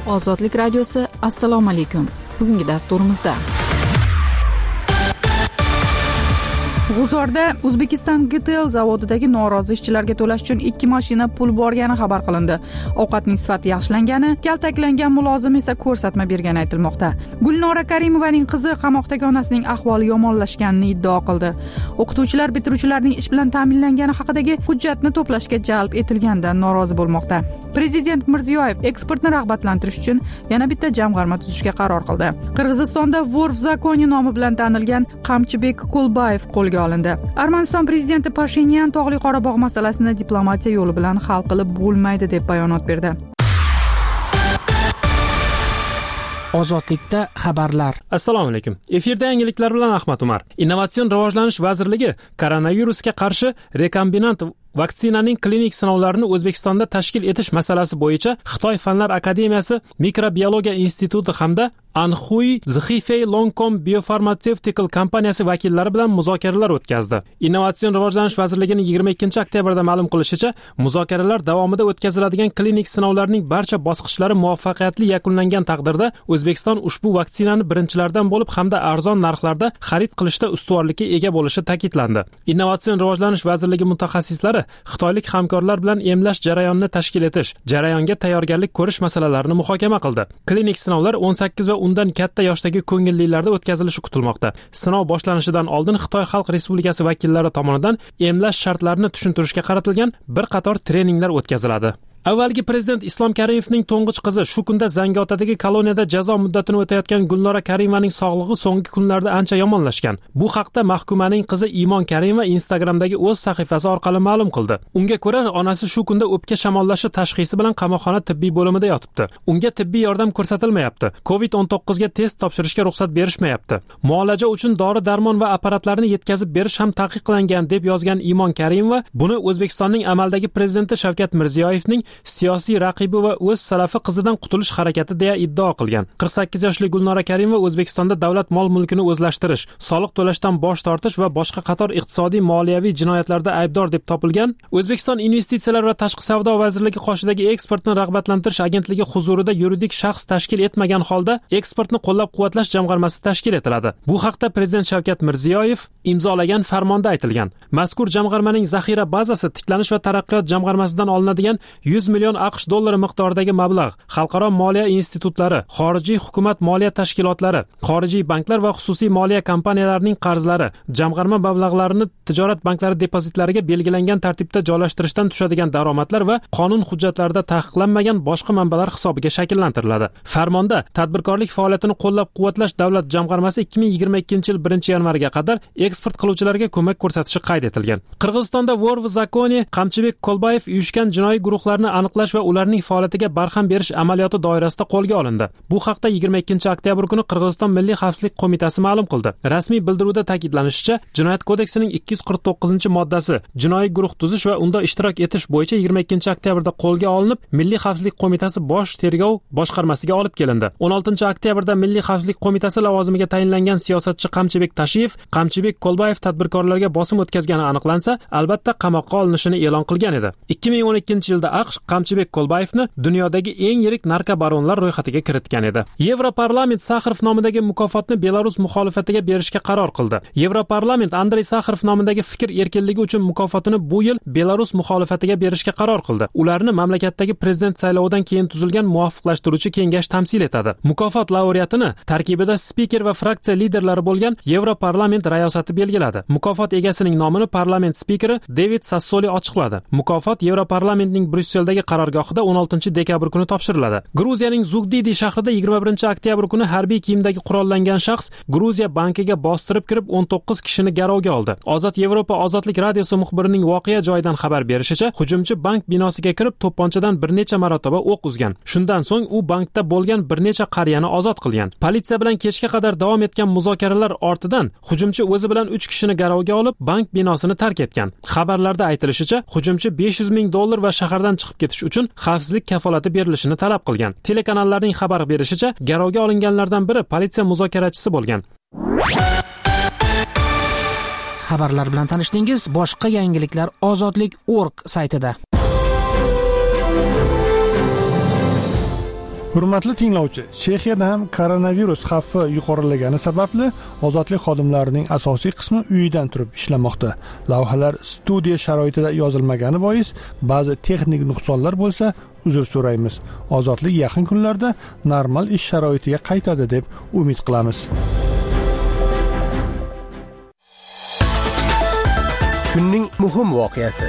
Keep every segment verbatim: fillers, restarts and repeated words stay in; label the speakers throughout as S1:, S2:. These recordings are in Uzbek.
S1: Ozodlik radiosi. Assalomu alaykum. Bugungi dasturimizda G'uzorda O'zbekiston G T L zavodidagi norozi ishchilarga to'lash uchun ikki mashina pul borgani xabar qilindi. Ovqatning sifati yaxshilangani, kaltaklangan mulozim esa ko'rsatma bergani aytilmoqda. Gulnora Karimovaning qizi qamoqdagi onasining ahvoli yomonlashganini iddao qildi. O'qituvchilar bitiruvchilarning ish bilan ta'minlangani haqidagi hujjatni to'plashga jalb etilganidan norozi bo'lmoqda. Prezident Mirziyoyev eksportni rag'batlantirish uchun yana bitta jamg'arma tuzishga qaror qildi. Qirg'izistonda Vor v zakoni nomi bilan tanilgan Qamchibek Kulbayev qo'lga olindi. Armaniston prezidenti Pashinyan Tog'li Qorabog' masalasini diplomatiya yo'li bilan hal qilib bo'lmaydi deb bayonot berdi.
S2: Ozodlikda xabarlar.
S3: Assalomu alaykum. Efirda yangiliklar bilan Ahmad Umar. Innovatsion rivojlanish vazirligi koronavirusga qarshi rekombinant vaksinaning klinik sinovlarini O'zbekistonda tashkil etish masalasi bo'yicha Xitoy Fanlar akademiyasi, Mikrobiologiya instituti hamda Anhui Zhifei Longcom Biopharmaceutical kompaniyasi vakillari bilan muzokaralar o'tkazdi. Innovatsion rivojlanish vazirligining yigirma ikkinchi oktyabrda ma'lum qilishicha, muzokaralar davomida o'tkaziladigan klinik sinovlarning barcha bosqichlari muvaffaqiyatli yakunlangan taqdirda O'zbekiston ushbu vaksinani birinchilardan bo'lib hamda arzon narxlarda xarid qilishda ustuvorlikka ega bo'lishi ta'kidlandi. Innovatsion rivojlanish vazirligi mutaxassislari xitoylik hamkorlar bilan emlash jarayonini tashkil etish, jarayonga tayyorgarlik ko'rish masalalarini muhokama qildi. Klinik sinovlar o'n sakkiz va undan katta yoshdagi ko'ngillilarda o'tkazilishi kutilmoqda. Sinov boshlanishidan oldin Xitoy Xalq Respublikasi vakillari tomonidan emlash shartlarini tushuntirishga qaratilgan bir qator treninglar o'tkaziladi. Avvalgi prezident Islom Karimovning to'ng'ich qizi shu kunda Zangiotadagi koloniyada jazo muddatini o'tayotgan Gulnora Karimovaning sog'lig'i so'nggi kunlarda ancha yomonlashgan. Bu haqda mahkumaning qizi Imon Karimova Instagramdagi o'z sahifasi orqali ma'lum qildi. Unga ko'ra, onasi shu kunda o'pka shamollashi tashxisi bilan qamoqxona tibbiy bo'limida yotibdi. Unga tibbiy yordam ko'rsatilmayapti. covid o'n to'qqiz ga test topshirishga ruxsat berishmayapti. Muolaja uchun dori-darmon va apparatlarni yetkazib berish ham taqiqlangan deb yozgan Imon Karimova buni O'zbekistonning amaldagi prezidenti Shavkat Mirziyoyevning siyosiy raqibi va o'z salafi qizidan qutulish harakati deya iddao qilgan. qirq sakkiz yoshli Gulnora Karimova O'zbekistonda davlat mol-mulkini o'zlashtirish, soliq to'lashdan bosh tortish va boshqa qator iqtisodiy moliyaviy jinoyatlarda aybdor deb topilgan. O'zbekiston Investitsiyalar va tashqi savdo vazirligi qoshidagi eksportni rag'batlantirish agentligi huzurida yuridik shaxs tashkil etmagan holda eksportni qo'llab-quvvatlash jamg'armasi tashkil etiladi. Bu haqda prezident Shavkat Mirziyoyev imzolagan farmonda aytilgan. Mazkur jamg'armaning zaxira bazasi tiklanish va taraqqiyot jamg'armasidan olinadigan yuz million AQSh dollari miqdoridagi mablag', xalqaro moliya institutlari, xorijiy hukumat moliya tashkilotlari, xorijiy banklar va xususiy moliya kompaniyalarining qarzlari, jamg'arma mablag'larini tijorat banklari depozitlariga belgilangan tartibda joylashtirishdan tushadigan daromadlar va qonun hujjatlarida taqiqlanmagan boshqa manbalar hisobiga shakllantiriladi. Farmonda tadbirkorlik faoliyatini qo'llab-quvvatlash davlat jamg'armasi ikki ming yigirma ikkinchi yil birinchi yanvarga qadar eksport qiluvchilarga ko'mak ko'rsatishi qayd etilgan. Qirg'izistonda Vor v zakoni Qamchibek Kulbayev uyushgan jinoiy guruhlarni aniqlash va ularning faoliyatiga barham berish amaliyoti doirasida qo'lga olindi. Bu haqda yigirma ikkinchi oktyabr kuni Qirg'iziston Milliy xavfsizlik qo'mitasi ma'lum qildi. Rasmiy bildiruvda ta'kidlanishicha, Jinoyat kodeksining ikki yuz qirq to'qqizinchi moddasi jinoiy guruh tuzish va unda ishtirok etish bo'yicha yigirma ikkinchi oktyabrda qo'lga olinib, Milliy xavfsizlik qo'mitasi bosh tergov boshqarmasiga olib kelindi. o'n oltinchi oktyabrda Milliy xavfsizlik qo'mitasi lavozimiga tayinlangan siyosatchi Qamchibek Tashiyev, Qamchibek Kulbayev tadbirkorlarga bosim o'tkazgani aniqlansa, albatta qamoqqa olinishini e'lon qilgan edi. ikki ming o'n ikkinchi yilda AQSh Qamchibek Kulbayevni dunyodagi eng yirik narkobaronlar ro'yxatiga kiritgan edi. Yevroparlament Sakharov nomidagi mukofotni Belarus muxolifatiga berishga qaror qildi. Yevroparlament Andrey Sakharov nomidagi fikr erkinligi uchun mukofotini bu yil Belarus muxolifatiga berishga qaror qildi. Ularni mamlakatdagi prezident saylovidan keyin tuzilgan muvofiqlashtiruvchi kengash tamsil etadi. Mukofot laureatini tarkibida spiker va fraksiya liderlari bo'lgan Yevroparlament rayosati belgiladi. Mukofot egasining nomini parlament spikeri David Sassoli ochiqladi. Mukofot Yevroparlamentning Bryusseldagi qarorgohida o'n oltinchi dekabr kuni topshiriladi. Gruziyaning Zugdidi shahrida yigirma birinchi oktyabr kuni harbiy kiyimdagi qurollangan shaxs Gruziya bankiga bostirib kirib o'n to'qqiz kishini garovga oldi. Ozod Yevropa Ozodlik radiosi muxbirining voqea joyidan xabar berishicha, hujumchi bank binosiga kirib to'pponchadan bir necha marotaba o'q uzgan. Shundan so'ng u bankda bo'lgan bir necha qariyani ozod qilgan. Politsiya bilan kechga qadar davom etgan muzokaralar ortidan hujumchi o'zi bilan uch kishini garovga olib, bank binosini tark etgan. Xabarlarda aytilishicha, hujumchi besh yuz ming dollar va shahardan chiqib ketish uchun xavfsizlik kafolati berilishini talab qilgan. Telekanallarning xabar berishicha, garovga olinganlardan biri politsiya muzokarachisi bo'lgan.
S2: Xabarlar bilan tanishdingiz. Boshqa yangiliklar ozodlik nokta org saytida.
S4: Hurmatli tinglovchi, Chexiyada ham koronavirus xavfi yuqorilagani sababli ozodlik xodimlarining asosiy qismi uyidan turib ishlamoqda. Lavhalar studiya sharoitida yozilmagani bois ba'zi texnik nuqsonlar bo'lsa, uzr so'raymiz. Ozodlik yaqin kunlarda normal ish sharoitiga qaytadi deb umid qilamiz.
S5: Kunning muhim voqeasi.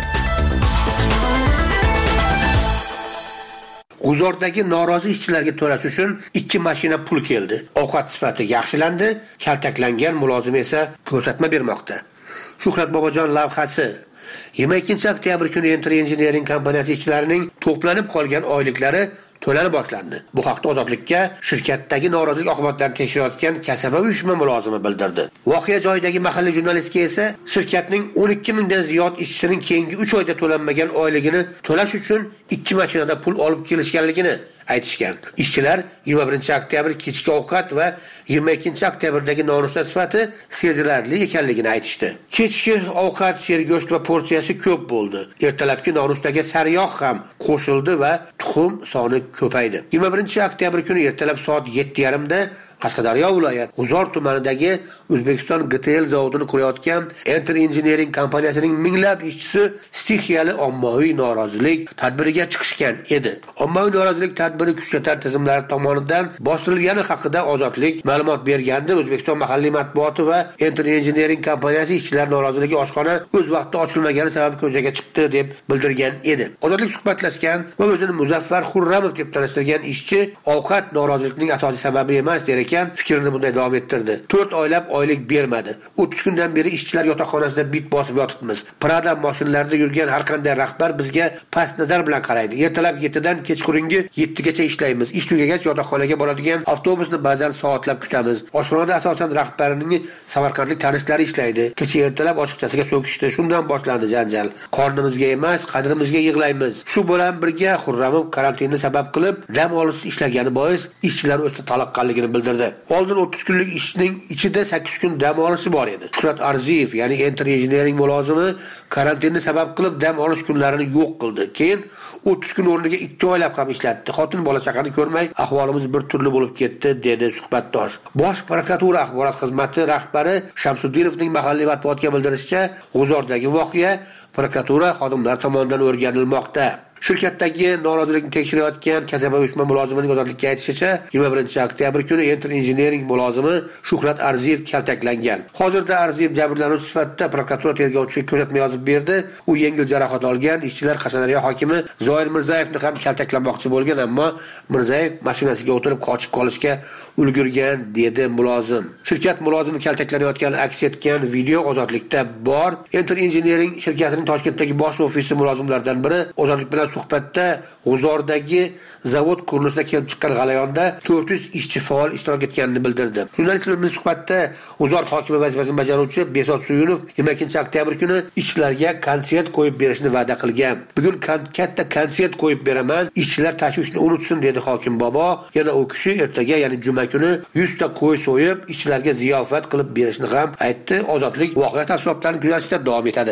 S6: G'uzordagi norozi ishchilarga to'lash uchun ikki mashina pul keldi. Ovqat sifati yaxshilandi, kaltaklangan mulozim esa ko'rsatma bermoqda. Shuhrat Bobojon lavhasi. yigirma ikkinchi oktyabr kuni Enter Engineering kompaniyasi ishchilarining to'planib qolgan oyliklari to'lana boshlandi. Bu haqda Ozodlikka shirkatdagi norozilik oqibatlarini tekshirayotgan kasaba uyushma mulozimi bildirdi. Voqea joyidagi mahalliy jurnalistga esa shirkatning o'n ikki mingdan ziyod ishchisining keyingi uch oyda to'lanmagan oyligini to'lash uchun ikki mashinada pul olib kelishganligini aytishgan. Ishchilar yigirma birinchi oktyabr kechki ovqat va yigirma ikkinchi oktyabrdagi nonushta sifati sezilarli ekanligini aytishdi. Kechki ovqat sergo'sht va porsiyasi ko'p bo'ldi. Ertalabki nonushtaga sariyog' ham qo'shildi va tuxum soni ko'paydi. yigirma birinchi oktyabr kuni ertalab soat yetti yarim da Qashqadaryo viloyat G'uzor tumanidagi O'zbekiston G T L zavodini qurayotgan Enter Engineering kompaniyasining minglab ishchisi stixiyali ommaviy norozilik tadbiriga chiqishgan edi. Ommaviy norozilik tadbiri kuchlar tizimlari tomonidan bostirilgani haqida Ozodlik ma'lumot berganda O'zbekiston mahalliy matbuoti va Enter Engineering kompaniyasi ishchilar noroziligi oshxona o'z vaqtida ochilmagani sababli ko'chaga chiqdi deb bildirgan edi. Ozodlik suhbatlashgan va o'zini Muzaffar Xurramov deb tanishtirgan ishchi ovqat noroziligining asosiy sababi emas der ekan, fikrini bunday davom ettirdi. to'rt oylab oylik bermadi. o'ttiz kundan beri ishchilar yotoqxonasida bit bosib yotibmiz. Prada mashinalarida yurgan har qanday rahbar bizga past nazar bilan qaraydi. Ertalab yettidan kechqurungi yettigacha ishlaymiz. Ish tugagach yotoqxonaga boradigan avtobusni ba'zan soatlab kutamiz. Oshxonada asosan rahbarining samarqandlik tanishlari ishlaydi. Kecha ertalab ochiqchasiga so'kishdi. Shundan boshlandi janjal. Qornimizga emas, qadrimizga yig'laymiz. Shu bilan birga Xurramov karantinni sabab qilib dam olish ishlagani bois ishchilar o'zida toliqqanligini bildirdi. Oldin o'ttiz kunlik ishning ichida sakkiz kun dam olishi bor edi. Shuhrat Arziyev, ya'ni Enter Engineering mulozimi karantinni sabab qilib dam olish kunlarini yo'q qildi. Keyin o'ttiz kun o'rniga ikki oylab ham ishlatdi. Xotin bola chaqani ko'rmay, ahvolimiz bir turli bo'lib ketdi, dedi suhbatdosh. Bosh prokuratura axborot xizmati rahbari Shamsuddinovning mahalliy matbuotga bildirishicha, G'uzordagi voqea prokuratura xodimlari tomonidan o'rganilmoqda. Shirkatdagi norozilikni tekshirayotgan kasaba uyushma mulozimining Ozodlikka aytishicha, yigirma birinchi oktyabr kuni Enter Engineering mulozimi Shuhrat Arziyev kaltaklangan. Hozirda Arziyev jabrlanuvchi sifatida prokuratura tergovchisiga ko'rsatma yozib berdi. U yengil jarohat olgan. Ishchilar Qashqadaryo hokimi Zoir Mirzayevni ham kaltaklamoqchi bo'lgan, ammo Mirzayev mashinasiga o'tirib qochib qolishga ulgurgan, dedi mulozim. Shirkat mulozimi kaltaklanayotgani aks etgan video Ozodlikda bor. Enter Engineering shirkatining Toshkentdagi bosh ofisi mulozimlaridan biri Ozodlik bilan suhbatda G'uzordagi zavod qurilishida kelib chiqqan g'alayonda to'rt yuz ishchi faol ishtirok etganini bildirdi. Jurnalistlarning suhbatda G'uzor hokimi vazifasini bajaruvchi Besot Suyunov yigirma ikkinchi oktyabr kuni ishchilarga konsert qo'yib berishni va'da qilgan. Bugun katta konsert qo'yib beraman, ishchilar tashvishni unutsin, dedi hokim bobo. Yana u kishi ertaga, ya'ni juma kuni yuz ta qo'y so'yib, ishchilarga ziyofat qilib berishni ham aytdi. Ozodlik voqea tafsilotlarini kuzatishda davom etadi.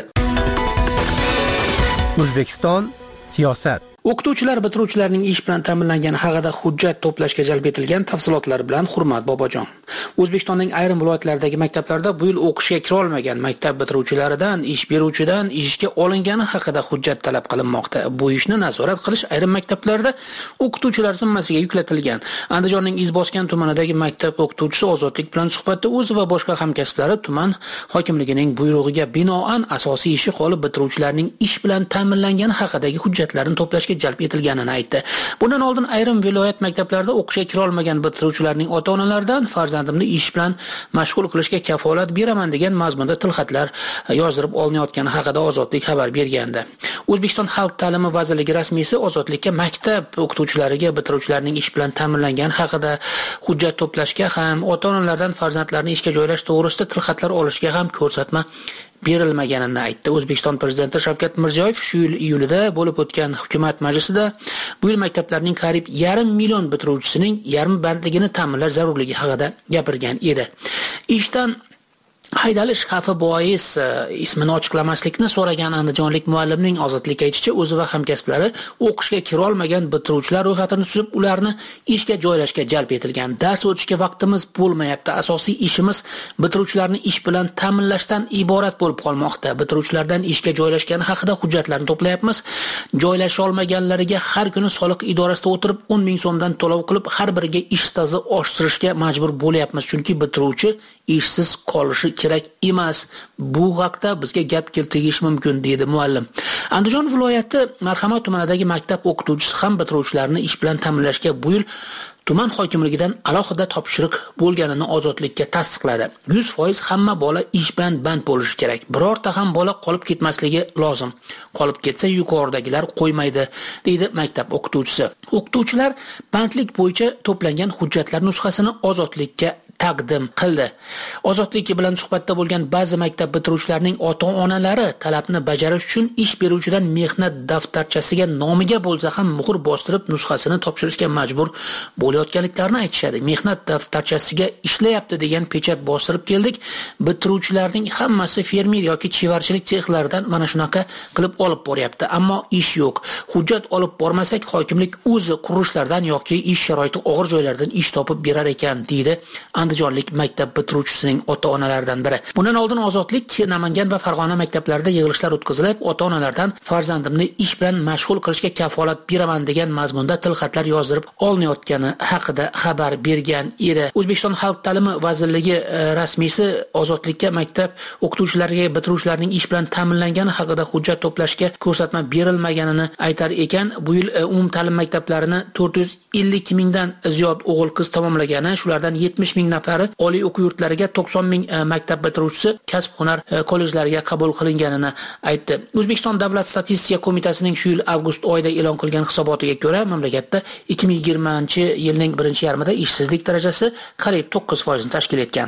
S5: O'zbekiston siyosat.
S2: O'qituvchilar bitiruvchilarning ish bilan ta'minlangani haqida hujjat to'plashga jalb etilgan tafsilotlar bilan Hurmat Bobojon. O'zbekistonning ayrim viloyatlaridagi maktablarda bu yil o'qishga kira olmagan maktab bitiruvchilaridan ish beruvchidan ishga olingani haqida hujjat talab qilinmoqda. Bu ishni nazorat qilish ayrim maktablarda o'qituvchilar zimmasiga yuklatilgan. Andijonning Izboskan tumanidagi maktab o'qituvchisi Ozodlik bilan suhbatda o'zi va boshqa hamkasblari tuman hokimligining buyrug'iga binoan asosiy ishi qolib bitiruvchilarning ish bilan ta'minlangani haqidagi hujjatlarni to'plashga jalb etilganini aytdi. Bundan oldin ayrim viloyat maktablarida o'qishga kira olmagan bitiruvchilarning ota-onalaridan farzandimni ish bilan mashg'ul qilishga kafolat beraman degan mazmunda tilxatlar yozdirib olinayotgani haqida Ozodlik xabar bergandi. O'zbekiston Xalq ta'limi vazirligi rasmiysi Ozodlikka maktab o'qituvchilariga bitiruvchilarning ish bilan ta'minlangani haqida hujjat to'plashga ham, ota-onalardan farzandlarini ishga joylash to'g'risida tilxatlar olishga ham ko'rsatma berilmaganini aytdi. O'zbekiston prezidenti Shavkat Mirziyoyev shu yil iyulida bo'lib o'tgan hukumat majlisida bu yil maktablarning qariyb yarim million bitiruvchisining yarim bandligini ta'minlash zarurligi haqida gapirgan edi. Ishdan haydalish xavfi bois ismini ochiqlamaslikni so'ragan andijonlik muallimning ozodlikka aytishicha, o'zi va hamkasblari o'qishga kira olmagan bitiruvchilar ro'yxatini tuzib, ularni ishga joylashga jalb etilgan. Dars o'tishga vaqtimiz bo'lmayapti. Asosiy ishimiz bitiruvchilarni ish bilan ta'minlashdan iborat bo'lib qolmoqda. Bitiruvchilardan ishga joylashgani haqida hujjatlarni to'playapmiz. Joylasha olmaganlariga har kuni soliq idorasida o'tirib o'n ming so'mdan to'lov qilib, har biriga ish staji oshirishga majbur bo'lyapmiz, chunki bitiruvchi ishsiz qolishi kerak emas. Bu haqda bizga gap keltirish mumkin, deydi muallim. Andijon viloyati Marhamat tumanidagi maktab o'qituvchisi ham bitiruvchilarni ish bilan ta'minlashga bu yil tuman hokimligidan alohida topshiriq bo'lganini ozodlikka tasdiqladi. yuz foiz hamma bola ish bilan band bo'lishi kerak. Birorta ham bola qolib ketmasligi lozim. Qolib ketsa yuqoridagilar qo'ymaydi, deydi maktab o'qituvchisi. O'qituvchilar bandlik bo'yicha to'plangan hujjatlar nusxasini ozodlikka taqdim qildi. Ozodlik bilan suhbatda bo'lgan ba'zi maktab bitiruvchilarining ota-onalari talabni bajarish uchun ish beruvchidan mehnat daftarchasiga nomiga bo'lsa ham muhr bostirib nusxasini topshirishga majbur bo'layotganliklarini aytishadi. Mehnat daftarchasiga ishlayapti degan pechat bostirib keldik. Bitiruvchilarning hammasi fermer yoki chevarchilik sexlaridan mana shunaqa qilib olib boryapti, ammo ish yo'q. Hujjat olib bormasak hokimlik o'zi qurilishlardan yoki ish sharoiti og'ir joylardan ish topib berar ekan, deydi andijonlik maktab bitiruvchisining ota-onalaridan biri. Bundan oldin Ozodlik Namangan va Farg'ona maktablarida yig'ilishlar o'tkazilib, ota-onalardan farzandimni ish bilan mashg'ul qilishga kafolat beraman degan mazmunda tilxatlar yozdirib olinayotgani haqida xabar bergan edi. O'zbekiston Xalq ta'limi vazirligi rasmiysi Ozodlikka maktab o'qituvchilariga bitiruvchilarning ish bilan ta'minlangani haqida hujjat to'plashga ko'rsatma berilmaganini aytar ekan. Bu yil umum ta'lim maktablarini to'rt yuz ellik mingdan ziyod o'g'il qiz tamomlagani, shulardan yetmish ming nafari oliy o'quv yurtlariga, to'qson ming maktab bitiruvchisi kasb-hunar kollejlariga qabul qilinganini aytdi. O'zbekiston Davlat statistika qo'mitasining shu yil avgust oyida e'lon qilgan hisobotiga ko'ra, mamlakatda ikki ming yigirmanchi yilning birinchi yarmida ishsizlik darajasi qariyb to'qqiz foizni tashkil etgan.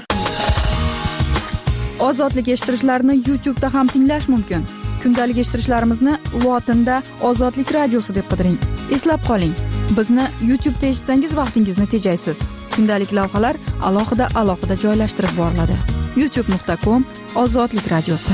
S1: Ozodlik eshittirishlarni YouTube da ham tinglash mumkin. Kundalik eshittirishlarimizni lotinda Ozodlik radiosi deb qidiring. Eslab qoling, bizni YouTube da eshitsangiz vaqtingizni tejaysiz. Kundalik lavhalar alohida alohida joylashtirib boriladi. youtube nuqta com Ozodlik radiosi.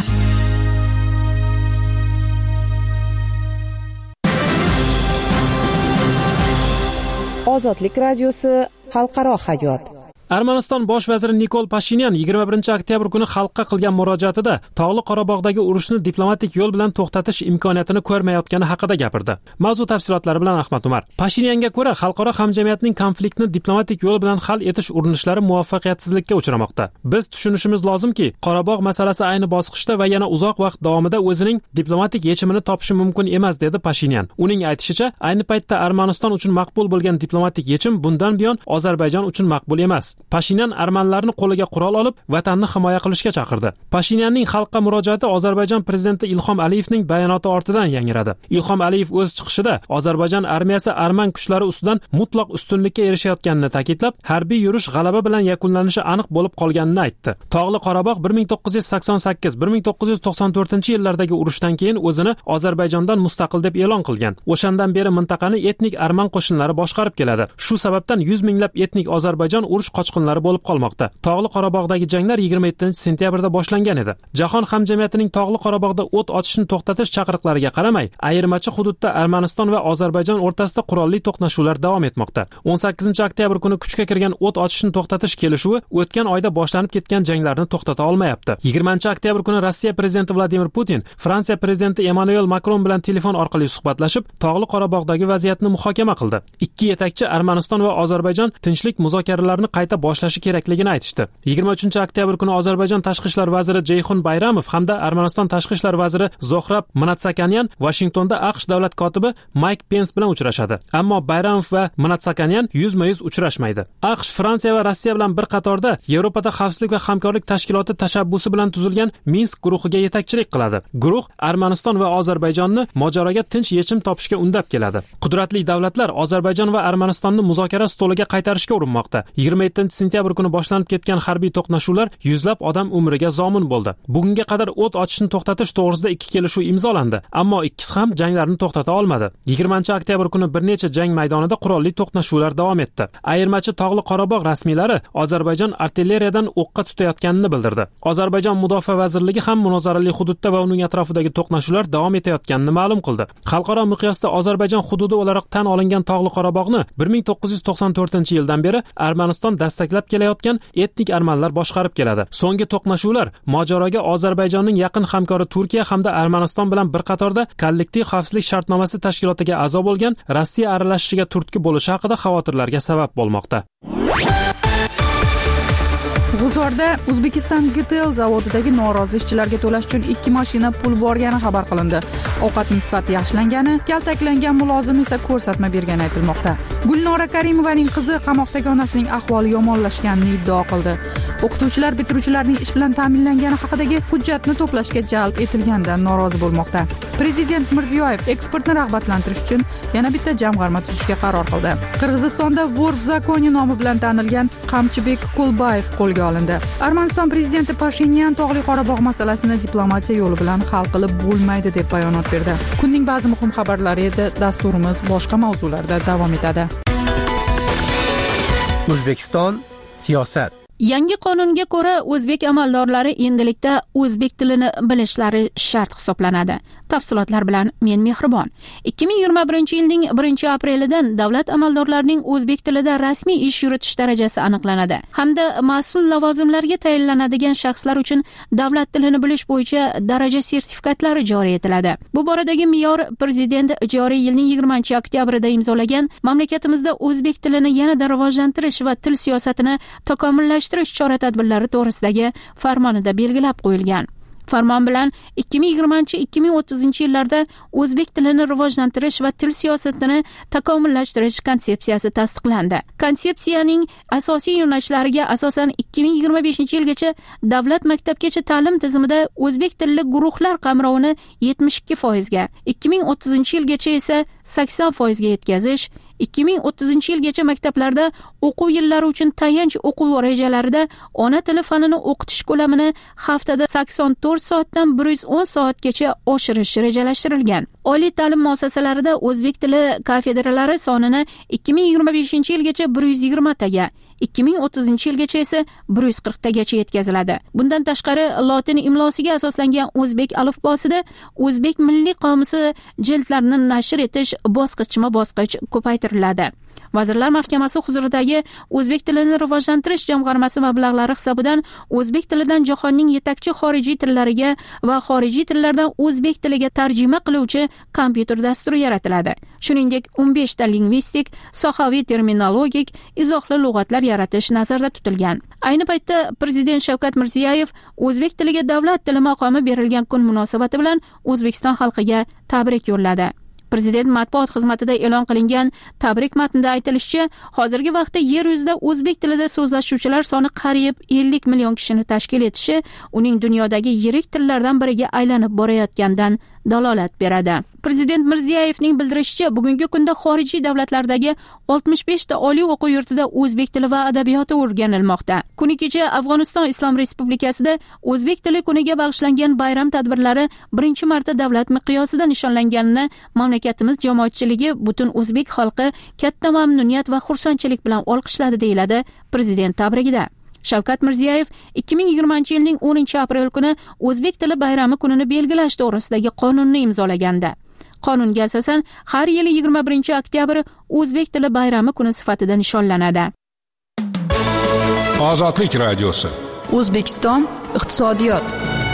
S7: Ozodlik radiosi xalqaro hayot.
S3: Armaniston bosh vaziri Nikol Pashinyan yigirma birinchi oktyabr kuni xalqqa qilgan murojaatida Tog'li Qorabog'dagi urushni diplomatik yo'l bilan to'xtatish imkoniyatini ko'rmayotgani haqida gapirdi. Mavzu tafsilotlari bilan Ahmad Umar. Pashinyanga ko'ra, xalqaro hamjamiyatning konfliktni diplomatik yo'l bilan hal etish urinishlari muvaffaqiyatsizlikka uchramoqda. Biz tushunishimiz lozimki, Qorabog' masalasi ayni bosqichda va yana uzoq vaqt davomida o'zining diplomatik yechimini topishi mumkin emas, dedi Pashinyan. Uning aytishicha, ayni paytda Armaniston uchun maqbul bo'lgan diplomatik yechim bundan buyon Ozarbayjon uchun maqbul emas. Pashinyan armanlarni qo'liga qurol olib, vatanni himoya qilishga chaqirdi. Pashinyanning xalqqa murojaati Ozarbayjon prezidenti Ilhom Aliyevning bayonoti ortidan yangradi. Ilhom Aliyev o'z chiqishida Ozarbayjon armiyasi arman kuchlari ustidan mutlaq ustunlikka erishayotganini ta'kidlab, harbiy yurish g'alaba bilan yakunlanishi aniq bo'lib qolganini aytdi. Tog'li Qorabog' bir ming to'qqiz yuz sakson sakkiz bir ming to'qqiz yuz to'qson to'rtinchi yillardagi urushdan keyin o'zini Ozarbayjondan mustaqil deb e'lon qilgan. O'shandan beri mintaqani etnik arman qo'shinlari boshqarib keladi. Shu sababdan yuz minglab etnik Ozarbayjon urush qochqinlari bo'lib qolmoqda. Tog'li Qorabog'dagi janglar yigirma yettinchi sentyabrda boshlangan edi. Jahon hamjamiyatining Tog'li Qorabog'da o't ochishni to'xtatish chaqiriqlariga qaramay, ayirmachi hududda Armaniston va Ozarbayjon o'rtasida qurolli to'qnashuvlar davom etmoqda. o'n sakkizinchi oktyabr kuni kuchga kirgan o't ochishni to'xtatish kelishuvi o'tgan oyda boshlanib ketgan janglarni to'xtata olmayapti. yigirmanchi oktyabr kuni Rossiya prezidenti Vladimir Putin Fransiya prezidenti Emmanuel Macron bilan telefon orqali suhbatlashib, Tog'li Qorabog'dagi vaziyatni muhokama qildi. Ikki yetakchi Armaniston va Ozarbayjon tinchlik muzokaralarini qayta boshlashi kerakligini aytishdi. yigirma uchinchi oktyabr kuni Ozarbayjon tashqi ishlar vaziri Jeyxun Bayramov hamda Armaniston tashqi ishlar vaziri Zohrab Mnatsakanyan Washingtonda AQSh davlat kotibi Mike Pence bilan uchrashadi. Ammo Bayramov va Mnatsakanyan yuzma-yuz uchrashmaydi. AQSh, Fransiya va Rossiya bilan bir qatorda Yevropada xavfsizlik va hamkorlik tashkiloti tashabbusi bilan tuzilgan Minsk guruhiga yetakchilik qiladi. Guruh Armaniston va Ozarbayjonni mojaroga tinch yechim topishga undab keladi. Qudratli davlatlar Ozarbayjon va Armanistonni muzokara stoliga qaytarishga urinmoqda. yigirma yettinchi yettinchi sentyabr kuni boshlanib ketgan harbiy to'qnashuvlar yuzlab odam umriga zomin bo'ldi. Bugunga qadar o't ochishni to'xtatish to'g'risida ikki kelishuv imzolandi, ammo ikkisi ham janglarni to'xtata olmadi. yigirmanchi oktyabr kuni bir necha jang maydonida qurolli to'qnashuvlar davom etdi. Ayirmachi Tog'li Qorabog' rasmiylari Ozarbayjon artilleriyadan o'qqa tutayotganini bildirdi. Ozarbayjon mudofaa vazirligi ham munozarali hududda va uning atrofidagi to'qnashuvlar davom etayotganini ma'lum qildi. Xalqaro miqyosda Ozarbayjon hududi o'laroq tan olingan Tog'li Qorabog'ni bir ming to'qqiz yuz to'qson to'rtinchi yildan beri Armaniston dastaklab kelayotgan etnik armanlar boshqarib keladi. So'nggi to'qnashuvlar mojaroga Ozarbayjonning yaqin hamkori Turkiya hamda Armaniston bilan bir qatorda kollektiv xavfsizlik shartnomasi tashkilotiga a'zo bo'lgan Rossiya aralashishiga turtki bo'lishi haqida xavotirlarga sabab bo'lmoqda.
S1: G'uzorda O'zbekiston G T L zavodidagi norozi ishchilarga to'lash uchun ikki mashina pul borgani xabar qilindi. Ovqatning sifati yaxshilangani, kaltaklangan mulozim esa ko'rsatma bergani aytilmoqda. Gulnora Karimovaning qizi qamoqdagi onasining ahvoli yomonlashganini iddao qildi. O'qituvchilar bitiruvchilarning ish bilan ta'minlangani haqidagi hujjatni to'plashga jalb etilganidan norozi bo'lmoqda. Prezident Mirziyoyev eksportni rag'batlantirish uchun yana bitta jamg'arma tuzishga qaror qildi. Qirg'izistonda Vorf zakoni nomi bilan tanilgan Qamchibek Kulbayev qo'lga olindi. Armaniston prezidenti Pashinyan Tog'li Qorabog' masalasini diplomatiya yo'li bilan hal qilib bo'lmaydi deb bayonot berdi. Kunning ba'zi muhim xabarlari edi. Dasturimiz boshqa mavzularda davom etadi.
S5: O'zbekiston siyosat.
S8: Yangi qonunga ko'ra o'zbek amaldorlari endilikda o'zbek tilini bilishlari shart hisoblanadi. Tafsilotlar bilan men Mehribon. ikki ming yigirma birinchi yilning birinchi aprelidan davlat amaldorlarining o'zbek tilida rasmiy ish yuritish darajasi aniqlanadi hamda mas'ul lavozimlarga tayinlanadigan shaxslar uchun davlat tilini bilish bo'yicha daraja sertifikatlari joriy etiladi. Bu boradagi me'yor prezident joriy yilning yigirmanchi oktyabrida imzolagan mamlakatimizda o'zbek tilini yanada rivojlantirish va til siyosatini takomillashtirish chora-tadbirlari to'g'risidagi farmonida belgilab qo'yilgan. Farmon bilan ikki ming yigirmanchi ikki ming o'ttizinchi yillarda o'zbek tilini rivojlantirish va til siyosatini takomillashtirish konsepsiyasi tasdiqlandi. Konsepsiyaning asosiy yo'nalishlariga asosan ikki ming yigirma beshinchi yilgacha davlat maktabgacha ta'lim tizimida o'zbek tilli guruhlar qamrovini yetmish ikki foizga, ikki ming o'ttizinchi yilgacha esa sakson foizga yetkazish, ikki ming o'ttizinchi yilgacha maktablarda o'quv yillari uchun tayanch o'quv rejalarida ona tili fanini o'qitish ko'lamini haftada sakson to'rt soatdan bir yuz o'n soatgacha oshirish rejalashtirilgan. Oliy ta'lim muassasalarida o'zbek tili kafedralari sonini ikki ming yigirma beshinchi yilgacha bir yuz yigirma taga, ikki ming o'ttizinchi yilgacha esa bir yuz qirq tagacha yetkaziladi. Bundan tashqari lotin imlosiga asoslangan o'zbek alifbosida o'zbek milliy qomusi jildlarini nashr etish bosqichma-bosqich ko'paytiriladi. Vazirlar Mahkamasi huzuridagi o'zbek tilini rivojlantirish jamg'armasi mablag'lari hisobidan o'zbek tilidan jahonning yetakchi xorijiy tillariga va xorijiy tillardan o'zbek tiliga tarjima qiluvchi kompyuter dasturi yaratiladi. Shuningdek, o'n besh ta lingvistik, sohaviy terminologik, izohli lug'atlar yaratish nazarda tutilgan. Ayni paytda Prezident Shavkat Mirziyoyev o'zbek tiliga davlat tili maqomi berilgan kun munosabati bilan O'zbekiston xalqiga tabrik yo'lladi. Prezident matbuot xizmatida e'lon qilingan tabrik matnida aytilishicha, hozirgi vaqtda yer yuzida o'zbek tilida so'zlashuvchilar soni qariyb ellik million kishini tashkil etishi uning dunyodagi yirik tillardan biriga aylanib borayotganidan dalolat beradi. Prezident Mirziyoyevning bildirishicha, bugungi kunda xorijiy davlatlardagi oltmish besh ta oliy o'quv yurtida o'zbek tili va adabiyoti o'rganilmoqda. Kuni kecha Afg'oniston Islom Respublikasida o'zbek tili kuniga bag'ishlangan bayram tadbirlari birinchi marta davlat miqyosida nishonlanganini mamlakatimiz jamoatchiligi, butun o'zbek xalqi katta mamnuniyat va xursandchilik bilan olqishladi, deyiladi prezident tabrigida. Shavkat Mirziyoyev ikki ming yigirmanchi yilning o'ninchi aprel kuni o'zbek tili bayrami kunini belgilash to'g'risidagi qonunni imzolagandi. Qonunga asosan har yili yigirma birinchi oktyabr o'zbek tili bayrami kuni sifatida nishonlanadi.
S9: Ozodlik radiosi.
S1: O'zbekiston iqtisodiyot.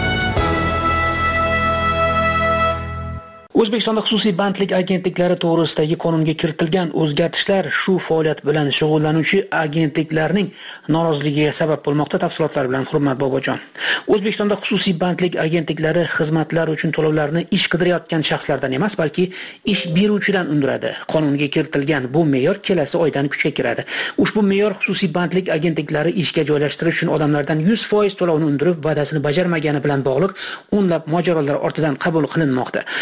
S2: O'zbekistonda xususiy bandlik agentliklari to'g'risidagi qonunga kiritilgan o'zgartishlar shu faoliyat bilan shug'ullanuvchi agentliklarning noroziligiga sabab bo'lmoqda. Tafsilotlar bilan Hurmat Bobojon. O'zbekistonda xususiy bandlik agentliklari xizmatlar uchun to'lovlarni ish qidirayotgan shaxslardan emas, balki ish beruvchidan undiradi. Qonunga kiritilgan bu me'yor kelasi oydan kuchga kiradi. Ushbu me'yor xususiy bandlik agentliklari ishga joylashtirish uchun odamlardan yuz foiz to'lovni undirib, va'dasini bajarmagani bilan bog'liq o'nlab mojarolar ortidan qabul qilinmoqda.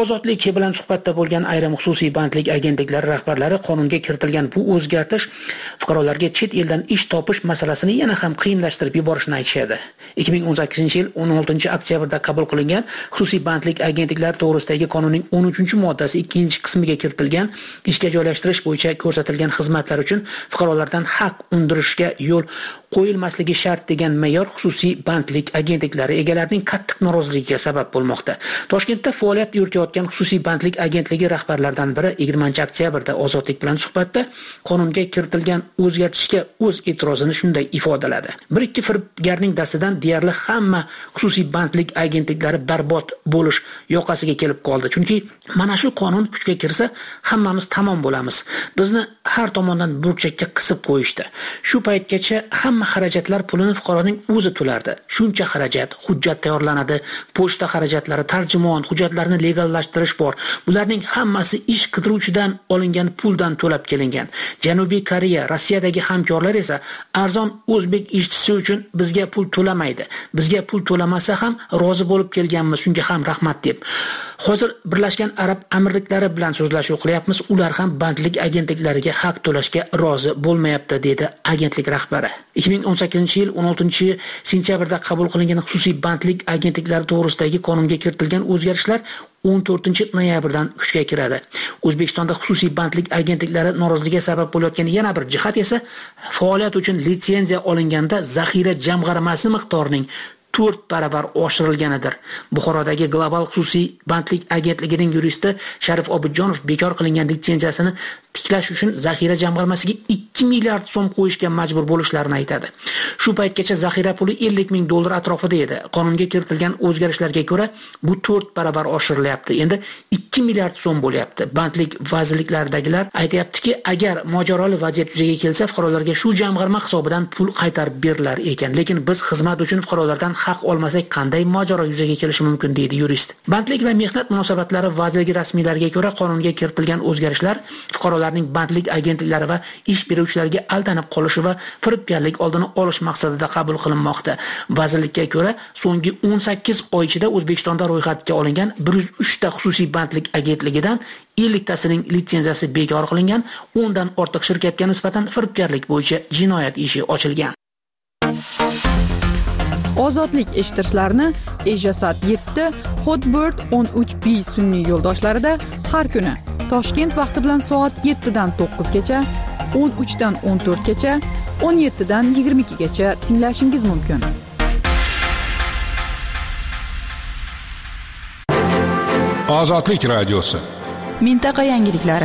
S2: Ozodlik bilan suhbatda bo'lgan ayrim xususiy bandlik agentliklari rahbarlari qonunga kiritilgan bu o'zgartirish fuqarolarga chet eldan ish topish masalasini yana ham qiyinlashtirib yuborishini aytishadi. ikki ming o'n sakkizinchi yil o'n oltinchi oktyabrda qabul qilingan xususiy bandlik agentliklari to'g'risidagi qonunning o'n uchinchi moddasi ikkinchi qismiga kiritilgan ishga joylashtirish bo'yicha ko'rsatilgan xizmatlar uchun fuqarolardan haq undirishga yo'l qo'yilmasligi shart degan me'yor xususiy bandlik agentliklari egalarining qattiq noroziligiga sabab bo'lmoqda. Toshkentda faoliyat yuritayotgan xususiy bandlik agentligi rahbarlaridan biri yigirmanchi oktyabrda Ozodlik bilan suhbatda qonunga kiritilgan o'zgartishga o'z e'tirozini shunday ifodaladi. Bir ikki firibgarning dastidan deyarli hamma xususiy bandlik agentliklari barbod bo'lish yoqasiga kelib qoldi. Chunki mana shu qonun kuchga kirsa, hammamiz tamom bo'lamiz. Bizni har tomondan burchakka qisib qo'yishdi. Shu paytgacha hamma xarajatlar pulini fuqaroning o'zi to'lardi. Shuncha xarajat, hujjat tayyorlanadi, pochta xarajatlari, tarjimon, hujjatlarni legallashtirish bor. Bularning hammasi ish qidiruvchidan olingan puldan to'lab kelingan. Janubiy Koreya, Rossiyadagi hamkorlar esa arzon o'zbek ishchisi uchun bizga pul to'lamaydi. Bizga pul to'lamasa ham rozi bo'lib kelganmiz, shunga ham rahmat deb. Hozir Birlashgan Arab Amirliklari bilan so'zlashuv qilyapmiz. Ular ham bandlik agentliklariga haq to'lashga rozi bo'lmayapti, dedi agentlik rahbari. ikki ming o'n sakkizinchi yil o'n oltinchi sentyabrda qabul qilingan xususiy bandlik agentliklari to'g'risidagi qonunga kiritilgan o'zgarishlar o'n to'rtinchi noyabrdan kuchga kiradi. O'zbekistonda xususiy bandlik agentliklari noroziligiga sabab bo'layotgan yana bir jihat esa faoliyat uchun litsenziya olinganda zaxira jamg'armasi miqdorining to'rt baravar oshirilganidir. Buxorodagi Global xususiy bandlik agentligining yuristi Sharif Obidjonov bekor qilingan litsenziyasini tiklash uchun zaxira jamg'armasiga ikki milliard so'm qo'yishga majbur bo'lishlarini aytadi. Shu paytgacha zaxira puli ellik ming dollar atrofida edi. Qonunga kiritilgan o'zgarishlarga ko'ra bu to'rt baravar oshirilyapti. Endi ikki milliard so'm bo'lyapti. Bandlik vazirliklaridagilar aytayaptiki, agar mojaroli vaziyat yuzaga kelsa, fuqarolarga shu jamg'arma hisobidan pul qaytarib berilar ekan. Lekin biz xizmat uchun fuqarolardan haq olmasak qanday mojaro yuzaga kelishi mumkin, deydi yurist. Bandlik va mehnat munosabatlari vazirligi rasmiylariga ko'ra qonunga kiritilgan o'zgarishlar fuqarolarning bandlik agentliklari va ish beruvchilarga aldanib qolishi va firibgarlik oldini olish maqsadida qabul qilinmoqda. Vazirlikka ko'ra, so'nggi o'n sakkiz oy ichida O'zbekistonda ro'yxatga olingan bir yuz uch ta xususiy bandlik agentligidan ellik tasining litsenziyasi bekor qilingan, o'n dan ortiq shirkatga nisbatan firibgarlik bo'yicha jinoyat ishi ochilgan.
S1: Ozodlik eshittirishlarni Ejasat yetti, Hotbird o'n uch B sun'iy yo'ldoshlarida har kuni Toshkent vaqti bilan soat yettidan to'qqizgacha, o'n uchdan o'n to'rtgacha, o'n yettidan yigirma ikkigacha tinglashingiz mumkin.
S9: Ozodlik radiosi.
S1: Mintaqa yangiliklari.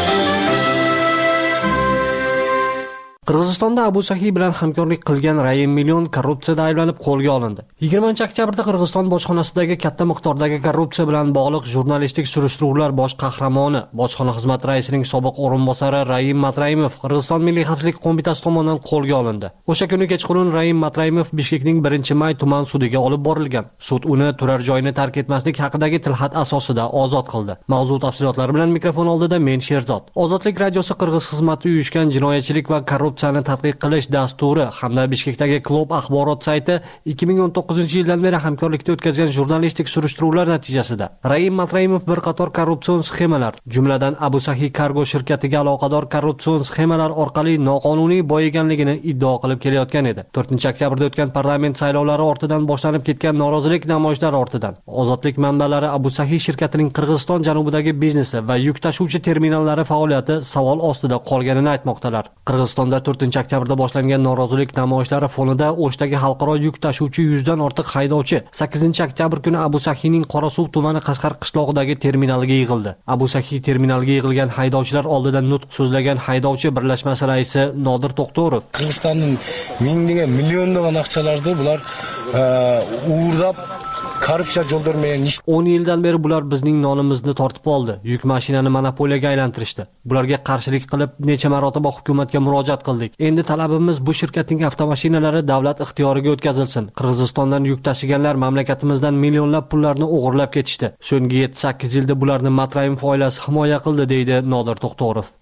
S10: Qirg'izistonda Abu Sahi bilan hamkorlik qilgan Raim Million korrupsiyada ayblanib qo'lga olindi. yigirmanchi oktyabrda Qirg'iziston bojxonasidagi katta miqdordagi korrupsiya bilan bog'liq jurnalistik surishtiruvlar bosh qahramoni, bojxona xizmati raisining sobiq o'rinbosari Raim Matraimov Qirg'iziston Milliy xavfsizlik qo'mitasi tomonidan qo'lga olindi. O'sha kuni kechqurun Raim Matraimov Bishkekning birinchi may tuman sudiga olib borilgan. Sud uni turar joyini tark etmaslik haqidagi tilxat asosida ozod qildi. Mavzu tafsilotlari bilan mikrofon oldida men Sherzod. Ozodlik radiosi Qirg'iz xizmati uyushgan jinoyatchilik va korrupsiyani tadqiq qilish dasturi hamda Bishkekdagi Klub axborot sayti ikki ming o'n to'qqizinchi yildan beri hamkorlikda o'tkazgan jurnalistik surishtiruvlar natijasida Raim Matraimov bir qator korrupsion sxemalar, jumladan Abu Sahi Cargo shirkatiga aloqador korrupsion sxemalar orqali noqonuniy boyiganligini iddao qilib kelayotgan edi. to'rtinchi oktyabrda o'tgan parlament saylovlari ortidan boshlanib ketgan norozilik namoyishlari ortidan Ozodlik manbalari Abu Sahi shirkatining Qirg'iziston janubidagi biznesi va yuk tashuvchi terminallari faoliyati savol ostida qolganini aytmoqdalar. Qirg'izistonda to'rtinchi oktyabrda boshlangan norozilik namoyishlari fonida O'shdagi xalqaro yuk tashuvchi yuzdan ortiq haydovchi sakkizinchi oktyabr kuni Abu Sahining Qorasuv tumani Qashqar qishlog'idagi terminaliga yig'ildi. Abu Sahi terminaliga yig'ilgan haydovchilar oldida nutq so'zlagan haydovchi birlashmasi raisi Nodir To'xtorov
S11: Qirg'izistonning minglagan millionlagan aqchalarni bular uğurdab korrupsiya yo'ldirmagan.
S10: o'n yildan beri bular bizning nonimizni tortib oldi. Yuk mashinani monopoliyaga aylantirishdi. Bularga qarshilik qilib necha marotaba hukumatga murojaat qildik. Endi talabimiz bu shirkatning avtomashinalari davlat ixtiyoriga o'tkazilsin. Qirg'izistondan yuk tashiganlar mamlakatimizdan millionlab pullarni o'g'irlab ketishdi. So'nggi yetti sakkiz yilda bularni Matraimov oilasi himoya qildi, deydi Nodir To'xtorov.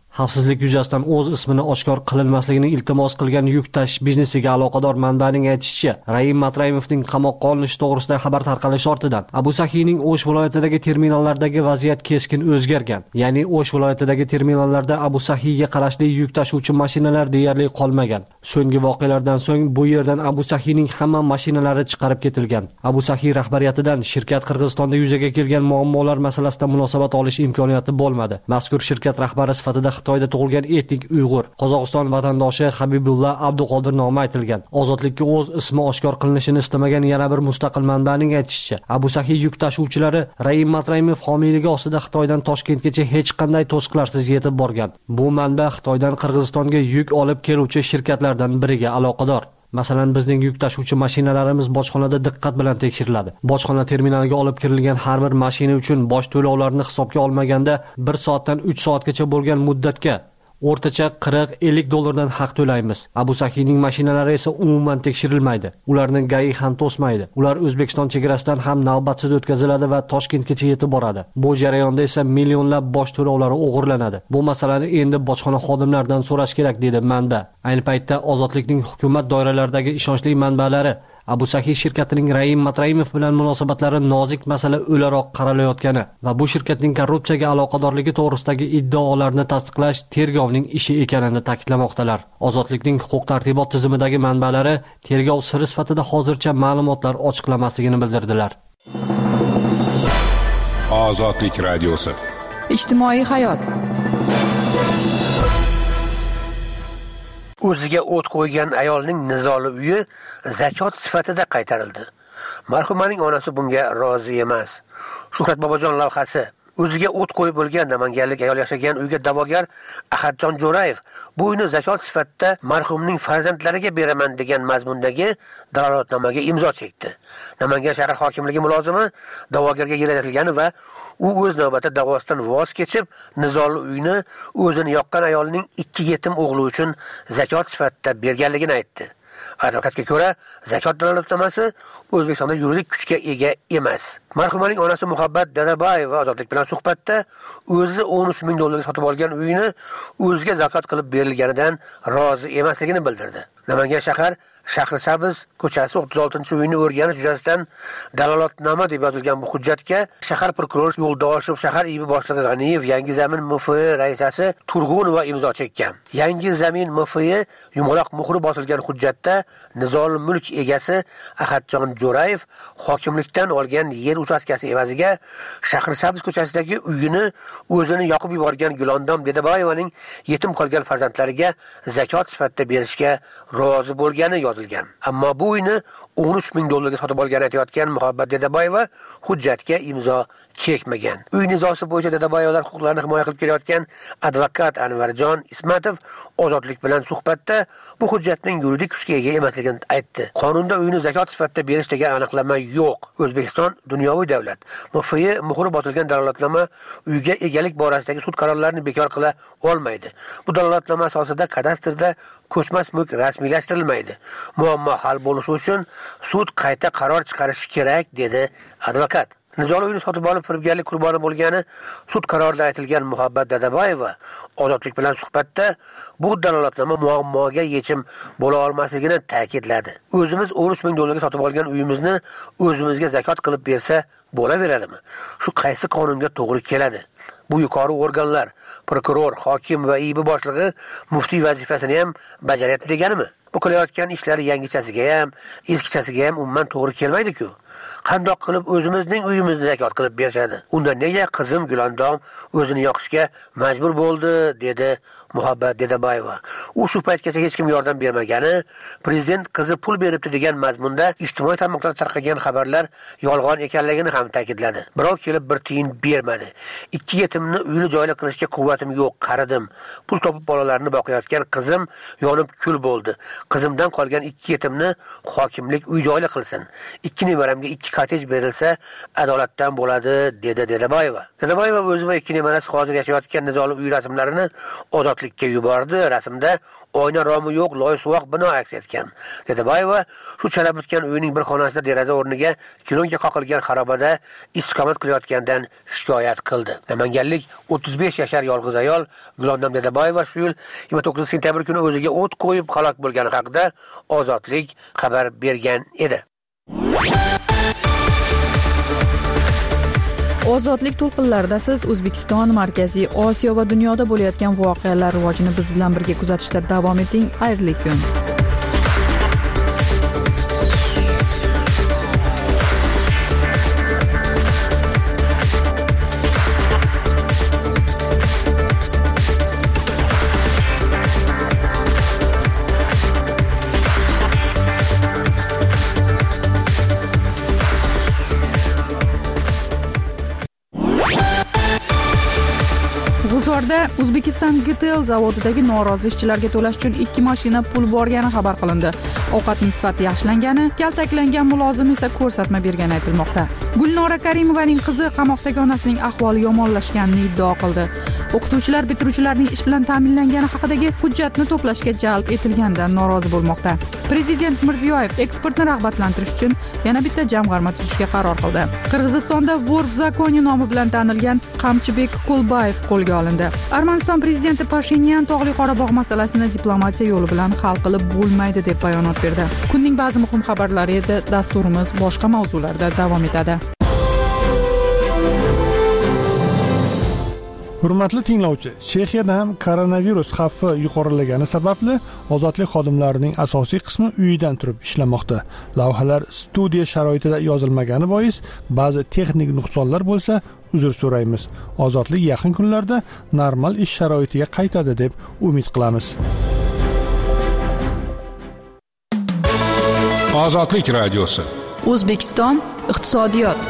S10: Xavfsizlik yuzasidan o'z ismini oshkor qilinmasligini iltimos qilgan yuk tashish biznesiga aloqador manbaning aytishicha, Raim Matraimovning qamoqqa olinishi to'g'risida xabar tarqalishi ortidan Abu Sahiyning O'sh viloyatidagi terminallardagi vaziyat keskin o'zgargan. Ya'ni O'sh viloyatidagi terminallarda Abu Sahiyga qarashli yuk tashuvchi mashinalar deyarli qolmagan. So'nggi voqealardan so'ng bu yerdan Abu Sahiyning hamma mashinalari chiqarib ketilgan. Abu Sahiy rahbariyatidan shirkat Qirg'izistonda yuzaga kelgan muammolar masalasida munosabat olish imkoniyati bo'lmadi. Mazkur shirkat rahbari sifatida Xitoyda tug'ilgan etnik Uyg'ur, Qozog'iston vatandoshi Habibulla Abduqodir nomi aytilgan. Ozodlikka o'z ismi oshkor qilinishini istamagan yana bir mustaqil manbaning aytishicha, Abu Sahiy yuk tashuvchilari Raim Matraimov homiyligi ostida Xitoydan Toshkentgacha hech qanday to'siqlarsiz yetib borgan. Bu manba Xitoydan Qirg'izistonga yuk olib keluvchi shirkatlardan biriga aloqador. Masalan, bizning yuk tashuvchi mashinalarimiz bojxonada diqqat bilan tekshiriladi. Bojxona terminaliga olib kirilgan har bir mashina uchun boj to'lovlarini hisobga olmaganda bir soatdan uch soatgacha bo'lgan muddatga o'rtacha qirq ellik dollardan haq to'laymiz. Abu Sahiyning mashinalari esa umuman tekshirilmaydi. Ularning G A I ham to'smaydi. Ular O'zbekiston chegarasidan ham navbatsiz o'tkaziladi va Toshkentgacha yetib boradi. Bu jarayonda esa millionlab boj to'lovlari o'g'irlanadi. Bu masalani endi bojxona xodimlaridan so'rash kerak, dedi manba. Ayni paytda Ozodlikning hukumat doiralaridagi ishonchli manbalari Abu Sahiy shirkatining Raim Matraimov bilan munosabatlari nozik masala o'laroq qaralayotgani va bu shirkatning korrupsiyaga aloqadorligi to'g'risidagi iddaolarni tasdiqlash tergovning ishi ekanini ta'kidlamoqdalar. Ozodlikning huquq-tartibot tizimidagi manbalari tergov siri sifatida hozircha ma'lumotlar ochiqlamasligini bildirdilar.
S9: Ozodlik radiosi.
S1: Ijtimoiy hayot.
S6: O'ziga o't qo'ygan ayolning nizoli uyi zakot sifatida qaytarildi. Marhumaning onasi bunga rozi emas. Shuhrat Bobojon lavhasi. O'ziga o't qo'yib bo'lgan namanganlik ayol yashagan uyga da'vogar Ahadjon Jo'rayev bu uyni zakot sifatida marhumning farzandlariga beraman degan mazmundagi dalolatnomaga imzo chekdi. Namangan shahar hokimligi mulozimi da'vogarga yaratilgani va u o'z navbatida da'vosidan voz kechib, nizoli uyni o'zini yoqqan ayolning ikki yetim o'g'li uchun zakot sifatida berganligini aytdi. Advokatga ko'ra, zakot dalolatnomasi O'zbekistonda yuridik kuchga ega emas. Marhumaning onasi Muhabbat Dadabayeva Ozodlik bilan suhbatda o'zi o'n uch ming dollarga sotib olgan uyini o'ziga zakot qilib berilganidan rozi emasligini bildirdi. Namangan shahar Shahrisabz ko'chasi o'ttiz oltinchi uyni o'rganish yuzasidan dalolatnoma deb yozilgan bu hujjatga shahar prokurori Yo'ldoshev, shahar I B boshlig'i G'aniyev, Yangi Zamin M F raisasi Turg'unova imzo chekkan. Yangi Zamin M F yumaloq muhri bosilgan hujjatda nizoli mulk egasi Ahadjon Jo'rayev hokimlikdan olgan yer uchastkasi evaziga Shahrisabz ko'chasidagi uyini o'zini yoqib yuborgan Gulondom Dedaboyevaning yetim qolgan farzandlariga zakot sifatida berishga rozi bo'lgani yozilgan. Ammo bu uyni o'n uch ming dollarga sotib olgan aytayotgan Muhabbat Dedaboyeva hujjatga imzo chekmagan. Uy nizosi bo'yicha Dedaboyevalar huquqlarini himoya qilib kelayotgan advokat Anvarjon Ismatov Ozodlik bilan suhbatda bu hujjatning yuridik kuchga ega emasligini aytdi. Qonunda uyni zakot sifatida berish degan aniqlama yo'q. O'zbekiston dunyoviy davlat. M F muhri bosilgan dalolatnoma uyga egalik borasidagi sud qarorlarini bekor qila olmaydi. Bu dalolatnoma asosida kadastrda ko'chmas mulk rasmiylashtirilmaydi. Muammo hal bo'lishi uchun sud qayta qaror chiqarishi kerak, dedi advokat. Nizoli uyni sotib olib firibgarlik qurboni bo'lgani sud qarorida aytilgan Muhabbat Dadaboyeva Ozodlik bilan suhbatda bu dalolatnoma muammoga yechim bo'la olmasligini ta'kidladi. O'zimiz o'n uch ming dollarga sotib olgan uyimizni o'zimizga zakot qilib bersa bo'laveradimi? Shu qaysi qonunga to'g'ri keladi? Bu yuqori organlar, prokuror, hokim va I B boshlig'i muftiy vazifasini ham bajaryapti deganimi? Bu qilayotgan ishlari yangichasiga ham, eskichasiga ham umuman to'g'ri kelmaydi-ku. Qandoq qilib o'zimizning uyimizni zakot qilib berishadi? Unda nega qizim Gulondom o'zini yoqishga majbur bo'ldi, dedi Muhabbat Dedaboyeva. U shu paytgacha hech kim yordam bermagani, prezident qizi pul beribdi degan mazmunda ijtimoiy tarmoqlarda tarqagan xabarlar yolg'on ekanligini ham ta'kidladi. Birov kelib bir tiyin bermadi. Ikki yetimni uyli joyli qilishga quvvatim yo'q, qaridim. Pul topib bolalarini boqayotgan qizim yonib kul bo'ldi. Qizimdan qolgan ikki yetimni hokimlik uy joyli qilsin. Ikki nevaramga ikki kottej berilsa adolatdan bo'ladi, dedi Dedaboyeva. Dedaboyeva o'zi va ikki nevarasi hozir yashayotgan Nizolim uy rasmlarini ozodlikka yubordi. Rasmda oyna romi yo'q, loy suvoq bino aks etgan. Dedaboyeva shu chala bitgan uyning bir xonasida deraza o'rniga kilonga qoqilgan xarobada istiqomat qilayotgandan shikoyat qildi. Namanganlik o'ttiz besh yashar yolg'iz ayol Gulondam Dedaboyeva shu yil yigirma to'qqizinchi sentyabr kuni o'ziga o't qo'yib halok bo'lgani haqida Ozodlik xabar bergan edi.
S1: Ozodlik to'lqinlarida siz O'zbekiston, Markaziy Osiyo va dunyoda bo'layotgan voqealar rivojini biz bilan birga kuzatishda davom eting. Xayrli kun. G'uzorda O'zbekiston G T L zavodidagi norozi ishchilarga to'lash uchun ikki mashina pul borgani xabar qilindi. Ovqatning sifati yaxshilangani, kaltaklangan mulozim esa ko'rsatma bergani aytilmoqda. Gulnora Karimovaning qizi qamoqdagi onasining ahvoli yomonlashganini iddao qildi. O'qituvchilar bitiruvchilarning ish bilan ta'minlangani haqidagi hujjatni to'plashga jalb etilganidan norozi bo'lmoqda. Prezident Mirziyoyev eksportni rag'batlantirish uchun yana bitta jamg'arma tuzishga qaror qildi. Qirg'izistonda Vor v zakoni nomi bilan tanilgan Qamchibek Kulbayev qo'lga olindi. Armaniston prezidenti Pashinyan Tog'li Qorabog' masalasini diplomatiya yo'li bilan hal qilib bo'lmaydi deb bayonot berdi. Kunning ba'zi muhim xabarlari edi. Dasturimiz boshqa mavzularda davom etadi.
S4: Hurmatli tinglovchi, Chexiyada ham koronavirus xavfi yuqorilagani sababli ozodlik xodimlarining asosiy qismi uyidan turib ishlamoqda. Lavhalar studiya sharoitida yozilmagani bois ba'zi texnik nuqsonlar bo'lsa, uzr so'raymiz. Ozodlik yaqin kunlarda normal ish sharoitiga qaytadi deb umid qilamiz.
S9: Ozodlik radiosi.
S1: O'zbekiston iqtisodiyot.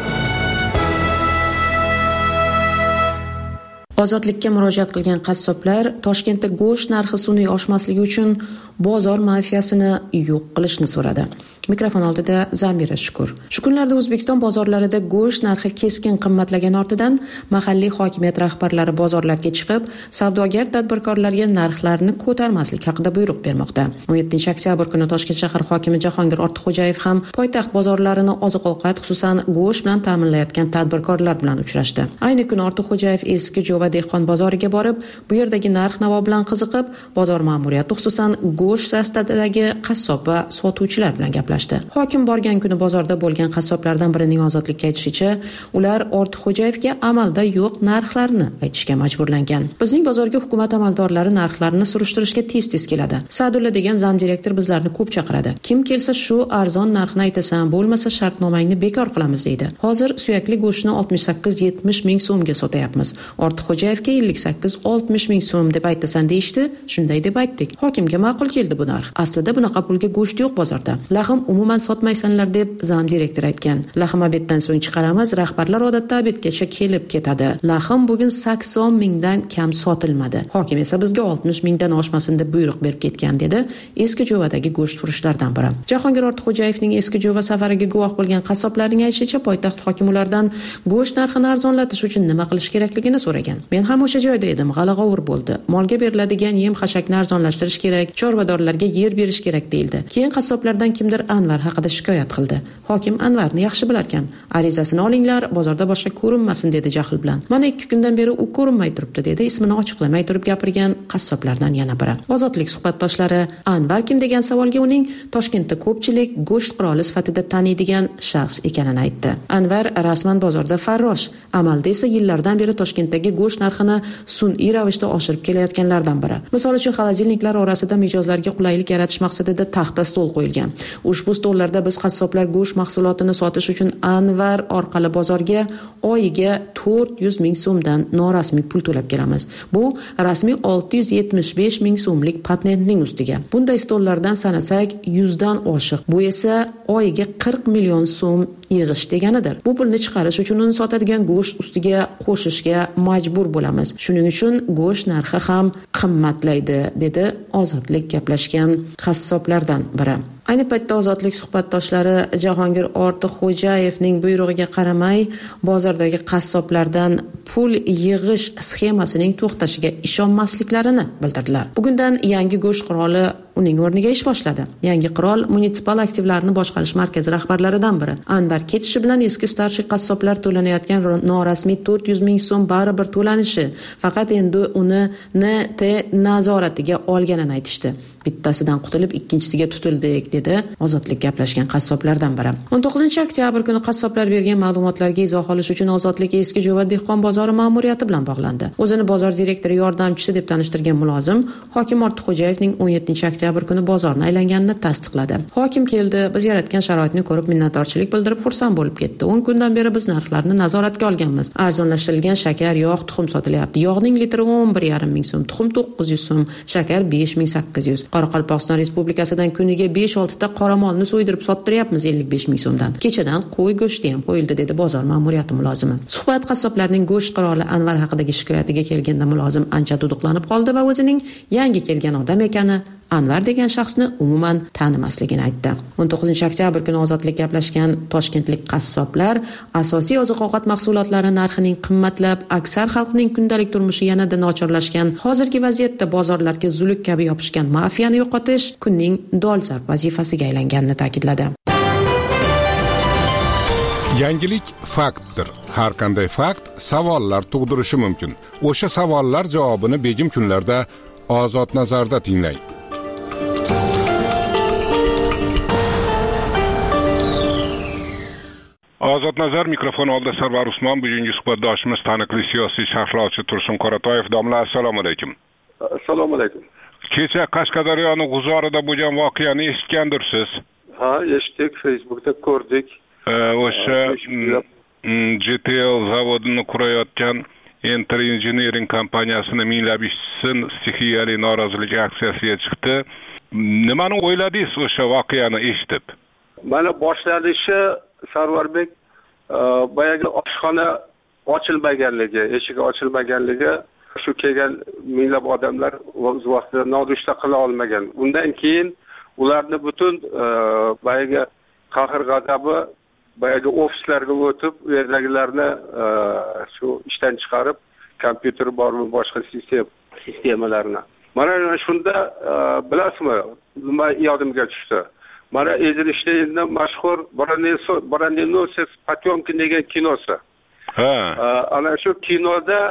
S12: Ozodlikka murojaat qilgan qassoblar Toshkentda go'sht narxi sun'iy oshmasligi uchun bozor mafiyasini yo'q qilishni so'radi. Mikrofon oldida Zamira Shukur. Shu kunlarda O'zbekiston bozorlarida go'sht narxi keskin qimmatlagani ortidan mahalliy hokimiyat rahbarlari bozorlarga chiqib, savdogar tadbirkorlarga narxlarni ko'tarmaslik haqida buyruq bermoqda. o'n yettinchi oktyabr kuni Toshkent shahar hokimi Jahongir Ortiqxo'jayev ham poytaxt bozorlarini oziq-ovqat, xususan go'sht bilan ta'minlayotgan tadbirkorlar bilan uchrashdi. Ayni kuni Ortiqxo'jayev eski Jo'va dehqon bozoriga borib, bu yerdagi narx-navo bilan qiziqib, bozor ma'muriyati, xususan go'sht rastadagi qassob va sotuvchilar bilan gaplashdi. Hokim borgan kuni bozorda bo'lgan qassoblardan birining ozodlikka aytishicha, ular Ortiqxo'jayevga amalda yo'q narxlarni aytishga majburlangan. Bizning bozorga hukumat amaldorlari narxlarni surishtirishga tez-tez keladi. Sadulla degan zam direktor bizlarni ko'p chaqiradi. Kim kelsa shu arzon narxni aytasan, bo'lmasa shartnomangni bekor qilamiz deydi. Hozir suyakli go'shtni oltmish sakkiz yetmish ming so'mga sotyapmiz. Ortiqxo'jayevga ellik sakkiz oltmish ming so'm deb aytasan deyishdi. Shunday deb aytdik. Hokimga ma'qul keldi bu narx. Aslida bunaqa pulga go'sht yo'q bozorda. Lahm umuman sotmaysanlar deb zam direktor aytgan. Lahm obeddan so'ng chiqaramiz, rahbarlar odatda obedgacha kelib ketadi. Lahm bugun sakson mingdan kam sotilmadi. Hokim esa bizga oltmish mingdan oshmasin deb buyruq berib ketgan dedi. Eski Jo'vadagi go'sht furushlardan biri. Jahongir Ortiqxo'jayevning eski Jo'va safariga guvoh bo'lgan qassoblarning aytishicha, poytaxt hokimi ulardan go'sht narxini arzonlatish uchun nima qilish kerakligini so'ragan. Men ham o'sha joyda edim, g'ala-g'ovur bo'ldi. Molga beriladigan yem-xashakni arzonlashtirish kerak, chorvadorlarga yer berish kerak deyildi. Keyin qassoblardan kimdir Anvar haqida shikoyat qildi. Hokim Anvarni yaxshi bilar ekan. Arizasini olinglar, bozorda boshqa ko'rinmasin dedi jahl bilan. Mana ikki kundan beri u ko'rinmay turibdi dedi. Ismini ochiqlamay turib gapirgan qassoblardan yana biri. Ozodlik suhbatdoshlari Anvar kim degan savolga uning Toshkentda ko'pchilik go'sht qiroli sifatida taniydigan shaxs ekanini aytdi. Anvar rasman bozorda farrosh, amalda esa yillardan beri Toshkentdagi go'sht narxini sun'iy ravishda oshirib kelayotganlardan biri. Misol uchun, xolodilniklar orasida mijozlarga qulaylik yaratish maqsadida taxta stol qo'yilgan. Ushbu stollarda biz qassoblar go'sht mahsulotini sotish uchun Anvar orqali bozorga oyiga to'rt yuz ming so'mdan norasmiy pul to'lab kelamiz. Bu rasmiy olti yuz yetmish besh ming so'mlik patentning ustiga. Bunday stollardan sanasak yuzdan oshiq. Bu esa oyiga qirq million so'm yig'ish deganidir. Bu pulni chiqarish uchun uni sotadigan go'sht ustiga qo'shishga majbur bo'lamiz. Shuning uchun go'sht narxi ham qimmatlaydi, dedi Ozodlik gaplashgan qassoblardan biri. Ayni paytda Ozodlik suhbatdoshlari Jahongir Ortiqxo'jayevning buyrug'iga qaramay bozordagi qassoblardan pul yig'ish sxemasining to'xtashiga ishonmasliklarini bildirdilar. Bugundan yangi go'sht qiroli uning o'rniga ish boshladi. Yangi qirol munisipal aktivlarni boshqarish markazi rahbarlaridan biri. Anvar ketishi bilan eski starshi qassoblar to'lanayotgan norasmiy to'rt yuz ming so'm baribir to'lanishi, faqat endi uni N T nazoratiga olganini aytishdi. Bittasidan qutulib ikkinchisiga tutildik, dedi Ozodlik gaplashgan qassoblardan biri. o'n to'qqizinchi oktyabr kuni qassoblar bergan ma'lumotlarga izoh olish uchun Ozodlik eski Jo'va dehqon bozori ma'muriyati bilan bog'landi. O'zini bozor direktori yordamchisi deb tanishtirgan mulozim hokim Ortiqxo'jayevning o'n yettinchi oktyabr kuni bozorni aylanganini tasdiqladi. Hokim keldi, biz yaratgan sharoitni ko'rib minnatdorchilik bildirib xursand bo'lib ketdi. o'n kundan beri biz narxlarni nazoratga olganmiz. Arzonlashtirilgan shakar, yog', tuxum sotilyapti. Yog'ning litri o'n bir yarim ming so'm, tuxum to'qqiz yuz so'm, shakar besh ming sakkiz yuz. Qoraqalpog'iston Respublikasidan kuniga besh olti ta qoramolni so'ydirib sottiryapmiz ellik besh ming so'mdan. Kechadan qo'y go'shti ham qo'yildi, dedi bozor ma'muriyati mulozimi. Suhbat qassoblarning go'sht qiroli Anvar haqidagi shikoyatiga kelganda mulozim ancha duduqlanib qoldi va o'zining yangi kelgan odam ekani, Anvar degan shaxsni umuman tanimasligini aytdi. o'n to'qqizinchi oktyabr kuni Ozodlik gaplashgan toshkentlik qassoblar asosiy oziq-ovqat mahsulotlari narxining qimmatlab, aksar xalqning kundalik turmushi yanada nochorlashgan hozirgi vaziyatda bozorlarga zuluk kabi yopishgan mafiyani yo'qotish kunning dolzarb vazifasiga aylanganini ta'kidladi.
S9: Yangilik faktdir. Har qanday fakt savollar tug'dirishi mumkin. O'sha savollar javobini begim kunlarda Ozod nazarda tinglang. Ozod nazar mikrofon oldida Sarvar Usmon, bugungi suhbatdoshimiz taniqli siyosiy sharhlovchi Tursun Qoratoyev. Domla, assalomu alaykum.
S13: Assalomu alaykum.
S9: Kecha Qashqadaryoning G'uzorida bo'lgan voqeani eshitgandirsiz?
S13: Ha, eshitdik, Facebookda ko'rdik.
S9: O'sha J T L zavodini qurayotgan Enter Engineering kompaniyasini minglab ishchisi stixiyali norozilik aksiyasiga chiqdi. Nimani o'yladingiz o'sha voqeani eshitib?
S13: Mana boshlanishi Sarvarbek boyagi oshxona ochilmaganligi, eshigi ochilmaganligi, shu kelgan minglab odamlar o'z vaqtida nonushta qila olmagan. Undan keyin ularni butun boyagi qahr g'azabi boyagi ofislarga o'tib, u yerdagilarni shu ishdan chiqarib, kompyuter bormi, boshqa sistem sistemalarni. Mana shunda bilasizmi, nima yodimga tushdi. Mana Eizenштейnning mashhur Bronenoses Potemkin degan kinosi.
S9: Ha.
S13: Ana shu kinoda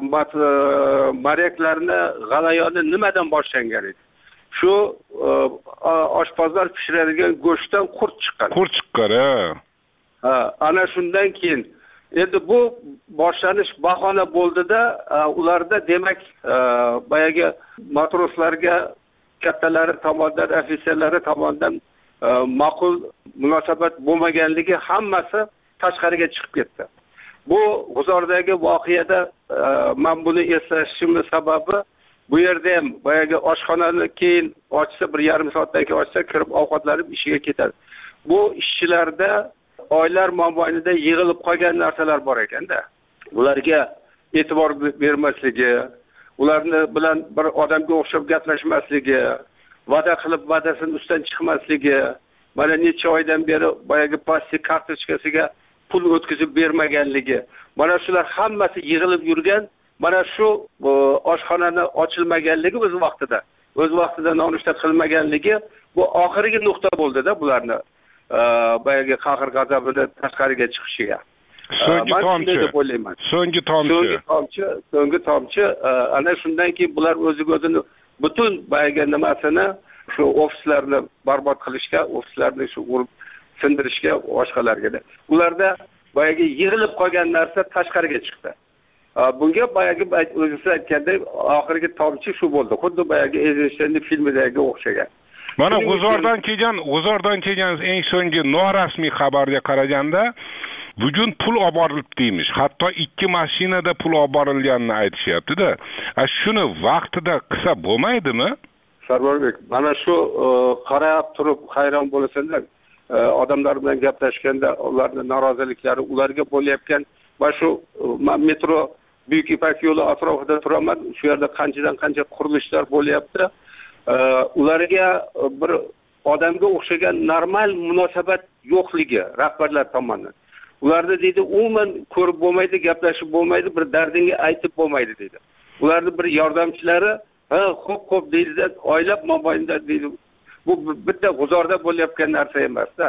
S13: maryaklarni g'alayoni nimadan boshlangan edi? Shu oshpazlar pishiradigan go'shtdan qurt chiqqan.
S9: Qurt chiqqan, ha.
S13: Ha, ana shundan keyin endi bu boshlanish bahona bo'ldida, ularda demak boyagi matroslarga kattalari tomonidan, ofitserlari tomonidan ma'qul munosabat bo'lmaganligi hammasi tashqariga chiqib ketdi. Bu G'uzordagi voqeada men buni eslashimning sababi, bu yerda ham boyagi oshxonani keyin ochsa, bir yarim soatdan keyin ochsa, kirib ovqatlanib ishiga ketadi. Bu ishchilarda oylar mobaynida yig'ilib qolgan narsalar bor ekanda. Ularga e'tibor bermasligi, ularni bilan bir odamga o'xshab gaplashmasligi, va'da qilib va'dasidan ustidan chiqmasligi, mana necha oydan beri boyagi plastik kartochkasiga pul o'tkazib bermaganligi, mana shular hammasi yig'ilib yurgan. Mana shu oshxonani ochilmaganligi o'z vaqtida, o'z vaqtida nonushta qilmaganligi bu oxirgi nuqta bo'ldi-da bularni boyagi qahr g'azabida tashqariga chiqishiga.
S9: So'nggi tomchi. So'nggi tomchi.
S13: So'nggi tomchi, so'nggi tomchi. Ana shundan keyin bular o'ziga o'zini butun boyagi nimasini shu ofislarni barbod qilishga, ofislarni shu urib sindirishga, boshqalarga. Ularda boyagi yig'ilib qolgan narsa tashqariga chiqdi. Bunga boyagi o'zingiz aytgandek oxirgi tomchi shu bo'ldi. Xuddi boyagi Eizenштейnning filmidagi o'xshagan.
S9: Mana G'uzordan kelgan, G'uzordan kelgan eng so'nggi norasmiy xabarga qaraganda, bugun pul olib borilibdi deymish. Hatto ikki mashinada pul olib borilganini aytishyapti-da. Shuni vaqtida qilsa bo'lmaydimi?
S13: Sarvarbek, mana shu qarab turib hayron bo'lasizlar. odamlar bilan gaplashganda ularning noroziliklari, ularga bo'layotgan va shu metro Buyuk Ipak yo'li atrofida turaman, shu yerda qanchadan qancha qurilishlar bo'lyapti. Ularga bir odamga o'xshagan normal munosabat yo'qligi rahbarlar tomonidan. Ularni deydi, umuman ko'rib bo'lmaydi, gaplashib bo'lmaydi, bir dardingga aytib bo'lmaydi deydi. Ularning bir yordamchilari, ha, xo'p, xo'p deydi, oylab mobaynida deydi. Bu bitta g'uzorda bo'layotgan narsa emas-da.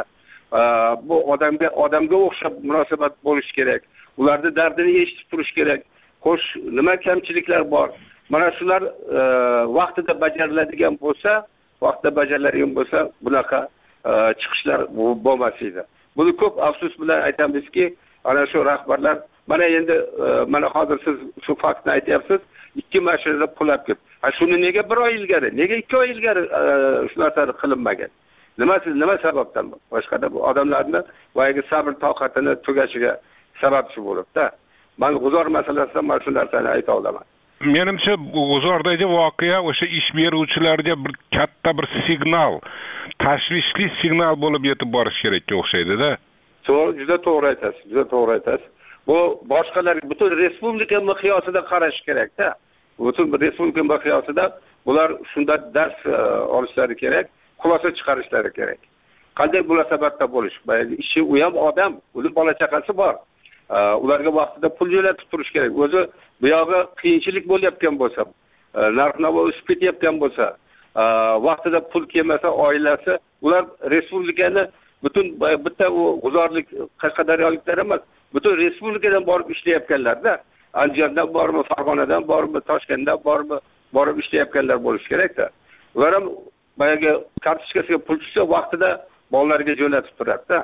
S13: Bu odamga odamga o'xshab munosabat bo'lish kerak. Ularning dardini eshitib turish kerak. Xo'sh, nima kamchiliklar bor? Mana shular vaqtida bajariladigan bo'lsa, vaqtida bajariladigan bo'lsa, bunaqa chiqishlar bo'lmas edi. Buni ko'p afsus bilan aytamizki, ana shu rahbarlar, mana endi mana hozir siz shu faktni aytyapsiz, ikki mashinada pulab ketdi. Ha, shuni nega bir oy ilgari, nega ikki oy ilgari shu narsa qilinmagan? Nima nima sababdan? Boshqada bu odamlarning boyagi sabr toqatini tugashiga sababchi bo'libdi. Men g'uzor masalasida mana shu narsani ayta olaman.
S9: Menimcha g'uzordagi voqea o'sha ish beruvchilarga bir katta bir signal, tashvishli signal bo'lib yetib borish kerakka o'xshaydi-da.
S13: To'g'ri, juda to'g'ri aytasiz, juda to'g'ri aytasiz. Bu boshqalar butun respublika miqyosida qarash kerak-da. Butun respublika miqyosida bular shunda dars olishlari kerak, xulosa chiqarishlari kerak. Qanday munosabatda bo'lish? Ishi u ham odam, uni bola chaqasi bor. Ularga vaqtida pul jo'natib turish kerak. O'zi bu yog'i qiyinchilik bo'layotgan bo'lsa, narx-navo o'sib ketayotgan bo'lsa, vaqtida pul kelmasa oilasi, ular respublikani butun bitta u g'uzorlik Qashqadaryoliklar emas, butun respublikadan borib ishlayotganlar-da. Andijondan bormi, Farg'onadan bormi, Toshkentdan bormi, borib ishlayotganlar bo'lish kerak-da. Ular ham boyagi kartochkasiga pul tushsa vaqtida bolalarga jo'natib turadi-da.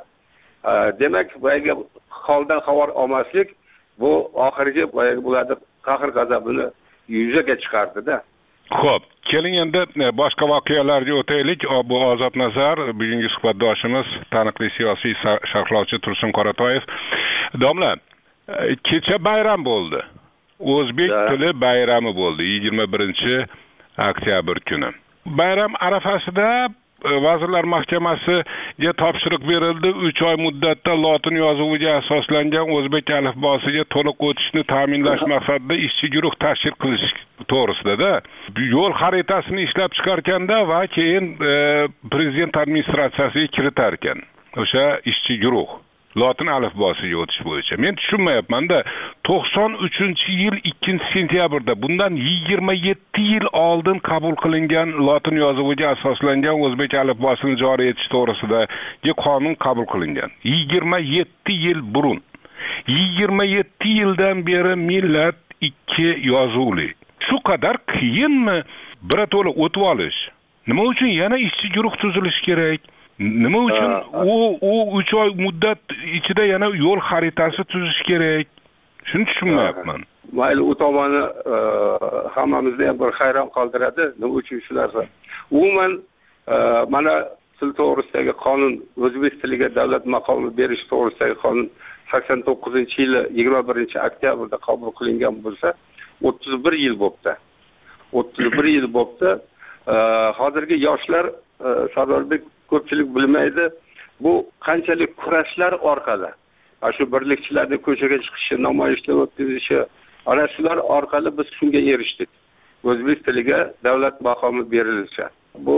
S13: Demak, boyagi holdan xabar olmaslik bu oxirgi boyagi bularni qahr g'azabini yuzaga chiqardi-da.
S9: Xo'p, keling endi boshqa voqealarga o'taylik. Bu Ozod Nazar, bugungi suhbatdoshimiz, taniqli siyosiy sharhlovchi Tursun Qoratoyev. Domla, kecha bayram bo'ldi. O'zbek tili bayrami bo'ldi, yigirma birinchi oktyabr kuni. Bayram arafasida Vazirlar Mahkamasiga topshiriq berildi. uch oy muddatda lotin yozuviga asoslangan o'zbek alifbosiga to'liq o'tishni ta'minlash maqsadida ishchi guruh tashkil qilish to'g'risida yo'l xaritasini ishlab chiqarganda va keyin prezident administratsiyasiga kiritar ekan o'sha ishchi guruh lotin alifbosiga o'tish bo'yicha. Men tushunmayapman-da, to'qson uchinchi yil ikkinchi sentyabrda bundan yigirma yetti yil oldin qabul qilingan lotin yozuviga asoslangan o'zbek alifbosini joriy etish to'g'risidagi qonun qabul qilingan. yigirma yetti yil burun. yigirma yetti yildan beri millat ikki yozuvli. Shu qadar qiyinmi birato'la o'tib olish? Nima uchun yana ishchi guruh tuzilishi kerak? Nima uchun u u uch oy muddat ichida yana yo'l xaritasi tuzish kerak? Shuni tushunmayapman.
S13: Mayli, u tomoni hammamizni ham bir hayron qoldiradi. Nima uchun shu narsa? Umuman mana til to'g'risidagi qonun, o'zbek tiliga davlat maqomi berish to'g'risidagi qonun sakson to'qqizinchi yili yigirma birinchi oktyabrda qabul qilingan bo'lsa, o'ttiz bir yil bo'ldi. o'ttiz bir yil bo'ldi. Hozirgi yoshlar Sardorbek ko'pchilik bilmaydi. Bu qanchalik kurashlar orqali, shu birlikchilarning ko'chaga chiqishi, namoyishlar o'tkazishi, ana shular orqali biz shunga erishdik. O'zbek tiliga davlat maqomi berilishi. Bu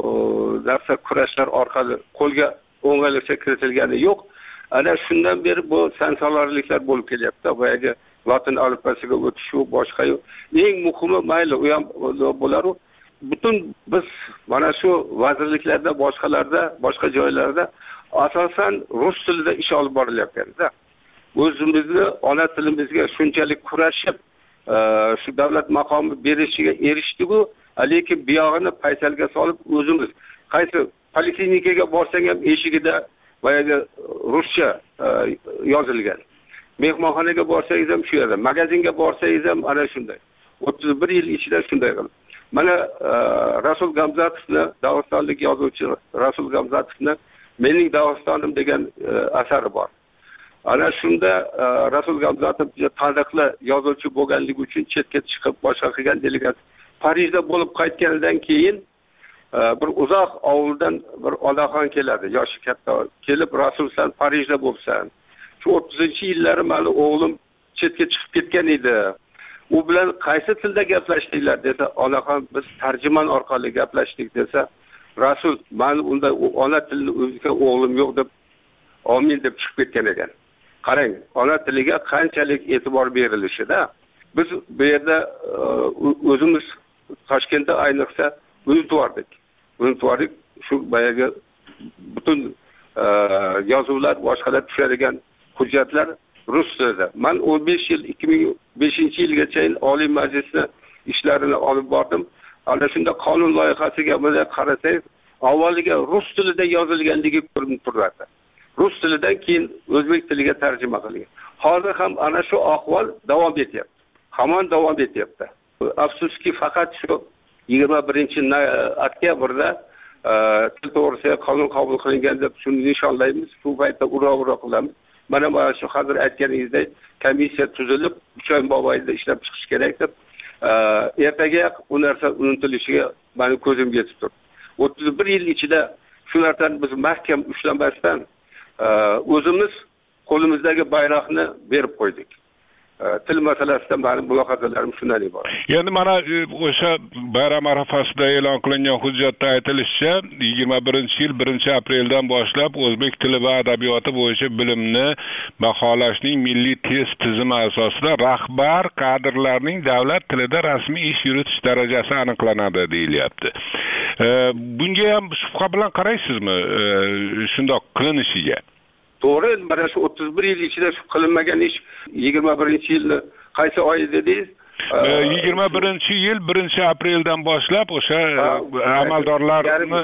S13: narsa kurashlar orqali qo'lga o'ng'alishga kiritilgani yo'q. Ana shundan beri bu sansalorliklar bo'lib kelyapti. Boyagi lotin alifbosiga o'tish u boshqa. Eng muhimi, mayli u ham bo'lar-u, butun biz mana shu vazirliklarda, boshqalarda, boshqa joylarda asosan rus tilida ish olib borilyapti-da. O'zimizni ona tilimizga shunchalik kurashib, shu davlat maqomi berishiga erishdik-ku, lekin bu yog'ini paysalga solib o'zimiz qaysi poliklinikaga borsang ham eshigida boyagi ruscha yozilgan. Mehmonxonaga borsangiz ham shu yerda, magazinga borsangiz ham ana shunday. o'ttiz bir yil ichida shunday qilib. Mana Rasul Gamzatovni, Dog'istonlik yozuvchi Rasul Gamzatovni Mening Dog'istonim degan asari bor. Ana shunda Rasul Gamzatov taniqli yozuvchi bo'lganligi uchun chetga chiqib boshqa qilgan delegat Parijda bo'lib qaytganidan keyin bir uzoq ovuldan bir onaxon keladi, yoshi katta kelib, Rasul san Parijda bo'lsan. Shu o'ttizinchi yillari mali o'g'lim chetga chiqib ketgan edi. U bilan qaysi tilda gaplashdinglar desa, onaxon biz tarjimon orqali gaplashdik desa, Rasul men unda ona tilini o'zga o'g'lim yo'q deb amin deb chiqib ketgan ekan. Qarang, ona tiliga qanchalik e'tibor berilishida. Biz bu yerda o'zimiz Toshkentda ayniqsa unutvordik. Unutvordik shu boyagi butun yozuvlar, boshqalar tushadigan hujjatlar rus tilida. Men o'n besh yil ikki ming beshinchi yilgacha Oliy Majlisni ishlarini olib bordim. Ana shunda qonun loyihasiga bunday qarasangiz, avvaliga rus tilida yozilganligi ko'rinib turardi. Rus tilidan keyin o'zbek tiliga tarjima qilingan. Hozir ham ana shu ahvol davom etyapti. Hamon davom etyapti. Afsuski faqat shu yigirma birinchi oktyabrda til to'g'risida qonun qabul qilingan deb shuni nishonlaymiz. Shu paytda ura-ura qilamiz. Mana mana shu hozir aytganingizdek komissiya tuzilib, uch oy mobaynida ishlab chiqish kerak deb ertaga bu narsa unutilishiga meni ko'zim yetib turdi. o'ttiz bir yil ichida shu narsani biz mahkam ushlamasdan o'zimiz qo'limizdagi bayroqni berib qo'ydik. Til masalasida meni mulohazalarim shundan iborat.
S9: Endi mana o'sha bayram arafasida e'lon qilingan hujjatda aytilishicha, yigirma birinchi yil birinchi apreldan boshlab o'zbek tili va adabiyoti bo'yicha bilimni baholashning milliy test tizimi asosida rahbar kadrlarning davlat tilida rasmiy ish yuritish darajasi aniqlanadi deyilyapti. Bunga ham shubha bilan qaraysizmi, shundoq qilinishiga?
S13: To'g'ri, mana shu o'ttiz bir yil ichida shu qilinmagan ish yigirma birinchi yilni qaysi oy dedingiz?
S9: yigirma birinchi yil birinchi apreldan boshlab o'sha amaldorlarni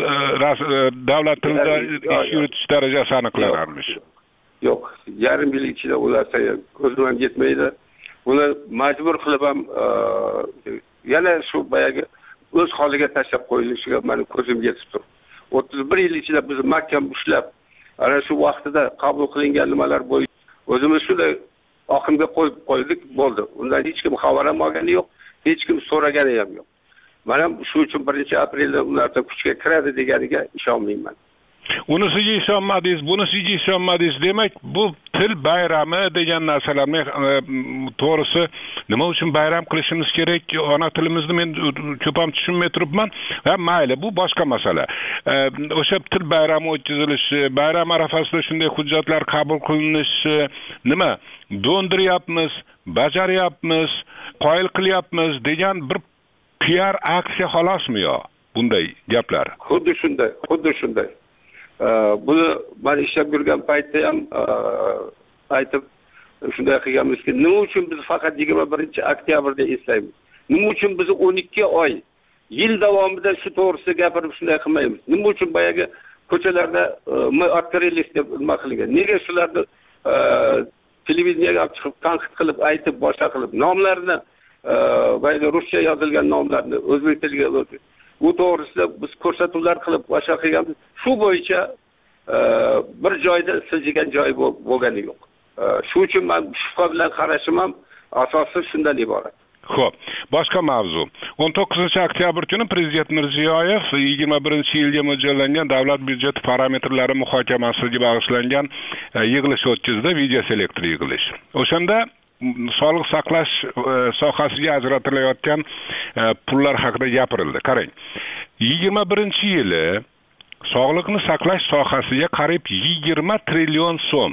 S9: davlat tilida ish yuritish darajasi aniqlanarmish.
S13: Yo'q, yarim yil ichida ular ko'zim ham yetmaydi. Uni majbur qilib ham yana shu boyagi o'z holiga tashlab qo'yilishiga meni ko'zim yetib turdi. o'ttiz bir yil ichida biz mahkam ushlab ana shu vaqtida qabul qilingan nimalar bo'yicha o'zimiz shunday oqimga qo'yib qo'ydik, bo'ldi. Undan hech kim xabar ham olgani yo'q, hech kim so'ragani ham yo'q. Men ham shu uchun birinchi aprelda ularda kuchga kiradi deganiga ishonmayman.
S9: Unisiga ishonmadingiz, bunisiga ishonmadingiz, demak bu til bayrami degan narsalarni to'g'risi nima uchun bayram qilishimiz kerak? Ona tilimizni men ko'p ham tushunmay turibman. Ha, mayli, bu boshqa masala. O'sha til bayrami o'tkazilishi, bayram arafasida shunday hujjatlar qabul qilinishi nima? Do'ndiryapmiz, bajaryapmiz, qoyil qilyapmiz degan bir P R aksiya xolosmi yo bunday gaplar?
S13: Xuddi shunday, xuddi shunday. Buni men ishlab yurgan paytda ham aytib shunday qilganmizki, nima uchun biz faqat yigirma birinchi oktyabrda eslaymiz? Nima uchun biz o'n ikki oy yil davomida shu to'g'risida gapirib shunday qilmaymiz? Nima uchun boyagi ko'chalarda мы открылись deb nima qilingan? Nega shularni televiziyaga olib chiqib tanqid qilib, aytib, boshqa qilib nomlarni boyagi ruscha yozilgan nomlarni o'zbek tiliga o'tib bu to'g'risida biz ko'rsatuvlar qilib boshqa qilganmiz. Shu bo'yicha bir joyda siljigan joy bo'lgani yo'q. Shu uchun men shubha bilan qarashim ham asosi shundan iborat.
S9: Xo'p, boshqa mavzu. o'n to'qqizinchi oktyabr kuni Prezident Mirziyoyev yigirma birinchi yilga mo'ljallangan davlat byudjeti parametrlari muhokamasiga bag'ishlangan yig'ilish o'tkazdi, video selektor yig'ilish. O'shanda sog'liq saqlash sohasiga ajratilayotgan pullar haqida gapirildi. Qarang, yigirma birinchi yili sog'liqni saqlash sohasiga qariyb yigirma trillion so'm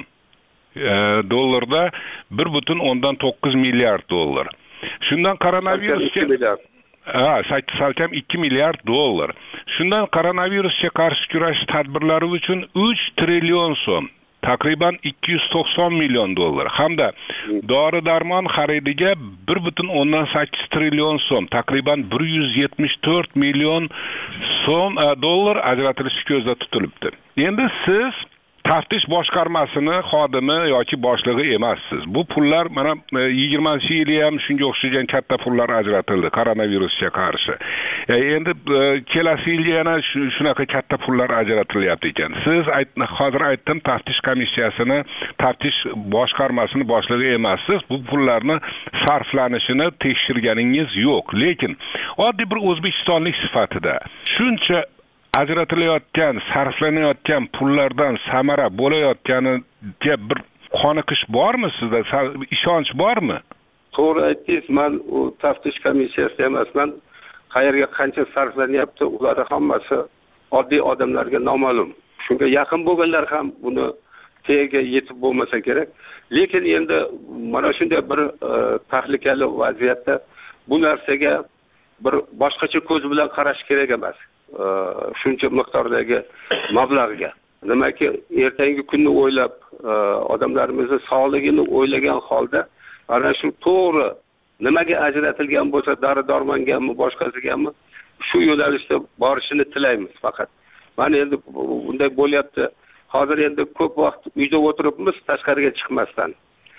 S9: dollarda bir butun o'ndan to'qqiz milliard dollar. Shundan koronavirusga ha, salkam ikki milliard dollar. Shundan koronavirusga qarshi kurash tadbirlari uchun uch trillion so'm, taqriban ikki yuz to'qson million dollar hamda dori-darmon xaridiga bir butun o'ndan sakkiz trillion so'm, taqriban bir yuz yetmish to'rt million so'm dollar ajratilishi ko'zda tutilibdi. Endi siz taftish boshqarmasini xodimi yoki boshlig'i emassiz. Bu pullar mana yigirmanchi yili ham shunga o'xshagan katta pullar ajratildi koronavirusga qarshi. Endi kelasi yilga yana shunaqa katta pullar ajratilyapti ekan. Siz hozir aytdim, taftish komissiyasini, taftish boshqarmasini boshlig'i emassiz. Bu pullarni sarflanishini tekshirganingiz yo'q. Lekin oddiy bir o'zbekistonlik sifatida shuncha ajratilayotgan, sarflanayotgan pullardan samara bo'layotganiga bir qoniqish bormi sizda? Ishonch bormi?
S13: To'g'ri aytdingiz, men u taftish komissiyasida emasman. Qayerga qancha sarflanyapti, ular hammasi oddiy odamlarga noma'lum. Shunga yaqin bo'lganlar ham buni tagiga yetib bo'lmasa kerak. Lekin endi mana shunday bir tahlikali vaziyatda bu narsaga bir boshqacha ko'z bilan qarash kerak emas. Shuncha miqdordagi mablag'ga. Nimaki ertangi kunni o'ylab, odamlarimizning sog'ligini o'ylagan holda ana shu to'g'ri nimaga ajratilgan bo'lsa, dori-dormonganmi, boshqasiganmi, shu yo'nalishda borishini tilaymiz faqat. Mana endi bunday bo'lyapti. Hozir endi ko'p vaqt uyda o'tiribmiz, tashqariga chiqmasdan.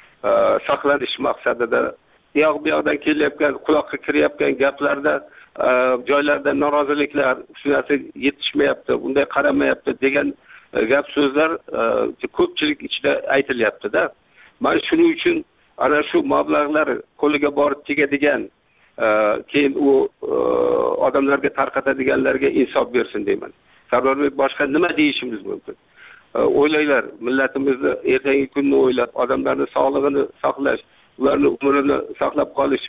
S13: Saqlanish maqsadida yoq bu yoqdan kelayotgan, quloqqa kirayotgan gaplarda joylarda noroziliklar, shu narsa yetishmayapti, bunday qaramayapti degan gap so'zlar ko'pchilik ichida aytilyapti-da. Men shuning uchun ana shu mablag'lar qo'liga borib tegadigan, keyin u odamlarga tarqatadiganlarga insof bersin deyman. Sababi boshqa nima deyishimiz mumkin? O'ylaylar, millatimizni ertangi kunni o'ylab, odamlarning sog'lig'ini saqlash, ularning umrini saqlab qolish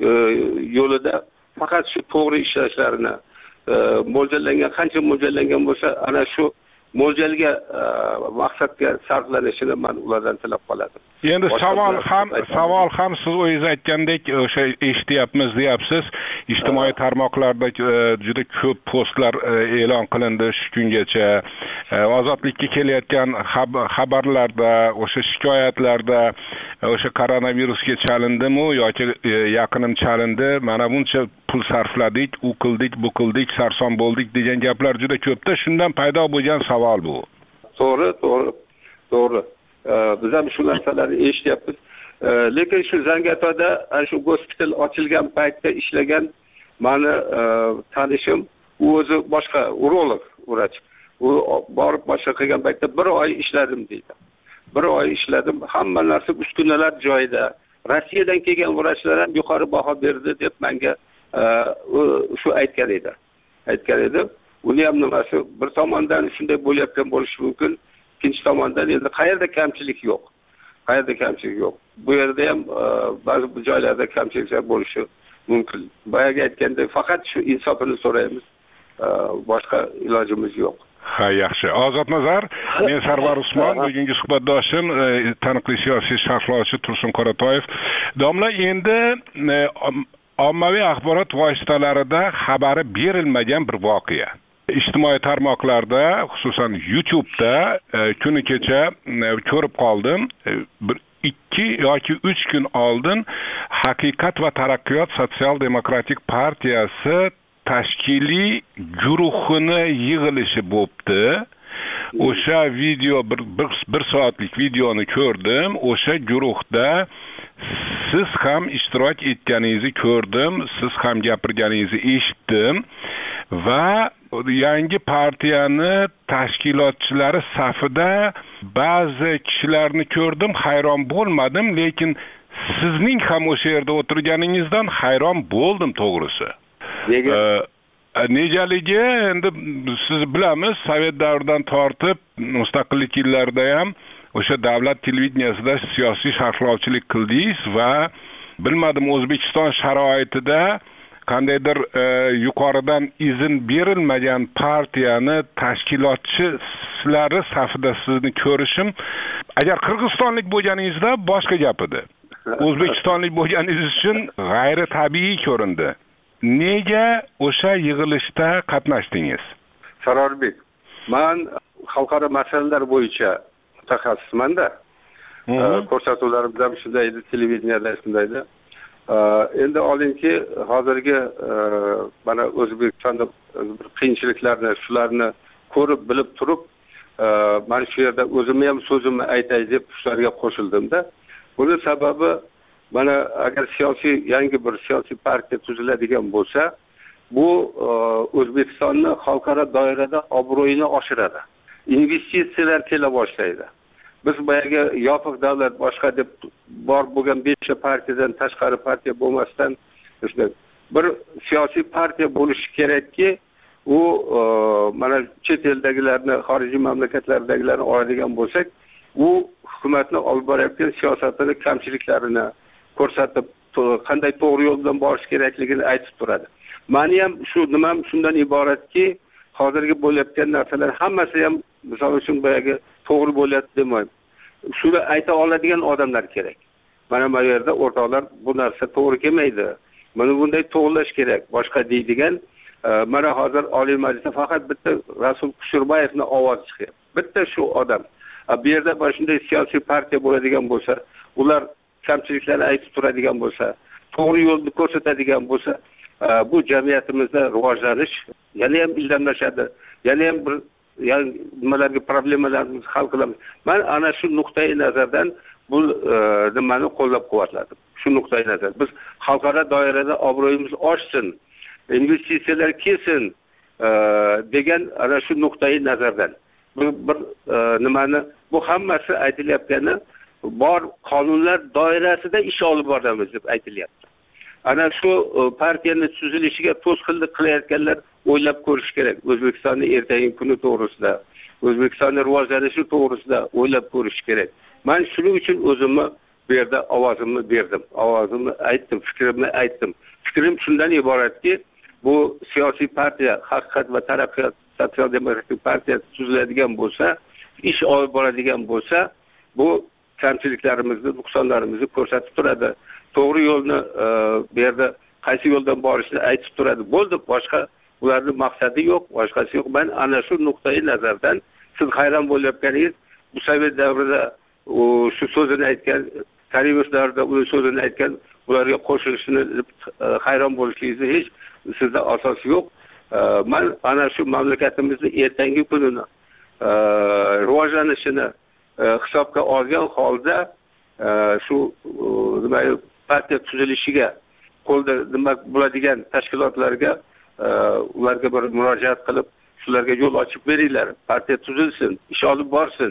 S13: yo'lida faqat shu to'g'ri ishlashlarini, mo'ljallangan, qancha mo'ljallangan bo'lsa, ana shu mo'ljalga maqsadga sarflanishini men ulardan tilab qoladim.
S9: Endi savol ham savol ham siz o'zingiz aytgandek o'sha eshityapmiz deyapsiz. Ijtimoiy tarmoqlarda juda ko'p postlar e'lon qilindi shu kungacha. Ozodlikka kelayotgan xabarlarda, o'sha shikoyatlarda o'sha koronavirusga chalindimi yoki yaqinim chalindi, mana buncha pul sarfladik, u qildik, bu qildik, sarson bo'ldik degan gaplar juda ko'pda. Shundan paydo bo'lgan savol bu.
S13: To'g'ri, to'g'ri. To'g'ri. Biz ham shu narsalarni eshityapmiz. Lekin shu Zangiotada shu gospital ochilgan paytda ishlagan meni tanishim, u o'zi boshqa urolog, vrach. U borib boshqa qilgan paytda bir oy ishladim deydi. Bir oy ishladim, hamma narsa uskunalar joyida. Rossiyadan kelgan vrachlar ham yuqori baho berdi deb menga shu aytgan edi. Aytgan edi. Uni ham nimasi bir tomondan shunday bo'layotgan bo'lishi mumkin. Ikkinchi tomondan endi qayerda kamchilik yo'q. Qayerda kamchilik yo'q. Bu yerda ham ba'zi joylarda kamchiliklar bo'lishi mumkin. Boyaga aytgandek faqat shu insofini so'raymiz. Boshqa ilojimiz yo'q.
S9: Ha, yaxshi. Ozodnazar, men Sarvar Usmon, bugungi suhbatdoshim, taniqli siyosiy sharhlovchi Tursun Qoratoyev. Domla, endi ommaviy axborot vositalarida xabari berilmagan bir voqea. Ijtimoiy tarmoqlarda, xususan YouTube'da kuni kecha ko'rib qoldim. Bir ikki yoki uch kun oldin Haqiqat va taraqqiyot Sotsial demokratik partiyasi tashkiliy guruhini yig'ilishi bo'pti. O'sha video bir, bir bir soatlik videoni ko'rdim. O'sha guruhda siz ham ishtirok etganingizni ko'rdim, siz ham gapirganingizni eshitdim va yangi partiyani tashkilotchilari safida ba'zi kishilarni ko'rdim, hayron bo'lmadim, lekin sizning ham o'sha yerda o'tirganingizdan hayron bo'ldim to'g'risi.
S13: Nega?
S9: Negaligi endi siz bilamiz, Sovet davridan tortib mustaqillik yillarida ham o'sha davlat televideniyasida siyosiy sharhlovchilik qildingiz va bilmadim O'zbekiston sharoitida qandaydir yuqoridan izn berilmagan partiyani tashkilotchilari safida sizni ko'rishim, agar qirg'izistonlik bo'lganingizda boshqa gap edi. O'zbekistonlik bo'lganingiz uchun g'ayri tabiiy ko'rindi. Nega o'sha yig'ilishda qatnashdingiz?
S13: Sarorbek, men xalqaro masalalar bo'yicha mutaxassisman-da. Ko'rsatuvlarimiz ham shunday edi, televideniyada shunday edi. Endi olingki, hozirgi mana O'zbekistonda bir qiyinchiliklarni, shularni ko'rib, bilib turib, men shu yerda o'zimni ham so'zimni aytay deb shularga qo'shildim-da. Buning sababi mana agar siyosiy yangi bir siyosiy partiya tuziladigan bo'lsa, bu O'zbekistonni xalqaro doirada obro'yini oshiradi. Investitsiyalar kela boshlaydi. Biz boyaga yopiq davlat boshqa deb bor bo'lgan besh partiyadan tashqari partiya bo'lmasdan bir siyosiy partiya bo'lishi kerakki, u mana chet eldagilarni, xorijiy mamlakatlardagilarni oladigan bo'lsak, u hukumatni olib borayotgan siyosatini kamchiliklarini ko'rsatib, qanday to'g'ri yo'l bilan borish kerakligini aytib turadi. Meni ham shu nimam shundan iboratki, hozirgi bo'layotgan narsalar hammasi ham misol uchun boyagi to'g'ri bo'lyapti demayman. Shuni ayta oladigan odamlar kerak. Mana bu yerda o'rtoqlar bu narsa to'g'ri kelmaydi. Mana bunday to'g'rilash kerak. Boshqa deydigan mana hozir Oliy Majlisda faqat bitta Rasul Kusherbayevning ovozi chiqyapti. Bitta shu odam. Bu yerda mana shunday siyosiy partiya bo'ladigan bo'lsa, ular kamchiliklarni aytib turadigan bo'lsa, to'g'ri yo'lni ko'rsatadigan bo'lsa, bu jamiyatimizda rivojlanish yana ham illamlashadi. Yana ham bir yani nimalarga problemalarimizni hal qilamiz. Men ana shu nuqtai nazardan bu nimani qo'llab-quvvatladim. Shu nuqtai nazar. Biz xalqaro doirada obro'yimiz oshsin, investitsiyalar kelsin degan ana shu nuqtai nazardan. Bir, bir nimani bu hammasi aytilayotgani bor qonunlar doirasida ish olib boramiz deb aytilyapti. Ana shu partiyani tuzilishiga to'sqinlik qilayotganlar o'ylab ko'rish kerak. O'zbekistonning ertangi kuni to'g'risida, O'zbekistonning rivojlanishi to'g'risida o'ylab ko'rish kerak. Men shuning uchun o'zimni bu yerda ovozimni berdim. Ovozimni aytdim, fikrimni aytdim. Fikrim shundan iboratki, bu siyosiy partiya, Haqiqat va taraqqiyot sotsial demokratik partiya tuziladigan bo'lsa, ish olib boradigan bo'lsa, bu kamchiliklarimizni, nuqsonlarimizni ko'rsatib turadi. To'g'ri yo'lni bu yerda qaysi yo'ldan borishni aytib turadi. Bo'ldi, boshqa ularning maqsadi yo'q, boshqasi yo'q. Men ana shu nuqtai nazardan siz hayron bo'layotganingiz, bu Sovet davrida shu so'zini aytgan, Karimov davrida uning so'zini aytgan, ularga qo'shilishini hayron bo'lishingizda hech sizda asosi yo'q. Men ana shu mamlakatimizning ertangi kunini rivojlanishini hisobga olgan holda shu nima partiya tuzilishiga qo'lda nima bo'ladigan tashkilotlarga ularga bir murojaat qilib, shularga yo'l ochib beringlar, partiya tuzilsin, ish olib borsin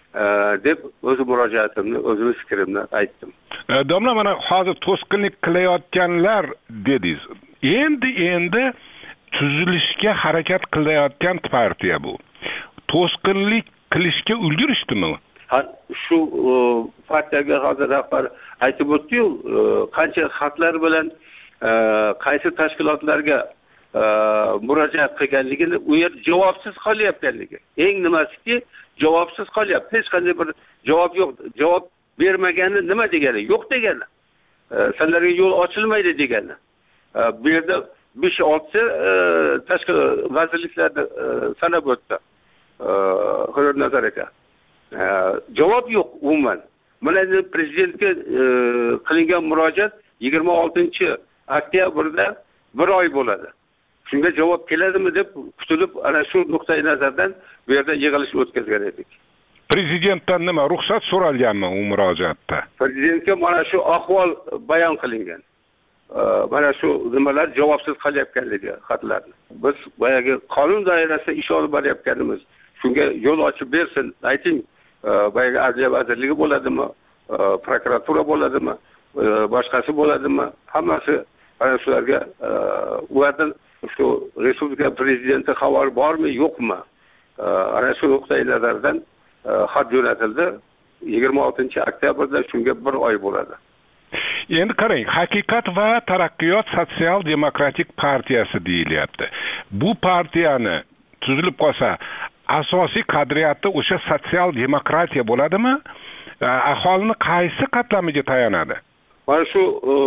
S13: deb o'z murojaatimni, o'zim fikrimni aytdim.
S9: Domla, mana hozir to'sqinlik qilayotganlar dedingiz. Endi endi tuzilishga harakat qilayotgan partiya bu. To'sqinlik qilishga ulgurishdimi?
S13: Ha, shu partiyaga hozir rahbar aytib o'tdi-yu, qancha xatlar bilan qaysi tashkilotlarga murojaat qilganligini, u yer javobsiz qolyapti. Eng nimasiki, javobsiz qolyapti. Hech qanday bir javob yo'q. Javob bermagani nima degani? Yo'q degani. Sizlarga yo'l ochilmaydi degani. Bu yerda besh olti tashkilot vazirliklarda sanab o'tdi. Hurmat nazar aka. Javob yo'q umuman. Mana prezidentga qilingan murojaat yigirma oltinchi oktyabrda bir oy bo'ladi. Shunga javob keladimi deb kutilib, ana shu nuqtai nazardan bu yerda yig'ilish o'tkazgan edik.
S9: Prezidentdan nima ruxsat so'ralganmi u murojaatda?
S13: Prezidentga mana shu ahvol bayon qilingan. Mana shu nimalar javobsiz qolayotganligi xatlarni. Biz boyagi qonun doirasida ish olib borayotganimiz, shunga yo'l ochib bersin, ayting. Boyagi Adliya vazirligi bo'ladimi, prokuratura bo'ladimi, boshqasi bo'ladimi, hammasi ana shularga ulardan shu respublika prezidenti xabar bormi, yo'qmi? Ana shu nuqtai nazardan xat jo'natildi. yigirma oltinchi oktyabrda shunga bir oy bo'ladi.
S9: Endi qarang, Haqiqat va taraqqiyot sotsial demokratik partiyasi deyilyapti. Bu partiyani tuzilib qolsa, asosiy qadriyati o'sha sotsial demokratiya bo'ladimi? Aholini qaysi qatlamiga tayanadi?
S13: Mana shu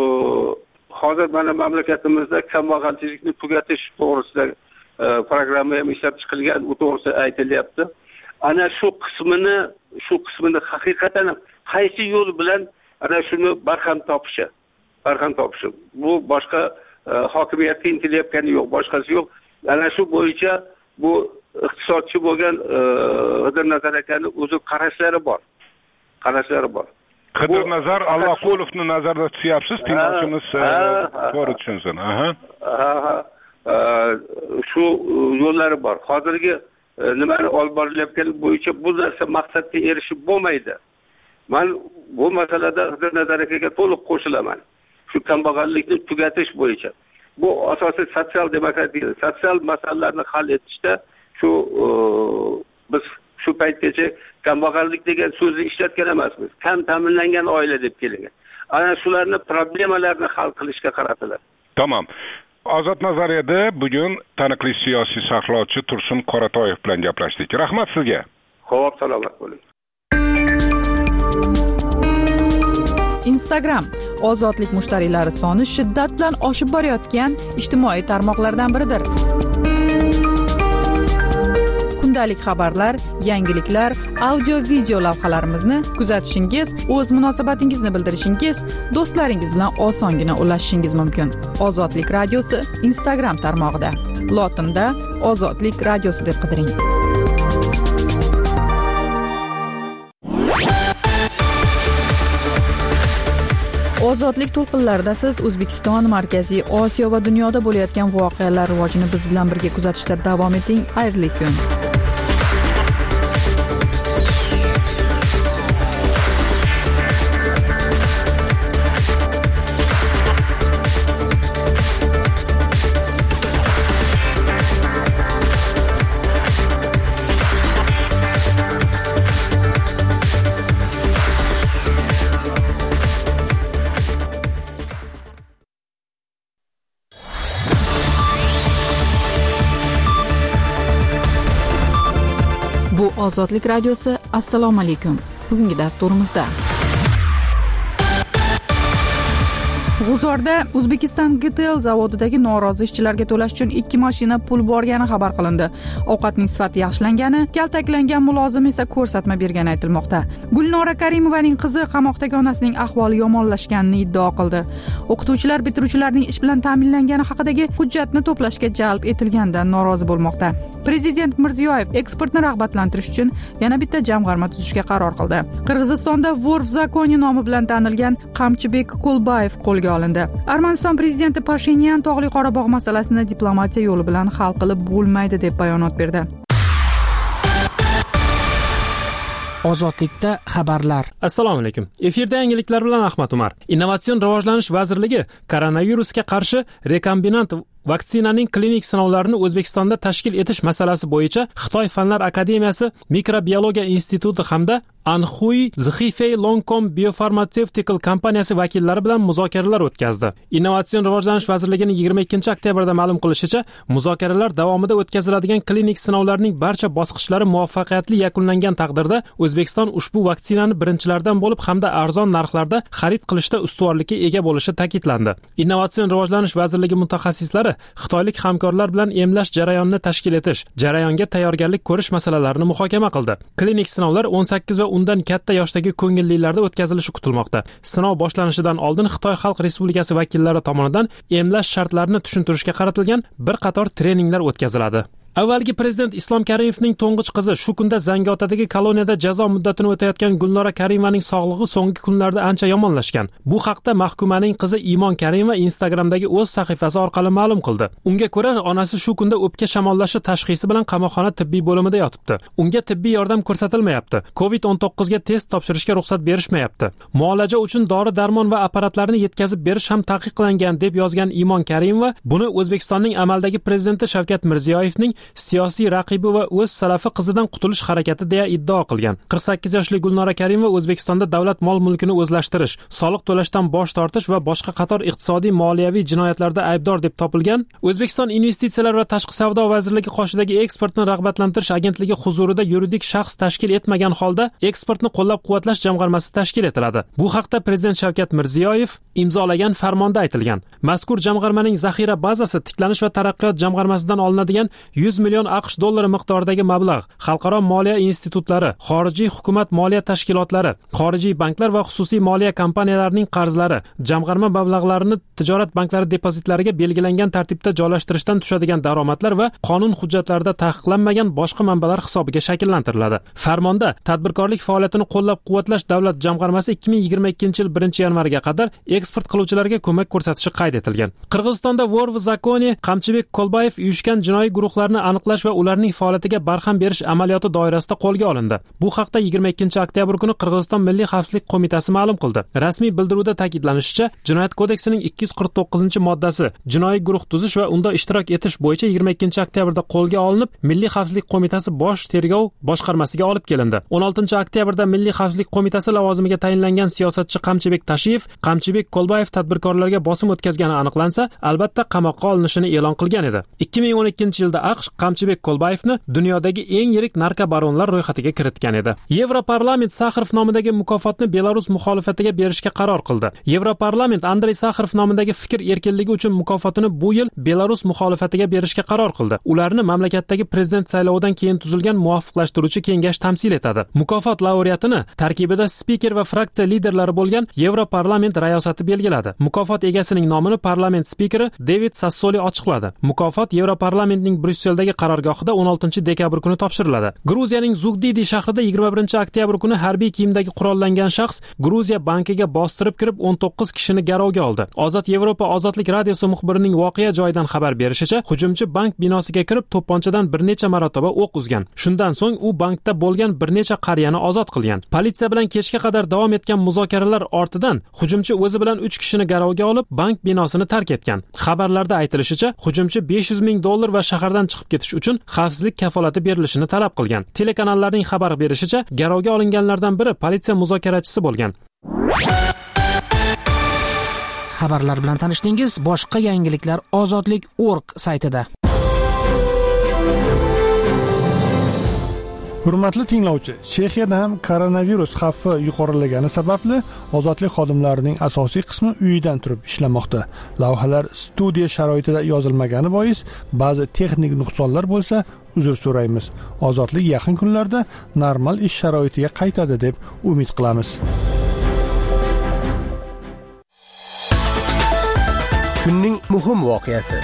S13: hozir mana mamlakatimizda kambag'alchilikni tugatish to'g'risida programma ham ishlab chiqilgan, u to'g'risida aytilyapti. Ana shu qismini, shu qismini haqiqatan qaysi yo'l bilan ana shuni barham topishi, barham topishi. Bu boshqa hokimiyatga intilayotgani yo'q, boshqasi yo'q. Ana shu bo'yicha bu iqtisodchi bo'lgan Qidirnazar akani o'zi qarashlari bor. Qarashlari bor.
S9: Qidirnazar Alloqulovni nazarda tutyapsiz, tinglovchimiz to'g'ri tushunsin. Aha.
S13: Ha, shu yo'llari bor. Hozirgi nimani olib borilayotgani bo'yicha bu narsa maqsadga erishib bo'lmaydi. Men bu masalada Qidirnazar akaga to'liq qo'shilaman. Shu kambag'allikni tugatish bo'yicha. bu asosiy sotsial demokratiya, sotsial masalalarni hal etishda shu biz shu paytgacha kambag'allik degan so'zni ishlatgan emasmiz. Kam ta'minlangan oila deb kelingan. Ana shularni problemalarni hal qilishga qaratiladi.
S9: Tamam. Ozod nazariyada bugun taniqli siyosiy sharhlovchi Tursun Qoratoyev bilan gaplashdik. Rahmat sizga.
S13: Xo'p, salomat bo'ling.
S1: Instagram ozodlik mushtariylari soni shiddat bilan oshib borayotgan ijtimoiy tarmoqlardan biridir. Kundalik xabarlar, yangiliklar, audio-video lavhalarimizni kuzatishingiz, o'z munosabatingizni bildirishingiz, do'stlaringiz bilan osongina ulashishingiz mumkin. Ozodlik radiosi Instagram tarmog'ida. Lotinda Ozodlik radiosi deb qidiring. Ozodlik to'lqinlarida siz O'zbekiston, Markaziy Osiyo va dunyoda bo'layotgan voqealar rivojini biz bilan birga kuzatishda davom eting. Xayrli kun. Bu Ozodlik radiosi. Assalomu alaykum. Bugungi dasturimizda G'uzorda O'zbekiston G T L zavodidagi norozi ishchilarga to'lash uchun ikki mashina pul borgani xabar qilindi. Ovqatning sifati yaxshilangani, kaltaklangan mulozim esa ko'rsatma bergani aytilmoqda. Gulnora Karimovaning qizi qamoqdagi onasining ahvoli yomonlashganini iddao qildi. O'qituvchilar bitiruvchilarning ish bilan ta'minlangani haqidagi hujjatni to'plashga jalb etilganidan norozi bo'lmoqda. Prezident Mirziyoyev eksportni rag'batlantirish uchun yana bitta jamg'arma tuzishga qaror qildi. Qirg'izistonda Vor v zakoni nomi bilan tanilgan Qamchibek Kulbayev qo'lga olindi. Armaniston prezidenti Pashinyan Tog'li Qorabog' masalasini diplomatiya yo'li bilan hal qilib bo'lmaydi deb bayonot berdi.
S2: Ozodlikda xabarlar.
S3: Assalomu alaykum. Efirda yangiliklar bilan Ahmad Umar. Innovatsion rivojlanish vazirligi koronavirusga qarshi rekombinant vaksinaning klinik sinovlarini O'zbekistonda tashkil etish masalasi bo'yicha Xitoy Fanlar akademiyasi Mikrobiologiya instituti hamda Anhui Zhifei Longcom Biopharmaceutical kompaniyasi vakillari bilan muzokaralar o'tkazdi. Innovatsion rivojlanish vazirligining yigirma ikkinchi oktyabrda ma'lum qilishicha, muzokaralar davomida o'tkaziladigan klinik sinovlarning barcha bosqichlari muvaffaqiyatli yakunlangan taqdirda O'zbekiston ushbu vaksinani birinchilardan bo'lib hamda arzon narxlarda xarid qilishda ustuvorlikka ega bo'lishi ta'kidlandi. Innovatsion rivojlanish vazirligi mutaxassislari xitoylik hamkorlar bilan emlash jarayonini tashkil etish, jarayonga tayyorgarlik ko'rish masalalarini muhokama qildi. Klinik sinovlar o'n sakkiz va undan katta yoshdagi ko'ngillilarda o'tkazilishi kutilmoqda. Sinov boshlanishidan oldin Xitoy Xalq Respublikasi vakillari tomonidan emlash shartlarini tushuntirishga qaratilgan bir qator treninglar o'tkaziladi. Avvalgi prezident Islom Karimovning to'ng'ich qizi shu kunda Zangiotadagi koloniyada jazo muddatini o'tayotgan Gulnora Karimovaning sog'lig'i so'nggi kunlarda ancha yomonlashgan. Bu haqda mahkumaning qizi Imon Karimova Instagramdagi o'z sahifasi orqali ma'lum qildi. Unga ko'ra, onasi shu kunda o'pka shamollashi tashxisi bilan qamoqxona tibbiy bo'limida yotibdi. Unga tibbiy yordam ko'rsatilmayapti. covid o'n to'qqiz ga test topshirishga ruxsat berishmayapti. Muolaja uchun dori-darmon va apparatlarni yetkazib berish ham taqiqlangan deb yozgan Imon Karimova buni O'zbekistonning amaldagi prezidenti Shavkat Mirziyoyevning siyosiy raqibi va o'z salafi qizidan qutulish harakati deya iddao qilgan. qirq sakkiz yoshli Gulnora Karimova O'zbekistonda davlat mol-mulkini o'zlashtirish, soliq to'lashdan bosh tortish va boshqa qator iqtisodiy moliyaviy jinoyatlarda aybdor deb topilgan. O'zbekiston Investitsiyalar va tashqi savdo vazirligi qoshidagi eksportni rag'batlantirish agentligi huzurida yuridik shaxs tashkil etmagan holda eksportni qo'llab-quvvatlash jamg'armasi tashkil etiladi. Bu haqda prezident Shavkat Mirziyoyev imzolagan farmonda aytilgan. Mazkur jamg'armaning zaxira bazasi tiklanish va taraqqiyot jamg'armasidan olinadigan yuz million AQSh dollari miqdoridagi mablag', xalqaro moliya institutlari, xorijiy hukumat moliya tashkilotlari, xorijiy banklar va xususiy moliya kompaniyalarining qarzlari, jamg'arma mablag'larini tijorat banklari depozitlariga belgilangan tartibda joylashtirishdan tushadigan daromadlar va qonun hujjatlarida taqiqlanmagan boshqa manbalar hisobiga shakllantiriladi. Farmonda tadbirkorlik faoliyatini qo'llab-quvvatlash davlat jamg'armasi ikki ming yigirma ikkinchi yil birinchi yanvarga qadar eksport qiluvchilarga ko'mak ko'rsatishi qayd etilgan. Qirg'izistonda Vor v zakoni Qamchibek Kulbayev uyushgan jinoiy guruhlarni aniqlash va ularning faoliyatiga barham berish amaliyoti doirasida qo'lga olindi. Bu haqda yigirma ikkinchi oktyabr kuni Qirg'iziston Milliy xavfsizlik qo'mitasi ma'lum qildi. Rasmiy bildiruvda ta'kidlanishicha, Jinoyat kodeksining ikki yuz qirq to'qqizinchi moddasi jinoiy guruh tuzish va unda ishtirok etish bo'yicha yigirma ikkinchi oktyabrda qo'lga olinib, Milliy xavfsizlik qo'mitasi bosh tergov boshqarmasiga olib kelindi. o'n oltinchi oktyabrda Milliy xavfsizlik qo'mitasi lavozimiga tayinlangan siyosatchi Qamchibek Tashiyev, Qamchibek Kolbayev tadbirkorlarga bosim o'tkazgani aniqlansa, albatta qamoqqa olinishini e'lon qilgan edi. ikki ming o'n ikkinchi yilda AQSh Qamchibek Kolbayevni dunyodagi eng yirik narkobaronlar ro'yxatiga kiritgan edi. Yevroparlament Sakharov nomidagi mukofotni Belarus muxolifatiga berishga qaror qildi. Yevroparlament Andrey Sakharov nomidagi fikr erkinligi uchun mukofotini bu yil Belarus muxolifatiga berishga qaror qildi. Ularni mamlakatdagi prezident saylovidan keyin tuzilgan muvofiqlashtiruvchi kengash tamsil etadi. Mukofot laureatini tarkibida spiker va fraksiya liderlari bo'lgan Yevroparlament rayosati belgiladi. Mukofot egasining nomini parlament spikeri David Sassoli ochiqladi. Mukofot Yevroparlamentning Bryusseldagi qarorgohida o'n oltinchi dekabr kuni topshiriladi. Gruziyaning Zugdidi shahrida yigirma birinchi oktyabr kuni harbiy kiyimdagi qurollangan shaxs Gruziya bankiga bostirib kirib o'n to'qqiz kishini garovga oldi. Ozod Yevropa ozodlik radiosi muxbirining voqea joyidan xabar berishicha, hujumchi bank binosiga kirib to'pponchadan bir necha marotaba o'q uzgan. Shundan so'ng u bankda bo'lgan bir necha qariyani ozod qilgan. Politsiya bilan kechga qadar davom etgan muzokaralar ortidan hujumchi o'zi bilan uch kishini garovga olib, bank binosini tark etgan. Xabarlarda aytilishicha, hujumchi besh yuz ming dollar va shahardan chiqib ketish uchun xavfsizlik kafolati berilishini talab qilgan. Telekanallarning xabar berishicha, garovga olinganlardan biri politsiya muzokarachisi bo'lgan.
S2: Xabarlar bilan tanishdingiz. Boshqa yangiliklar ozodlik nokta org saytida.
S4: Hurmatli tinglovchi, Chexiyada ham koronavirus xavfi yuqorilagani sababli ozodlik xodimlarining asosiy qismi uyidan turib ishlamoqda. Lavhalar studiya sharoitida yozilmagani bois ba'zi texnik nuqsonlar bo'lsa, uzr so'raymiz. Ozodlik yaqin kunlarda normal ish sharoitiga qaytadi deb umid qilamiz.
S5: Kunning muhim voqeasi.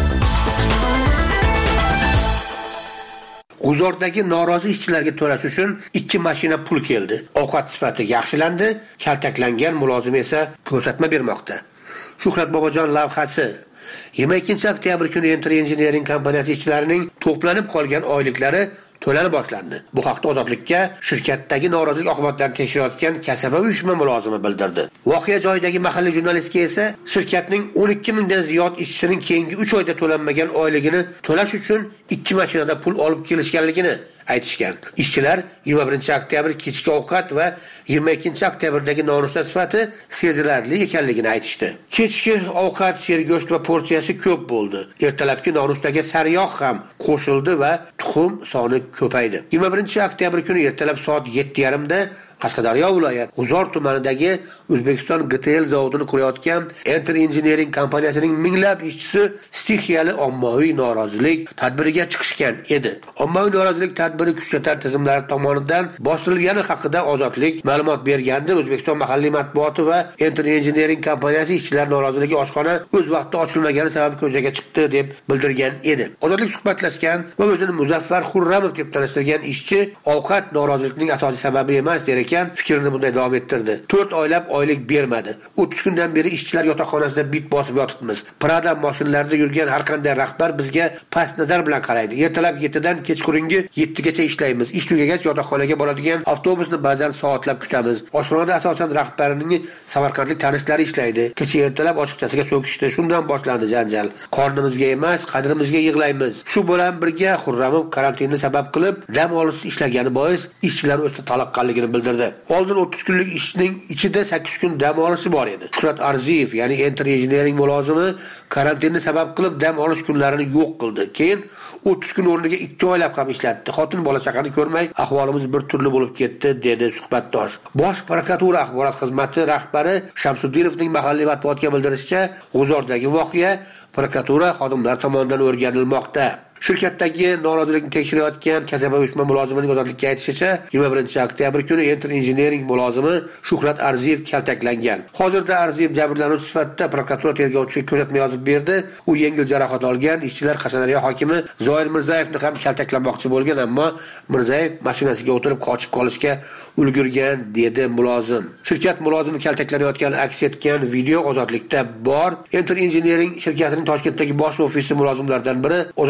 S6: G'uzordagi norozi ishchilarga to'lash uchun ikki mashina pul keldi. Ovqat sifati yaxshilandi, kaltaklangan mulozim esa ko'rsatma bermoqda. Shuhrat Bobojon lavhasi. yigirma ikkinchi oktyabr kuni Enter Engineering kompaniyasi ishchilarining to'planib qolgan oyliklari to'lana boshlandi. Bu haqda Ozodlikka shirkatdagi norozilik oqibatlarini tekshirayotgan kasaba uyushma mulozimi bildirdi. Voqea joyidagi mahalliy jurnalistga esa shirkatning o'n ikki mingdan ziyod ishchisining keyingi uch oyda to'lanmagan oyligini to'lash uchun ikki mashinada pul olib kelishganligini aytishgan. Ishchilar yigirma birinchi oktyabr kechki ovqat va yigirma ikkinchi oktyabrdagi nonushta sifati sezilarli ekanligini aytishdi. Kechki ovqat sergo'sht va porsiyasi ko'p bo'ldi. Ertalabki nonushtaga sariyog' ham qo'shildi va tuxum soni ko'paydi. yigirma birinchi oktyabr kuni ertalab soat yetti yarim da Qashqadaryo viloyat G'uzor tumanidagi O'zbekiston G T L zavodini qurayotgan Enter Engineering kompaniyasining minglab ishchisi stixiyali ommaviy norozilik tadbiriga chiqishgan edi. Ommaviy norozilik tadbiri kuchlar tizimlari tomonidan bostirilgani haqida Ozodlik ma'lumot bergandi. O'zbekiston mahalliy matbuoti va Enter Engineering kompaniyasi ishchilar noroziligi oshxona o'z vaqtida ochilmagani sabab ko'chaga chiqdi deb bildirgan edi. Ozodlik suhbatlashgan va o'zini Muzaffar Xurramov deb tanishtirgan ishchi ovqat noroziligining asosiy sababi emas der fikrini bunday davom ettirdi. to'rt oylab oylik bermadi. o'ttiz kundan beri ishchilar yotoqxonasida bit bosib yotibmiz. Prada mashinlarida yurgan har qanday rahbar bizga past nazar bilan qaraydi. Ertalab yettidan kechqurungi yettigacha ishlaymiz. Ish tugagach yotoqxonaga boradigan avtobusni ba'zan soatlab kutamiz. Oshxonada asosan rahbarining samarqandlik tanishlari ishlaydi. Kecha ertalab ochiqchasiga so'kishdi. Shundan boshlandi janjal. Qornimizga emas, qadrimizga yig'laymiz. Shu bilan birga Xurramov karantinni sabab qilib dam olish ishlagani bois ishchilar o'zida toliqqanligini bildirdi. Oldin o'ttiz kunlik ishning ichida sakkiz kun dam olishi bor edi. Shuhrat Arziyev, ya'ni Enter Engineering mulozimi karantinni sabab qilib dam olish kunlarini yo'q qildi. Keyin o'ttiz kun o'rniga ikki oylab ham ishlatdi. Xotin bola chaqani ko'rmay ahvolimiz bir turli bo'lib ketdi, dedi suhbatdosh. Bosh prokuratura axborot xizmati rahbari Shamsuddinovning mahalliy matbuotga bildirishicha, G'uzordagi voqea prokuratura xodimlari tomonidan o'rganilmoqda. Shirkatdagi norozilikni tekshirayotgan kasaba uyushma mulozimining Ozodlikka aytishicha, yigirma birinchi oktyabr kuni Enter Engineering mulozimi Shuhrat Arziyev kaltaklangan. Hozirda Arziyev jabrlanuvchi sifatida prokuratura tergovchiga ko'rsatma yozib berdi. U yengil jarohat olgan. Ishchilar Qashqadaryo hokimi Zoir Mirzayevni ham kaltaklamoqchi bo'lgan, ammo Mirzayev mashinasiga o'tirib qochib qolishga ulgurgan, dedi mulozim. Shirkat mulozimi kaltaklanayotgani aks etgan video Ozodlikda bor. Enter Engineering shirkatining Toshkentdagi bosh ofisi mulozimlaridan biri Ozodlik bilan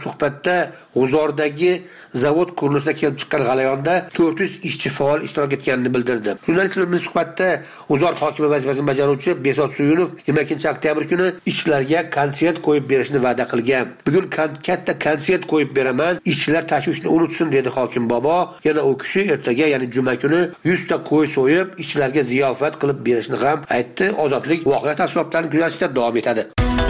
S6: suhbatda G'uzordagi zavod qurilishida kelib chiqqan g'alayonda to'rt yuz ishchi faol ishtirok etganini bildirdi. Jurnalistlar bilan suhbatda G'uzor hokimi vazifasini bajaruvchi Besot Suyunov yigirma ikkinchi oktyabr kuni ishchilarga konsert qo'yib berishni va'da qilgan. Bugun katta konsert qo'yib beraman, ishchilar tashvishni unutsin dedi hokim bobo. Yana u kishi ertaga, ya'ni juma kuni yuz ta qo'y so'yib, ishchilarga ziyofat qilib berishni ham aytdi. Ozodlik voqea tafsilotlarini kuzatishda davom etadi.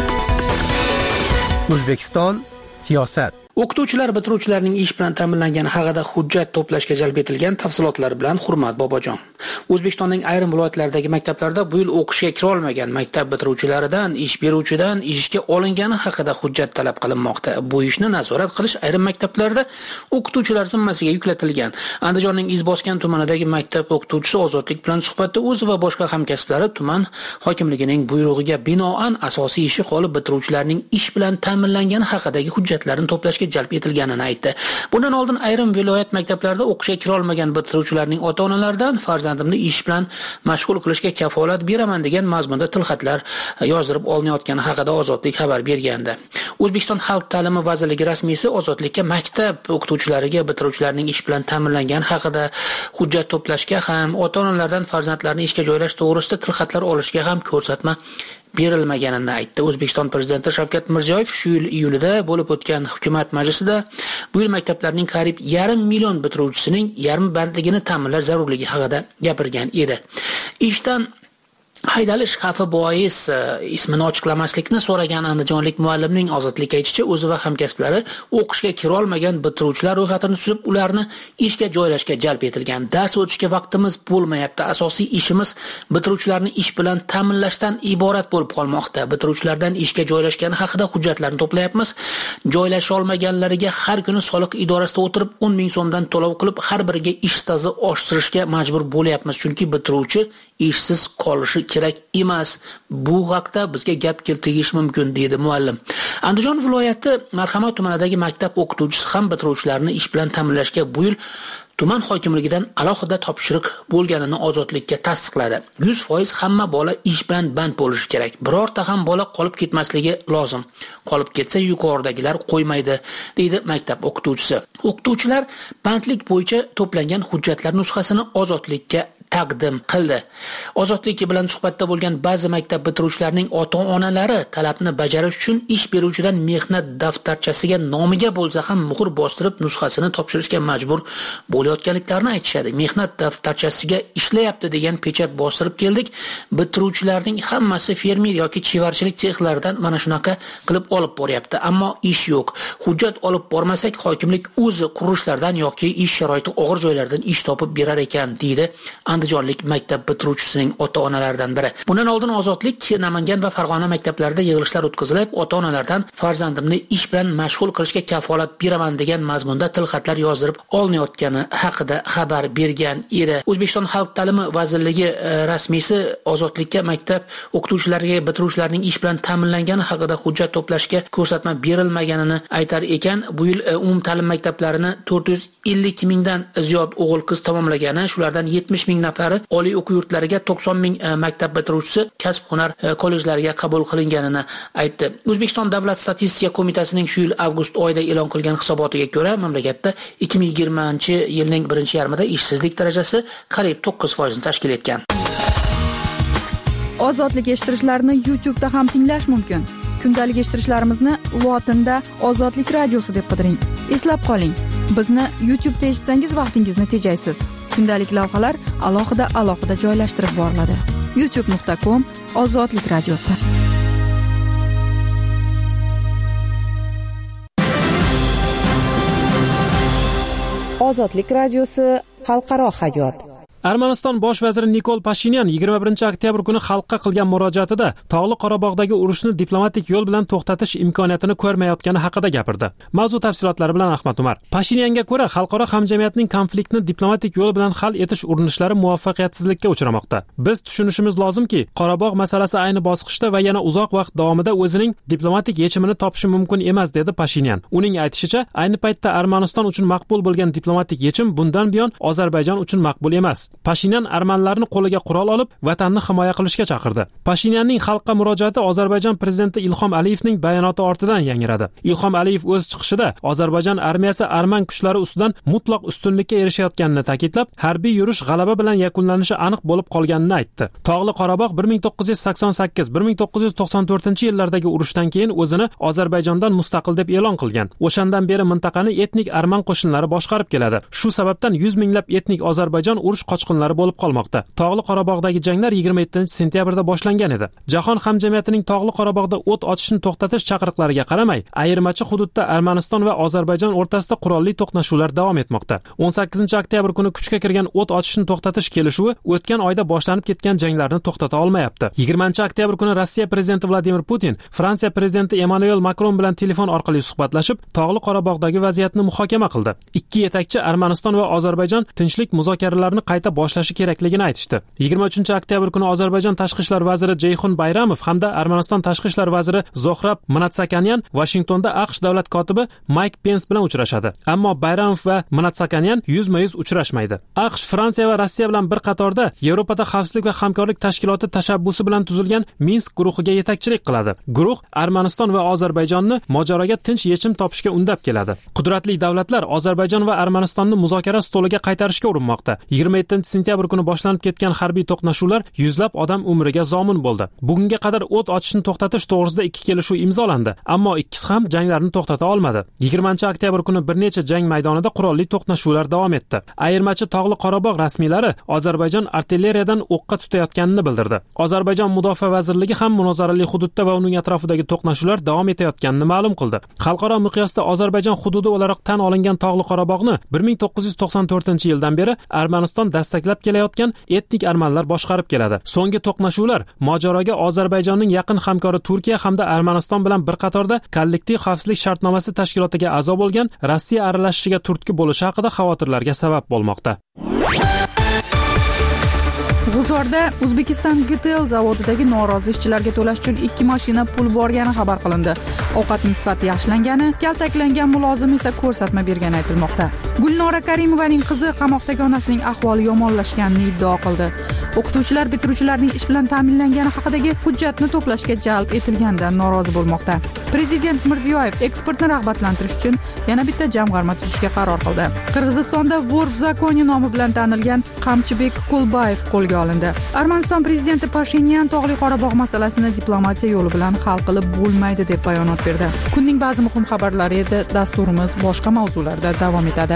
S5: O'zbekiston siyosat.
S2: O'qituvchilar bitiruvchilarning ish bilan ta'minlangani haqida hujjat to'plashga jalb etilgan tafsilotlar bilan Hurmat Bobojon. O'zbekistonning ayrim viloyatlaridagi maktablarda bu yil o'qishga kira olmagan maktab bitiruvchilaridan ish beruvchidan ishga olingani haqida hujjat talab qilinmoqda. Bu ishni nazorat qilish ayrim maktablarda o'qituvchilar zimmasiga yuklatilgan. Andijonning Izboskan tumanidagi maktab o'qituvchisi Ozodlik bilan suhbatda o'zi va boshqa hamkasblari tuman hokimligining buyrug'iga binoan asosiy ishi qolib bitiruvchilarning ish bilan ta'minlangani haqidagi hujjatlarni to'plash jalb etilganini aytdi. Bundan oldin ayrim viloyat maktablarida o'qishga kira olmagan bitiruvchilarning ota-onalaridan farzandimni ish bilan mashg'ul qilishga kafolat beraman degan mazmunda tilxatlar yozdirib olinayotgani haqida Ozodlik xabar bergandi. O'zbekiston Xalq ta'limi vazirligi rasmiysi Ozodlikka maktab o'qituvchilariga bitiruvchilarning ish bilan ta'minlangani haqida hujjat to'plashga ham, ota-onalardan farzandlarini ishga joylash to'g'risida tilxatlar olishga ham ko'rsatma berilmaganini aytdi. O'zbekiston prezidenti Shavkat Mirziyoyev shu yil iyulida bo'lib o'tgan hukumat majlisida bu yil maktablarning qariyb yarim million bitiruvchisining yarmi bandligini ta'minlash zarurligi haqida gapirgan edi. Ishdan haydalish xavfi bois ismini ochiqlamaslikni so'ragan andijonlik muallimning Ozodlikka aytishicha, o'zi va hamkasblari o'qishga kira olmagan bitiruvchilar ro'yxatini tuzib, ularni ishga joylashga jalb etilgan. Dars o'tishga vaqtimiz bo'lmayapti. Asosiy ishimiz bitiruvchilarni ish bilan ta'minlashdan iborat bo'lib qolmoqda. Bitiruvchilardan ishga joylashgani haqida hujjatlarni to'playapmiz. Joylasha olmaganlariga har kuni soliq idorasida o'tirib o'n ming so'mdan to'lov qilib, har biriga ish staji oshirishga majbur bo'lyapmiz. Chunki bitiruvchi ishsiz qolishi kerak emas. Bu haqda bizga gap keltirish mumkin deydi muallim. Andijon viloyati Marhamat tumanidagi maktab o'qituvchisi ham bitiruvchilarni ish bilan ta'minlashga bu yil tuman hokimligidan alohida topshiriq bo'lganini Ozodlikka tasdiqladi. yuz foiz hamma bola ish bilan band bo'lishi kerak. Birorta ham bola qolib ketmasligi lozim. Qolib ketsa yuqoridagilar qo'ymaydi, deydi maktab o'qituvchisi. O'qituvchilar bandlik bo'yicha to'plangan hujjatlar nusxasini Ozodlikka taqdim qildi. Ozodlik bilan suhbatda bo'lgan ba'zi maktab bitiruvchilarining ota-onalari talabni bajarish uchun ish beruvchidan mehnat daftarchasiga nomiga bo'lsa ham muhr bostirib nusxasini topshirishga majbur bo'layotganliklarini aytishadi. Mehnat daftarchasiga ishlayapti degan pechat bostirib keldik. Bitiruvchilarning hammasi fermer yoki chevarchilik sexlaridan mana shunaqa qilib olib boryapti, ammo ish yo'q. Hujjat olib bormasak hokimlik o'zi qurilishlardan yoki ish sharoiti og'ir joylardan ish topib berar ekan, deydi andijonlik maktab bitiruvchisining ota-onalaridan biri. Bundan oldin Ozodlik Namangan va Farg'ona maktablarida yig'ilishlar o'tkazilib, ota-onalardan farzandimni ish bilan mashg'ul qilishga kafolat beraman degan mazmunda tilxatlar yozdirib olinayotgani haqida xabar bergan edi. O'zbekiston Xalq ta'limi vazirligi rasmiysi Ozodlikka maktab o'qituvchilariga bitiruvchilarning ish bilan ta'minlangani haqida hujjat to'plashga ko'rsatma berilmaganini aytar ekan. Bu yil umumta'lim maktablarini to'rt yuz ellik mingdan ziyod o'g'il-qiz tamomlagani, shulardan yetmish ming nafari oliy o'quv yurtlariga, to'qson ming maktab bitiruvchisi kasb-hunar kollejlariga qabul qilinganini aytdi. O'zbekiston Davlat statistika qo'mitasining shu yil avgust oyida e'lon qilgan hisobotiga ko'ra, mamlakatda ikki ming yigirmanchi yilning birinchi yarmida ishsizlik darajasi qariyb to'qqiz foiz ni tashkil etgan.
S1: Ozodlik eshittirishlarni YouTube'da ham tinglash mumkin. Kundalik eshittirishlarimizni lotinda Ozodlik radiosi deb qidiring. Eslab qoling, bizni YouTube'da eshitsangiz vaqtingizni tejaysiz. Kundalik lavhalar alohida alohida joylashtirib boriladi. youtube nuqta com Ozodlik radiosi.
S7: Ozodlik radiosi xalqaro hayot.
S3: Armaniston bosh vaziri Nikol Pashinyan yigirma birinchi oktyabr kuni xalqqa qilgan murojaatida Tog'li Qorabog'dagi urushni diplomatik yo'l bilan to'xtatish imkoniyatini ko'rmayotgani haqida gapirdi. Mavzu tafsilotlari bilan Ahmad Umar. Pashinyanga ko'ra, xalqaro hamjamiyatning konfliktni diplomatik yo'l bilan hal etish urinishlari muvaffaqiyatsizlikka uchramoqda. Biz tushunishimiz lozimki, Qorabog' masalasi ayni bosqichda va yana uzoq vaqt davomida o'zining diplomatik yechimini topishi mumkin emas, dedi Pashinyan. Uning aytishicha, ayni paytda Armaniston uchun maqbul bo'lgan diplomatik yechim bundan buyon Ozarbayjon uchun maqbul emas. Pashinyan armanlarni qo'liga qurol olib vatanni himoya qilishga chaqirdi. Pashinyanning xalqqa murojaati Ozarbayjon prezidenti Ilhom Aliyevning bayonoti ortidan yangradi. Ilhom Aliyev o'z chiqishida Ozarbayjon armiyasi arman kuchlari ustidan mutlaq ustunlikka erishayotganini ta'kidlab, harbiy yurish g'alaba bilan yakunlanishi aniq bo'lib qolganini aytdi. Tog'li Qorabog' bir ming to'qqiz yuz sakson sakkiz bir ming to'qqiz yuz to'qson to'rtinchi yillardagi urushdan keyin o'zini Ozarbayjondan mustaqil deb e'lon qilgan. O'shandan beri mintaqani etnik arman qo'shinlari boshqarib keladi. Shu sababdan yuz minglab etnik Ozarbayjon urush qochqinlari bo'lib qolmoqda. Tog'li Qorabog'dagi janglar yigirma yettinchi sentyabrda boshlangan edi. Jahon hamjamiyatining Tog'li Qorabog'da o't ochishni to'xtatish chaqiriqlariga qaramay, ayirmachi hududda Armaniston va Ozarbayjon o'rtasida qurolli to'qnashuvlar davom etmoqda. o'n sakkizinchi oktyabr kuni kuchga kirgan o't ochishni to'xtatish kelishuvi o'tgan oyda boshlanib ketgan janglarni to'xtata olmayapti. yigirmanchi oktyabr kuni Rossiya prezidenti Vladimir Putin Fransiya prezidenti Emmanuel Macron bilan telefon orqali suhbatlashib, Tog'li Qorabog'dagi vaziyatni muhokama qildi. Ikki yetakchi Armaniston va Ozarbayjon tinchlik muzokaralarini qayta boshlashi kerakligini aytishdi. yigirma uchinchi oktyabr kuni Ozarbayjon tashqi ishlar vaziri Jeyxun Bayramov hamda Armaniston tashqi ishlar vaziri Zohrab Mnatsakyanyan Washingtonda AQSh davlat kotibi Mike Pence bilan uchrashadi. Ammo Bayramov va Mnatsakyanyan yuzma-yuz uchrashmaydi. AQSh, Fransiya va Rossiya bilan bir qatorda Yevropada xavfsizlik va hamkorlik tashkiloti tashabbusi bilan tuzilgan Minsk guruhiga yetakchilik qiladi. Guruh Armaniston va Ozarbayjonni mojaroga tinch yechim topishga undab keladi. Qudratli davlatlar Ozarbayjon va Armanistonni muzokara stoliga qaytarishga urinmoqda. yigirma yettinchi sentyabr kuni boshlanib ketgan harbiy to'qnashuvlar yuzlab odam umriga zomin bo'ldi. Bugunga qadar o't ochishni to'xtatish to'g'risida ikki kelishuv imzolandi, ammo ikkisi ham janglarni to'xtata olmadi. yigirmanchi oktyabr kuni bir necha jang maydonida qurolli to'qnashuvlar davom etdi. Ayirmachi Tog'li Qorabog' rasmiylari Ozarbayjon artilleriyadan o'qqa tutayotganini bildirdi. Ozarbayjon mudofaa vazirligi ham munozarali hududda va uning atrofidagi to'qnashuvlar davom etayotganini ma'lum qildi. Xalqaro miqyosda Ozarbayjon hududi o'laroq tan olingan Tog'li Qorabog'ni bir ming to'qqiz yuz to'qson to'rtinchi yildan beri Armaniston dastaklab kelayotgan etnik armanlar boshqarib keladi. So'nggi to'qnashuvlar mojaroga Ozarbayjonning yaqin hamkori Turkiya hamda Armaniston bilan bir qatorda kollektiv xavfsizlik shartnomasi tashkilotiga a'zo bo'lgan Rossiya aralashishiga turtki bo'lishi haqida xavotirlarga sabab bo'lmoqda.
S1: G'uzorda O'zbekiston G T L zavodidagi norozi ishchilarga to'lash uchun ikki mashina pul borgani xabar qilindi. Ovqatning sifati yaxshilangani, kaltaklangan mulozim esa ko'rsatma bergani aytilmoqda. Gulnora Karimovaning qizi qamoqdagi onasining ahvoli yomonlashganini iddao qildi. O'qituvchilar bitiruvchilarning ish bilan ta'minlangani haqidagi hujjatni to'plashga jalb etilganidan norozi bo'lmoqda. Prezident Mirziyoyev eksportni rag'batlantirish uchun yana bitta jamg'arma tuzishga qaror qildi. Qirg'izistonda Vor v zakoni nomi bilan tanilgan Qamchibek Kulbayev qo'lga olindi. Armaniston prezidenti Pashinyan Tog'li Qorabog' masalasini diplomatiya yo'li bilan hal qilib bo'lmaydi deb bayonot berdi. Kunning ba'zi muhim xabarlari edi. Dasturimiz boshqa mavzularda davom etadi.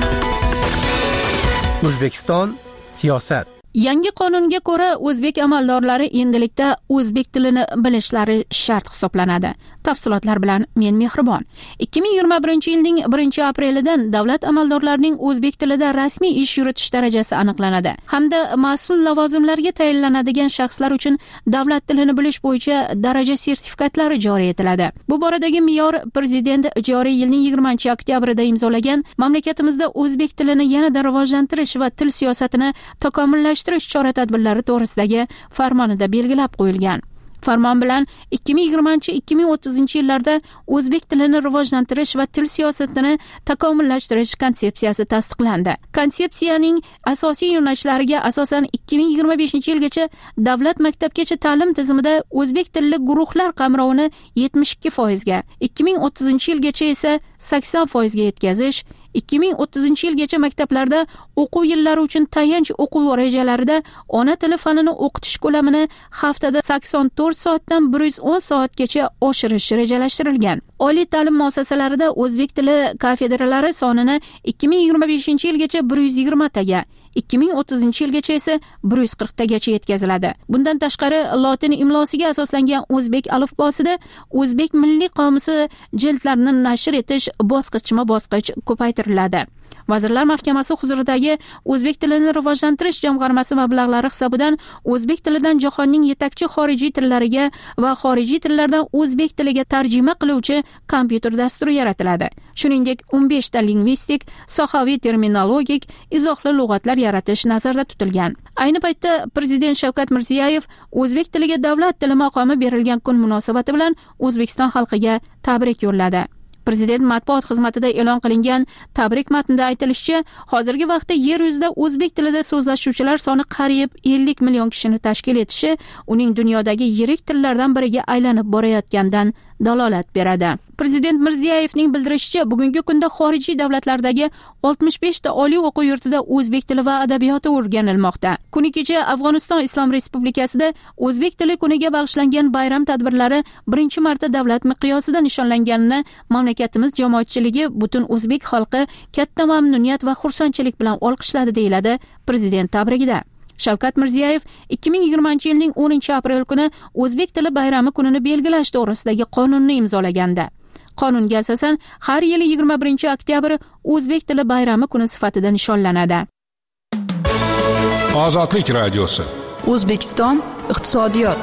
S5: O'zbekiston siyosat.
S8: Yangi qonunga ko'ra o'zbek amaldorlari endilikda o'zbek tilini bilishlari shart hisoblanadi. Tafsilotlar bilan men Mehribon. ikki ming yigirma birinchi yilning birinchi aprelidan davlat amaldorlarining o'zbek tilida rasmiy ish yuritish darajasi aniqlanadi hamda mas'ul lavozimlarga tayinlanadigan shaxslar uchun davlat tilini bilish bo'yicha daraja sertifikatlari joriy etiladi. Bu boradagi me'yor prezident joriy yilning yigirmanchi oktyabrida imzolagan mamlakatimizda o'zbek tilini yanada rivojlantirish va til siyosatini takomillashtirish chora-tadbirlari to'g'risidagi farmonida belgilab qo'yilgan. Farmon bilan ikki ming yigirmanchi ikki ming o'ttizinchi yillarda o'zbek tilini rivojlantirish va til siyosatini takomillashtirish konsepsiyasi tasdiqlandi. Konsepsiyaning asosiy yo'nalishlariga asosan ikki ming yigirma beshinchi yilgacha davlat maktabgacha ta'lim tizimida o'zbek tilli guruhlar qamrovini yetmish ikki foizga, ikki ming o'ttizinchi yilgacha esa sakson foizga yetkazish, ikki ming o'ttizinchi yilgacha maktablarda o'quv yillari uchun tayanch o'quv rejalarida ona tili fanini o'qitish ko'lamini haftada sakson to'rt soatdan bir yuz o'n soatgacha oshirish rejalashtirilgan. Oliy ta'lim muassasalarida o'zbek tili kafedralari sonini ikki ming yigirma beshinchi yilgacha bir yuz yigirma taga, ikki ming o'ttizinchi yilgacha esa bir yuz qirq tagacha yetkaziladi. Bundan tashqari lotin imlosiga asoslangan o'zbek alifbosida o'zbek milliy qomusi jildlarini nashr etish bosqichma-bosqich ko'paytiriladi. Vazirlar Mahkamasi huzuridagi o'zbek tilini rivojlantirish jamg'armasi mablag'lari hisobidan o'zbek tilidan jahonning yetakchi xorijiy tillariga va xorijiy tillardan o'zbek tiliga tarjima qiluvchi kompyuter dasturi yaratiladi. Shuningdek, o'n besh ta lingvistik, sohaviy terminologik, izohli lug'atlar yaratish nazarda tutilgan. Ayni paytda Prezident Shavkat Mirziyoyev o'zbek tiliga davlat tili maqomi berilgan kun munosabati bilan O'zbekiston xalqiga tabrik yo'lladi. Prezident matbuot xizmatida e'lon qilingan tabrik matnida aytilishicha, hozirgi vaqtda yer yuzida o'zbek tilida so'zlashuvchilar soni qariyb ellik million kishini tashkil etishi uning dunyodagi yirik tillardan biriga aylanib borayotganidan dalolat beradi. Prezident Mirziyoyevning bildirishicha, bugungi kunda xorijiy davlatlardagi oltmish besh ta oliy o'quv yurtida o'zbek tili va adabiyoti o'rganilmoqda. Kuni kecha Afg'oniston Islom Respublikasida o'zbek tili kuniga bag'ishlangan bayram tadbirlari birinchi marta davlat miqyosida nishonlanganini mamlakatimiz jamoatchiligi, butun o'zbek xalqi katta mamnuniyat va xursandchilik bilan olqishladi, deyiladi prezident tabrigida. Shavkat Mirziyoyev ikki ming yigirmanchi yilning o'ninchi aprel kuni o'zbek tili bayrami kunini belgilash to'g'risidagi qonunni imzolagandi. Qonunga asosan har yili yigirma birinchi oktyabr o'zbek tili bayrami kuni sifatida nishonlanadi.
S14: Ozodlik radiosi.
S1: O'zbekiston iqtisodiyot.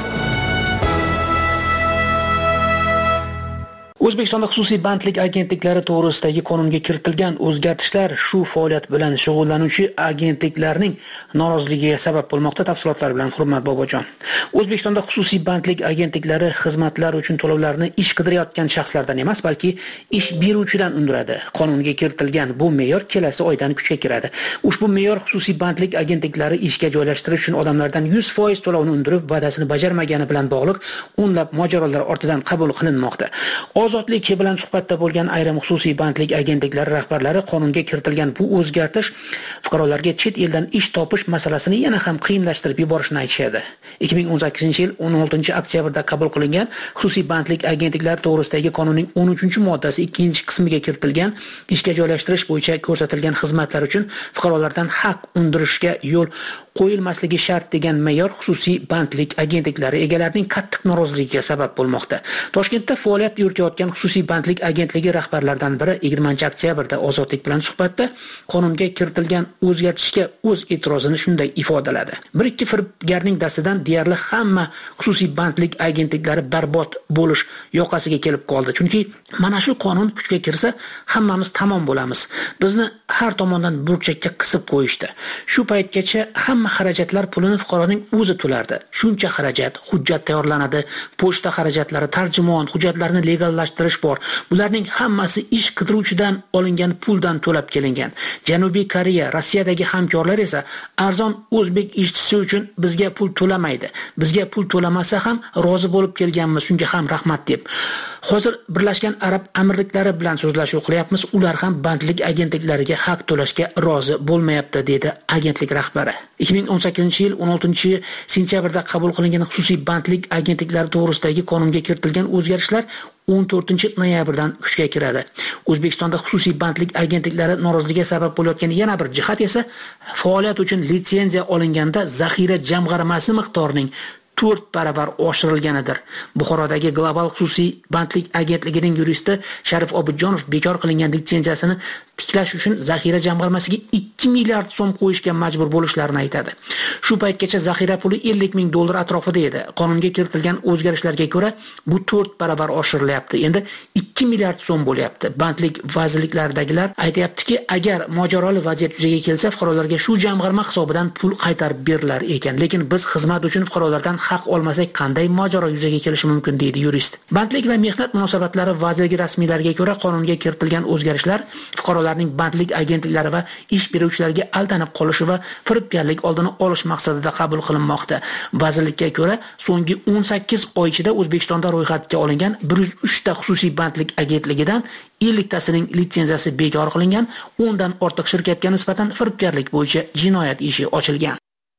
S2: O'zbekistonda xususiy bandlik agentliklari to'g'risidagi qonunga kiritilgan o'zgartishlar shu faoliyat bilan shug'ullanuvchi agentliklarning noroziligiga sabab bo'lmoqda. Tafsilotlar bilan Hurmat Bobojon. O'zbekistonda xususiy bandlik agentliklari xizmatlar uchun to'lovlarni ish qidirayotgan shaxslardan emas, balki ish beruvchidan undiradi. Qonunga kiritilgan bu me'yor kelasi oydan kuchga kiradi. Ushbu me'yor xususiy bandlik agentliklari ishga joylashtirish uchun odamlardan yuz foiz to'lovni undirib, va'dasini bajarmagani bilan bog'liq o'nlab mojarolar ortidan qabul qilinmoqda. Ozodlik bilan suhbatda bo'lgan ayrim xususiy bandlik agentliklari rahbarlari qonunga kiritilgan bu o'zgartish fuqarolarga chet eldan ish topish masalasini yana ham qiyinlashtirib yuborishini aytishadi. ikki ming o'n sakkizinchi yil o'n oltinchi oktyabrda qabul qilingan xususiy bandlik agentliklari to'g'risidagi qonunning o'n uchinchi moddasi ikkinchi qismiga kiritilgan ishga joylashtirish bo'yicha ko'rsatilgan xizmatlar uchun fuqarolardan haq undirishga yo'l qo'yilmasligi shart degan me'yor xususiy bandlik agentliklari egalarining qattiq noroziligiga sabab bo'lmoqda. Toshkentda faoliyat yuritayotgan xususiy bandlik agentligi rahbarlaridan biri yigirmanchi oktyabrda Ozodlik bilan suhbatda qonunga kiritilgan o'zgartishga o'z e'tirozini shunday ifodaladi. Bir ikki firibgarning dastidan deyarli hamma xususiy bandlik agentliklari barbod bo'lish yoqasiga kelib qoldi. Chunki mana shu qonun kuchga kirsa, hammamiz tamom bo'lamiz. Bizni har tomondan burchakka qisib qo'yishdi. Shu paytgacha hamma xarajatlar pulini fuqaroning o'zi to'lardi. Shuncha xarajat, hujjat tayyorlanadi, pochta xarajatlari, tarjimon, hujjatlarni legallashtirish bor. Bularning hammasi ish qidiruvchidan olingan puldan to'lab kelingan. Janubiy Koreya, Rossiyadagi hamkorlar esa arzon o'zbek ishchisi uchun bizga pul to'lamaydi. Bizga pul to'lamasa ham rozi bo'lib kelganmiz, shunga ham rahmat deb. Hozir Birlashgan Arab Amirliklari bilan so'zlashuv qilyapmiz. Ular ham bandlik agentliklariga haq to'lashga rozi bo'lmayapti, dedi agentlik rahbari. ikki ming o'n sakkizinchi yil o'n oltinchi sentyabrda qabul qilingan xususiy bandlik agentliklari to'g'risidagi qonunga kiritilgan o'zgartishlar o'n to'rtinchi noyabrdan kuchga kiradi. O'zbekistonda xususiy bandlik agentliklari noroziligiga sabab bo'layotgan yana bir jihat esa faoliyat uchun litsenziya olinganda zaxira jamg'armasi miqdorining to'rt baravar oshirilganidir. Buxorodagi Global xususiy bandlik agentligining yuristi Sharif Obidjonov bekor qilingan litsenziyasini tiklash uchun zaxira jamg'armasiga ikki milliard so'm qo'yishga majbur bo'lishlarini aytadi. Shu paytgacha zaxira puli ellik ming dollar atrofida edi. Qonunga kiritilgan o'zgarishlarga ko'ra bu to'rt baravar oshirilyapti. Endi ikki milliard so'm bo'lyapti. Bandlik vazirliklaridagilar aytayaptiki, agar mojaroli vaziyat yuzaga kelsa, fuqarolarga shu jamg'arma hisobidan pul qaytarib berilar ekan. Lekin biz xizmat uchun fuqarolardan haq olmasak qanday mojaro yuzaga kelishi mumkin, deydi yurist. Bandlik va mehnat munosabatlari vazirligi rasmiylariga ko'ra qonunga kiritilgan o'zgarishlar fuqarolarning bandlik agentliklari va ish beruvchilarga aldanib qolishi va firibgarlik oldini olish maqsadida qabul qilinmoqda. Vazirlikka ko'ra, so'nggi o'n sakkiz oy ichida O'zbekistonda ro'yxatga olingan bir yuz uch ta xususiy bandlik agentligidan ellik tasining litsenziyasi bekor qilingan, o'ndan ortiq shirkatga nisbatan firibgarlik bo'yicha jinoyat ishi ochilgan.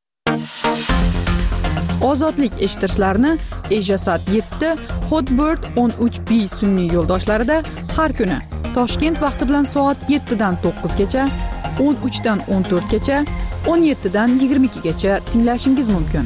S1: Ozodlik eshittirishlarni Ejasat yetti, Hotbird o'n uch B sun'iy yo'ldoshlarida har kuni Toshkent vaqti bilan soat yettidan to'qqizgacha, o'n uchdan o'n to'rtgacha, o'n yettidan yigirma ikkigacha tinglashingiz mumkin.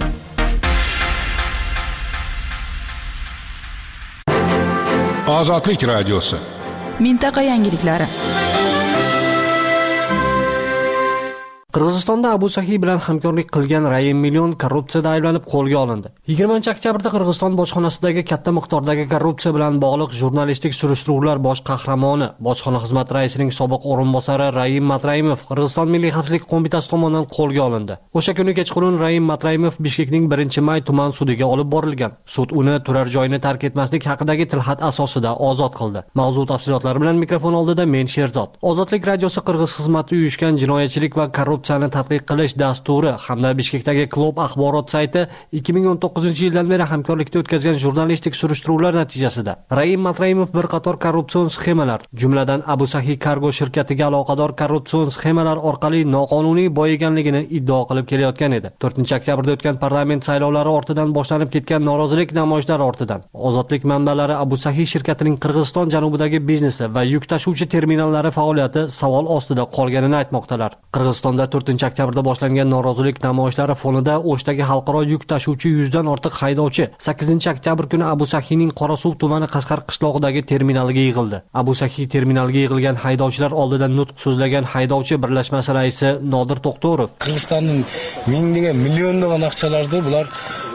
S14: Ozodlik radiosi.
S1: Mintaqa yangiliklari.
S10: Qirg'izistonda Abu Sahiy bilan hamkorlik qilgan Raim Million korrupsiyada ayblanib qo'lga olindi. yigirmanchi oktyabrda Qirg'iziston bojxonasidagi katta miqdordagi korrupsiya bilan bog'liq jurnalistik surishtiruvlar bosh qahramoni, bojxona xizmati raisining sobiq o'rinbosari Raim Matraimov Qirg'iziston Milliy xavfsizlik qo'mitasi tomonidan qo'lga olindi. O'sha kuni kechqurun Raim Matraimov Bishkekning birinchi may tuman sudiga olib borilgan. Sud uni turar joyini tark etmaslik haqidagi tilxat asosida ozod qildi. Mavzu tafsilotlari bilan mikrofon oldida men Sherzod. Ozodlik radiosi Qirg'iz xizmati uyushgan jinoyatchilik va korrupsiyani tadqiq qilish dasturi hamda Bishkekdagi Klub axborot sayti ikki ming o'n to'qqizinchi yildan beri hamkorlikda o'tkazgan jurnalistik surishtiruvlar natijasida Raim Matraimov bir qator korrupsion sxemalar, jumladan Abu Sahiy Cargo shirkatiga aloqador korrupsion sxemalar orqali noqonuniy boyiganligini iddao qilib kelayotgan edi. to'rtinchi oktyabrda o'tgan parlament saylovlari ortidan boshlanib ketgan norozilik namoyishlari ortidan Ozodlik manbalari Abu Sahiy shirkatining Qirg'iziston janubidagi biznesi va yuk tashuvchi terminallari faoliyati savol ostida qolganini aytmoqdalar. Qirg'izistonda to'rtinchi oktyabrda boshlangan norozilik namoyishlari fonida O'shdagi xalqaro yuk tashuvchi yuzdan ortiq haydovchi sakkizinchi oktyabr kuni Abu Sahiyning Qorasuv tumani Qashqar qishlog'idagi terminaliga yig'ildi. Abu Sahiy terminaliga yig'ilgan haydovchilar oldida nutq so'zlagan haydovchi birlashmasi raisi Nodir To'xtorov
S11: Qirg'izistonning minglagan millionlagan aqchalarni bular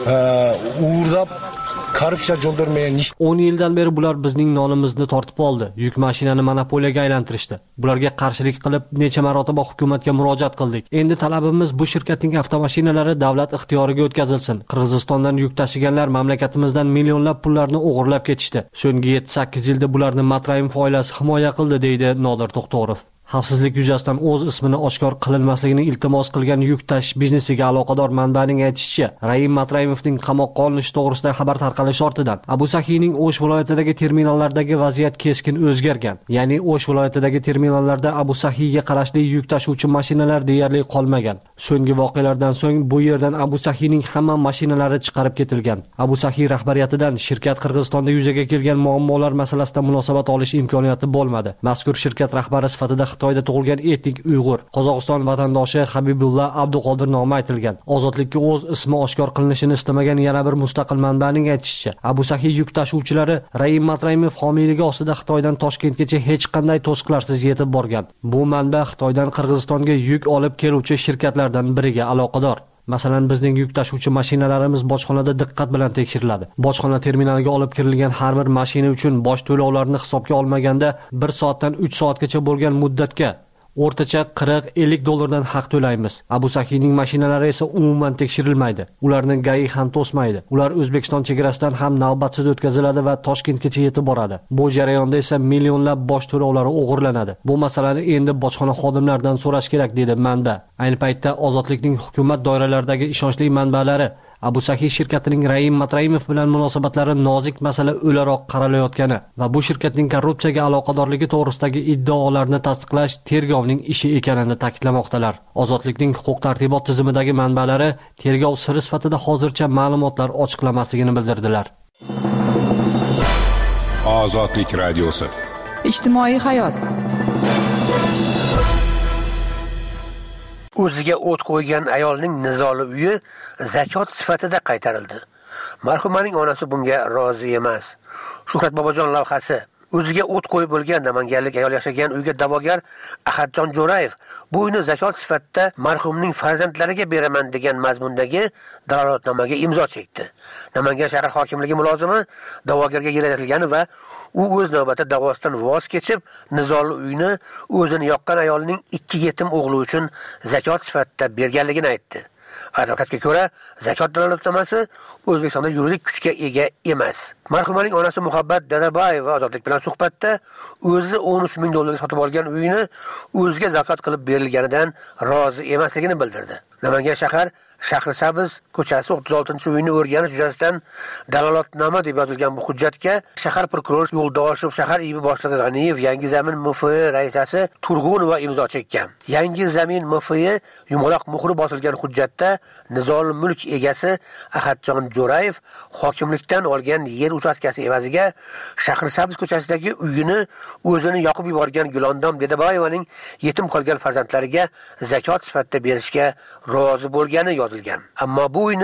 S11: uğurdab korrupsiya yo'ldirmagan
S10: o'n yildan beri bular bizning nonimizni tortib oldi. Yuk mashinani monopoliyaga aylantirishdi. Bularga qarshilik qilib necha marotaba hukumatga murojaat qildik. Endi talabimiz bu shirkatning avtomashinalari davlat ixtiyoriga o'tkazilsin. Qirg'izistondan yuk tashiganlar mamlakatimizdan millionlab pullarni o'g'irlab ketishdi. So'nggi yetti sakkiz yilda bularni Matraimov oilasi himoya qildi, deydi Nodir To'xtorov. Xavfsizlik yuzasidan o'z ismini oshkor qilinmasligini iltimos qilgan yuk tashish biznesiga aloqador manbaning aytishicha, Raim Matraimovning qamoqqa olinishi to'g'risida xabar tarqalishi ortidan Abu Sahiyning O'sh viloyatidagi terminallardagi vaziyat keskin o'zgargan. Ya'ni O'sh viloyatidagi terminallarda Abu Sahiyga qarashli yuk tashuvchi mashinalar deyarli qolmagan. So'nggi voqealardan so'ng bu yerdan Abu Sahiyning hamma mashinalari chiqarib ketilgan. Abu Sahiy rahbariyatidan shirkat Qirg'izistonda yuzaga kelgan muammolar masalasida munosabat olish imkoniyati bo'lmadi. Mazkur shirkat rahbari sifatida Xitoyda tug'ilgan etnik Uyg'ur, Qozog'iston vatandoshi Habibulla Abduqodir nomi aytilgan. Ozodlikka o'z ismi oshkor qilinishini istamagan yana bir mustaqil manbaning aytishicha, Abu Sahiy yuk tashuvchilari Raim Matraimov homiyligi ostida Xitoydan Toshkentgacha hech qanday to'siqlarsiz yetib borgan. Bu manba Xitoydan Qirg'izistonga yuk olib keluvchi shirkatlardan biriga aloqador. Masalan, bizning yuk tashuvchi mashinalarimiz bojxonada diqqat bilan tekshiriladi. Bojxona terminaliga olib kirilgan har bir mashina uchun boj to'lovlarini hisobga olmaganda bir soatdan uch soatgacha bo'lgan muddatga o'rtacha qirq ellik dollardan haq to'laymiz. Abu Sahiyning mashinalari esa umuman tekshirilmaydi. Ularning G A I ham to'smaydi. Ular O'zbekiston chegarasidan ham navbatsiz o'tkaziladi va Toshkentgacha yetib boradi. Bu jarayonda esa millionlab boj to'lovlari o'g'irlanadi. Bu masalani endi bojxona xodimlaridan so'rash kerak, dedi manba. Ayni paytda Ozodlikning hukumat doiralaridagi ishonchli manbalari Abu Sahiy shirkatining Raim Matraimov bilan munosabatlari nozik masala o'laroq qaralayotgani va bu shirkatning korrupsiyaga aloqadorligi to'g'risidagi iddaolarni tasdiqlash tergovning ishi ekanini ta'kidlamoqdalar. Ozodlikning huquq tartibot tizimidagi manbalari tergov siri sifatida hozircha ma'lumotlar ochiqlamasligini bildirdilar.
S14: Ozodlik radiosi.
S1: Ijtimoiy hayot.
S6: O'ziga o't qo'ygan ayolning nizoli uyi zakot sifatida qaytarildi. Marhumaning onasi bunga rozi emas. Shuhrat Bobojon lavhasi. O'ziga o't qo'yib bo'lgan namanganlik ayol yashagan uyga da'vogar Ahadjon Jo'rayev bu uyni zakot sifatida marhumning farzandlariga beraman degan mazmundagi dalolatnomaga imzo chekdi. Namangan shahar hokimligi mulozimi da'vogarga yaratilgani va u o'z navbatida da'vosidan voz kechib, nizoli uyni o'zini yoqqan ayolning ikki yetim o'g'li uchun zakot sifatida berganligini aytdi. Advokatga ko'ra, zakot dalolatnomasi O'zbekistonda yuridik kuchga ega emas. Marhumaning onasi Muhabbat Dadabayeva Ozodlik bilan suhbatda o'zi o'n uch ming dollarga sotib olgan uyini o'ziga zakot qilib berilganidan rozi emasligini bildirdi. Namangan shahar Shahrisabz ko'chasi o'ttiz oltinchi uyni o'rganish yuzasidan dalolatnoma deb yozilgan bu hujjatga shahar prokurori Yo'ldoshev, shahar I B boshlig'i G'aniyev, Yangi Zamin M F I raisasi Turg'unova imzo chekkan. Yangi Zamin M F I yumaloq muhri bosilgan hujjatda nizol mulk egasi Ahadjon Jo'rayev hokimlikdan olgan yer uchastkasi evaziga Shahrisabz ko'chasidagi uyini o'zini yoqib yuborgan Gulondom Dedaboyevaning yetim qolgan farzandlariga zakot sifatida berishga rozi bo'lgani yozilgan. Ammo bu uyni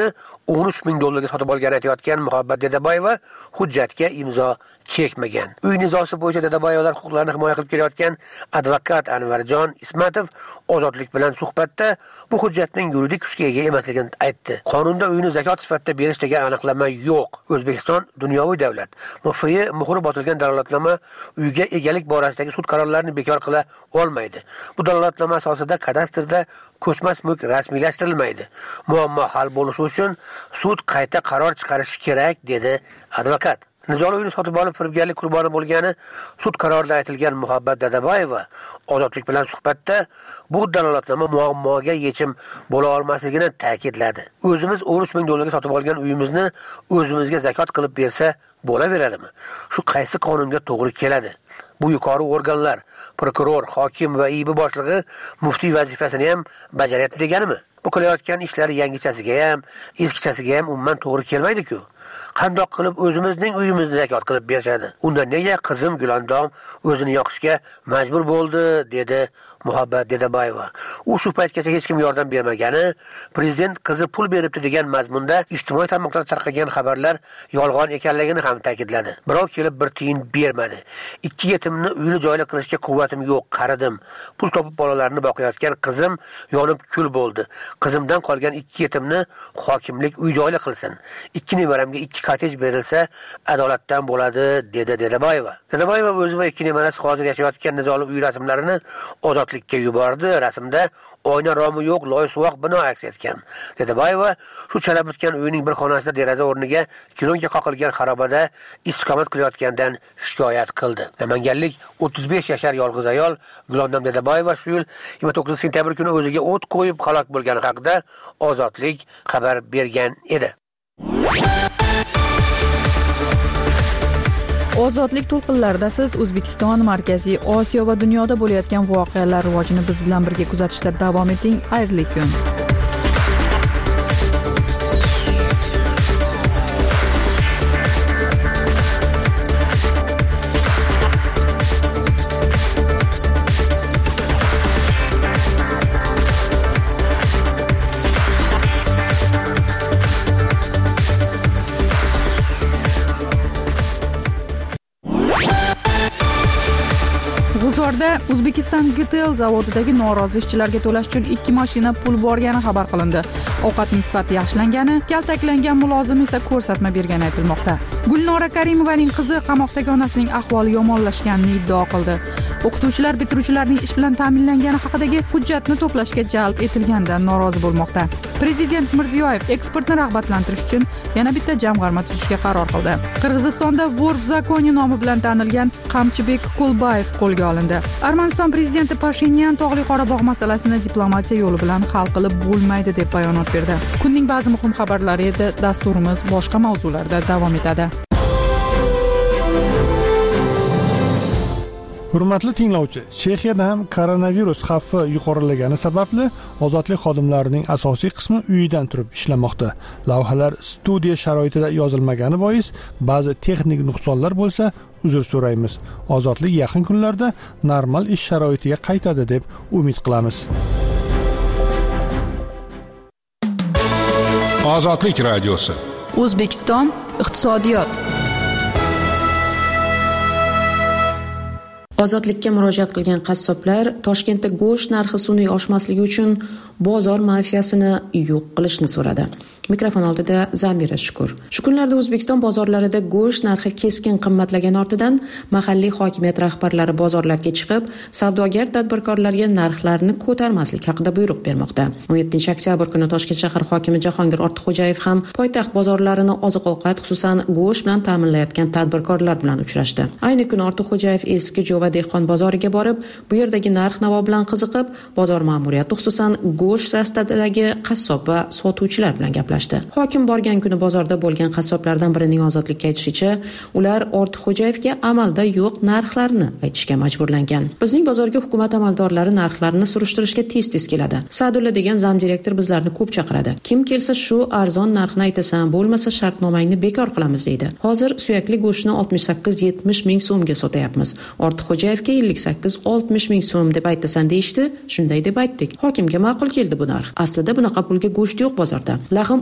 S6: o'n uch ming dollarga sotib olgani aytayotgan Muhabbat Dedaboyeva hujjatga imzo chekmagan. Uy nizosi bo'yicha Dedaboyevalar huquqlarini himoya qilib kelayotgan advokat Anvarjon Ismatov Ozodlik bilan suhbatda bu hujjatning yuridik kuchga ega emasligini aytdi. Qonunda uyni zakot sifatida berish degan aniqlama yo'q. O'zbekiston dunyoviy davlat. M F Y muhri bosilgan dalolatnoma uyga egalik borasidagi sud qarorlarini bekor qila olmaydi. Bu dalolatnoma asosida kadastrda ko'chmas mulk rasmiylashtirilmaydi. Muammo hal bo'lishi uchun sud qayta qaror chiqarishi kerak, dedi advokat. Nizoli uyni sotib olib firibgarlik qurboni bo'lgani sud qarorida aytilgan Muhabbat Dedaboyeva Ozodlik bilan suhbatda bu dalolatnoma muammoga yechim bo'la olmasligini ta'kidladi. O'zimiz o'n uch ming dollarga sotib olgan uyimizni o'zimizga zakot qilib bersa bo'laveradimi? Shu qaysi qonunga to'g'ri keladi? Bu yuqori organlar, prokuror, hokim va I B boshlig'i muftiy vazifasini ham bajaryapti deganimi? Bu qilayotgan ishlari yangichasiga ham, eskichasiga ham umuman to'g'ri kelmaydi-ku. Qandoq qilib o'zimizning uyimizni zakot qilib berishadi? Unda nega qizim Gulandom o'zini yoqishga majbur bo'ldi, dedi Muhabbat Dedaboyeva. U shu paytgacha hech kim yordam bermagani, prezident qizi pul beribdi degan mazmunda ijtimoiy tarmoqlarda tarqagan xabarlar yolg'on ekanligini ham ta'kidladi. Birov kelib bir tiyin bermadi. Ikki yetimni uyli joyli qilishga quvvatim yo'q, qaridim. Pul topib bolalarni boqayotgan qizim yonib kul bo'ldi. Qizimdan qolgan ikki yetimni hokimlik uy joyli qilsin. Ikki nevaramga ikki kotej berilsa adolatdan bo'ladi, dedi Dedaboyeva. Dedaboyeva o'zi va ikki nevarasi hozir yashayotgan nizoli uy rasmlarini Ozodlikka yubordi. Rasmda oyna romi yo'q, loy suvoq bino aks etgan. Dedaboyeva shu chala bitgan uyning bir xonasida deraza o'rniga kilonga qoqilgan xarobada istiqomat qilayotgandan shikoyat qildi. Namanganlik o'ttiz besh yashar yolg'iz ayol Gulandom Dedaboyeva shu yil yigirma to'qqizinchi sentyabr kuni o'ziga o't qo'yib halok bo'lgani haqida Ozodlik xabar bergan edi.
S1: Ozodlik to'lqinlarida siz O'zbekiston, Markaziy Osiyo va dunyoda bo'layotgan voqealar rivojini biz bilan birga kuzatishda davom eting. Xayrli kun. G'uzorda O'zbekiston G T L zavodidagi norozi ishchilarga to'lash uchun ikki mashina pul borgani xabar qilindi. Ovqatning sifati yaxshilangani, kaltaklangan mulozim esa ko'rsatma bergani aytilmoqda. Gulnora Karimovaning qizi qamoqdagi onasining ahvoli yomonlashganini iddao qildi. O'qituvchilar bitiruvchilarning ish bilan ta'minlangani haqidagi hujjatni to'plashga jalb etilganidan norozi bo'lmoqda. Prezident Mirziyoyev eksportni rag'batlantirish uchun yana bitta jamg'arma tuzishga qaror qildi. Qirg'izistonda Vor v zakoni nomi bilan tanilgan Qamchibek Kulbayev qo'lga olindi. Armaniston prezidenti Pashinyan Tog'li Qorabog' masalasini diplomatiya yo'li bilan hal qilib bo'lmaydi deb bayonot berdi. Kunning ba'zi muhim xabarlari edi. Dasturimiz boshqa mavzularda davom etadi.
S4: Hurmatli tinglovchi, Chexiyada ham koronavirus xavfi yuqorilagani sababli ozodlik xodimlarining asosiy qismi uyidan turib ishlamoqda. Lavhalar studiya sharoitida yozilmagani bois ba'zi texnik nuqsonlar bo'lsa, uzr so'raymiz. Ozodlik yaqin kunlarda normal ish sharoitiga qaytadi deb umid qilamiz.
S14: Ozodlik radiosi.
S1: O'zbekiston iqtisodiyot.
S12: Ozodlikka murojaat qilgan qassoblar Toshkentda go'sht narxi sun'iy oshmasligi uchun bozor mafiyasini yo'q qilishni so'radi. Mikrofon oldida Zamira Shukur. Shu kunlarda O'zbekiston bozorlarida go'sht narxi keskin qimmatlagani ortidan mahalliy hokimiyat rahbarlari bozorlarga chiqib, savdogar tadbirkorlarga narxlarni ko'tarmaslik haqida buyruq bermoqda. o'n yettinchi oktyabr kuni Toshkent shahar hokimi Jahongir Ortiqxo'jayev ham poytaxt bozorlarini oziq-ovqat, xususan go'sht bilan ta'minlayotgan tadbirkorlar bilan uchrashdi. Ayni kuni Ortiqxo'jayev eski Jo'va dehqon bozoriga borib, bu yerdagi narx-navo bilan qiziqib, bozor ma'muriyati, xususan go'sht rastadagi qassob va sotuvchilar bilan gaplashdi. Hokim borgan kuni bozorda bo'lgan qassoblardan birining Ozodlikka aytishicha, ular Ortiqxo'jayevga amalda yo'q narxlarni aytishga majburlangan. Bizning bozorga hukumat amaldorlari narxlarni surishtirishga tez-tez keladi. Sadulla degan zam direktor bizlarni ko'p chaqiradi. Kim kelsa shu arzon narxni aytasan, bo'lmasa shartnomangni bekor qilamiz deydi. Hozir suyakli go'shtni oltmish sakkiz yetmish ming so'mga sotayapmiz. Ortiqxo'jayevga ellik sakkiz oltmish ming so'm deb aytasan deyishdi. Shunday deb aytdik. Hokimga ma'qul keldi bu narx. Aslida bunaqa pulga go'sht yo'q bozorda. Laxim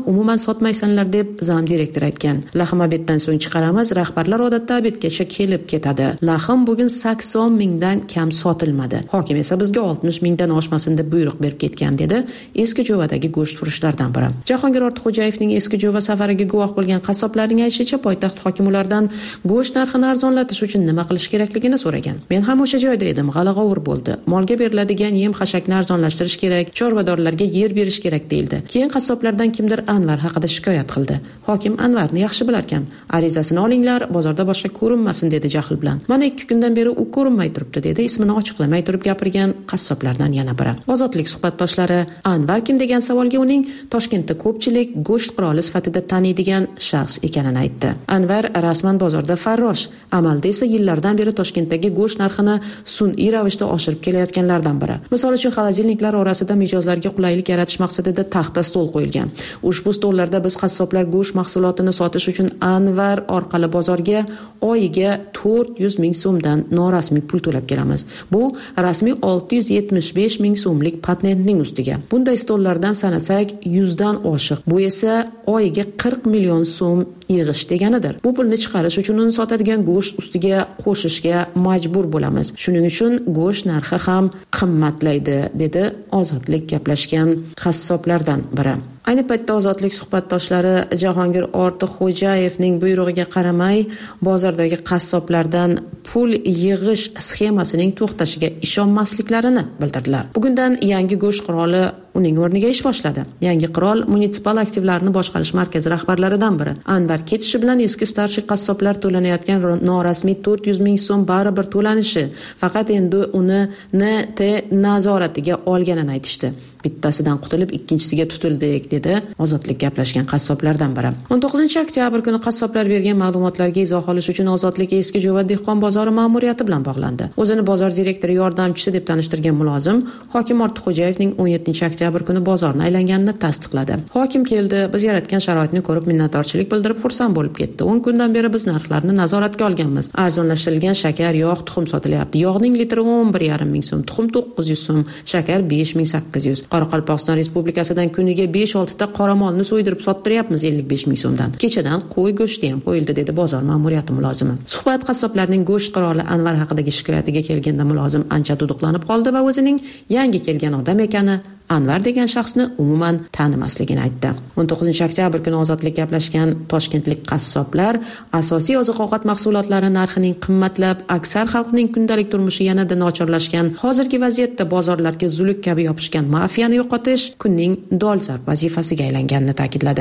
S12: umuman sotmaysanlar deb zam direktor aytgan. Lahm obeddan so'ng chiqaramiz, rahbarlar odatda obedgacha kelib ketadi. Lahm bugun sakson mingdan kam sotilmadi. Hokim esa bizga oltmish mingdan oshmasin deb buyruq berib ketgan, dedi eski jo'vadagi go'sht furushlardan biri. Jahongir Ortiqxo'jayevning eski jo'va safariga guvoh bo'lgan qassoblarning aytishicha, poytaxt hokimi ulardan go'sht narxini arzonlatish uchun nima qilish kerakligini so'ragan. Men ham o'sha joyda edim, g'ala-g'ovur bo'ldi. Molga beriladigan yem-xashakni arzonlashtirish kerak, chorvadorlarga yer berish kerak deyildi. Keyin qassoblardan kimdir Anvar haqida shikoyat qildi. Hokim Anvarni yaxshi bilarkan. Arizasini olinglar, bozorda boshqa ko'rinmasin dedi jahl bilan. Mana ikki kundan beri u ko'rinmay turibdi, dedi ismini ochiqlamay turib gapirgan qassoblardan yana biri. Ozodlik suhbatdoshlari Anvar kim degan savolga uning Toshkentda ko'pchilik go'sht qiroli sifatida taniydigan shaxs ekanini aytdi. Anvar rasman bozorda farrosh, amalda esa yillardan beri Toshkentdagi go'sht narxini sun'iy ravishda oshirib kelayotganlardan biri. Misol uchun, xolodilniklar orasida mijozlarga qulaylik yaratish maqsadida taxta stol qo'yilgan. Ushbu stollarda biz qassoblar go'sht mahsulotini sotish uchun Anvar orqali bozorga oyiga to'rt yuz ming so'mdan norasmiy pul to'lab kelamiz. Bu rasmiy olti yuz yetmish besh ming so'mlik patentning ustiga. Bunday stollardan sanasak yuzdan oshiq. Bu esa oyiga qirq million so'm yig'ish deganidir. Bu pulni chiqarish uchun uni sotadigan go'sht ustiga qo'shishga majbur bo'lamiz. Shuning uchun go'sht narxi ham qimmatlaydi, dedi Ozodlik gaplashgan qassoblardan biri. Ayni paytda Ozodlik suhbatdoshlari Jahongir Ortiqxo'jayevning buyrug'iga qaramay bozordagi qassoblardan pul yig'ish sxemasining to'xtashiga ishonmasliklarini bildirdilar. Bugundan yangi go'sht qiroli uning o'rniga ish boshladi. Yangi qirol munisipal aktivlarni boshqarish markazi rahbarlaridan biri. Anvar ketishi bilan eski starshi qassoblar to'lanayotgan norasmiy to'rt yuz ming so'm baribir to'lanishi, faqat endi uni N T nazoratiga olganini aytishdi. Bittasidan qutulib ikkinchisiga tutildik, dedi Ozodlik gaplashgan qassoblardan biri. o'n to'qqizinchi oktyabr kuni qassoblar bergan ma'lumotlarga izoh olish uchun Ozodlik eski jo'va dehqon bozori ma'muriyati bilan bog'landi. O'zini bozor direktori yordamchisi deb tanishtirgan mulozim Hokim Ortiqxo'jayevning o'n yettinchi oktyabr kuni bozorni aylanganini tasdiqladi. Hokim keldi, biz yaratgan sharoitni ko'rib minnatdorchilik bildirib xursand bo'lib ketdi. o'n kundan beri biz narxlarni nazoratga olganmiz. Arzonlashtirilgan shakar, yog', tuxum sotilyapti. Yog'ning litri o'n bir yarim ming so'm, tuxum to'qqiz yuz so'm, shakar besh ming sakkiz yuz. Qoraqalpog'iston Respublikasidan kuniga besh olti ta qoramolni so'ydirib sottiryapmiz ellik besh ming so'mdan. Kechadan qo'y go'shti ham qo'yildi, dedi bozor ma'muriyati mulozimi. Suhbat qassoblarning go'sht qiroli Anvar haqidagi shikoyatiga kelganda mulozim ancha duduqlanib qoldi va o'zining yangi kelgan odam ekani, Anvar degan shaxsni umuman tanimasligini aytdi. o'n to'qqizinchi oktyabr kuni Ozodlik gaplashgan toshkentlik qassoblar asosiy oziq-ovqat mahsulotlari narxining qimmatlab, aksar xalqning kundalik turmushi yanada nochorlashgan, hozirgi vaziyatda bozorlarga zuluk kabi yopishgan mafiyani yo'qotish kunning dolzarb vazifasiga aylanganini ta'kidladi.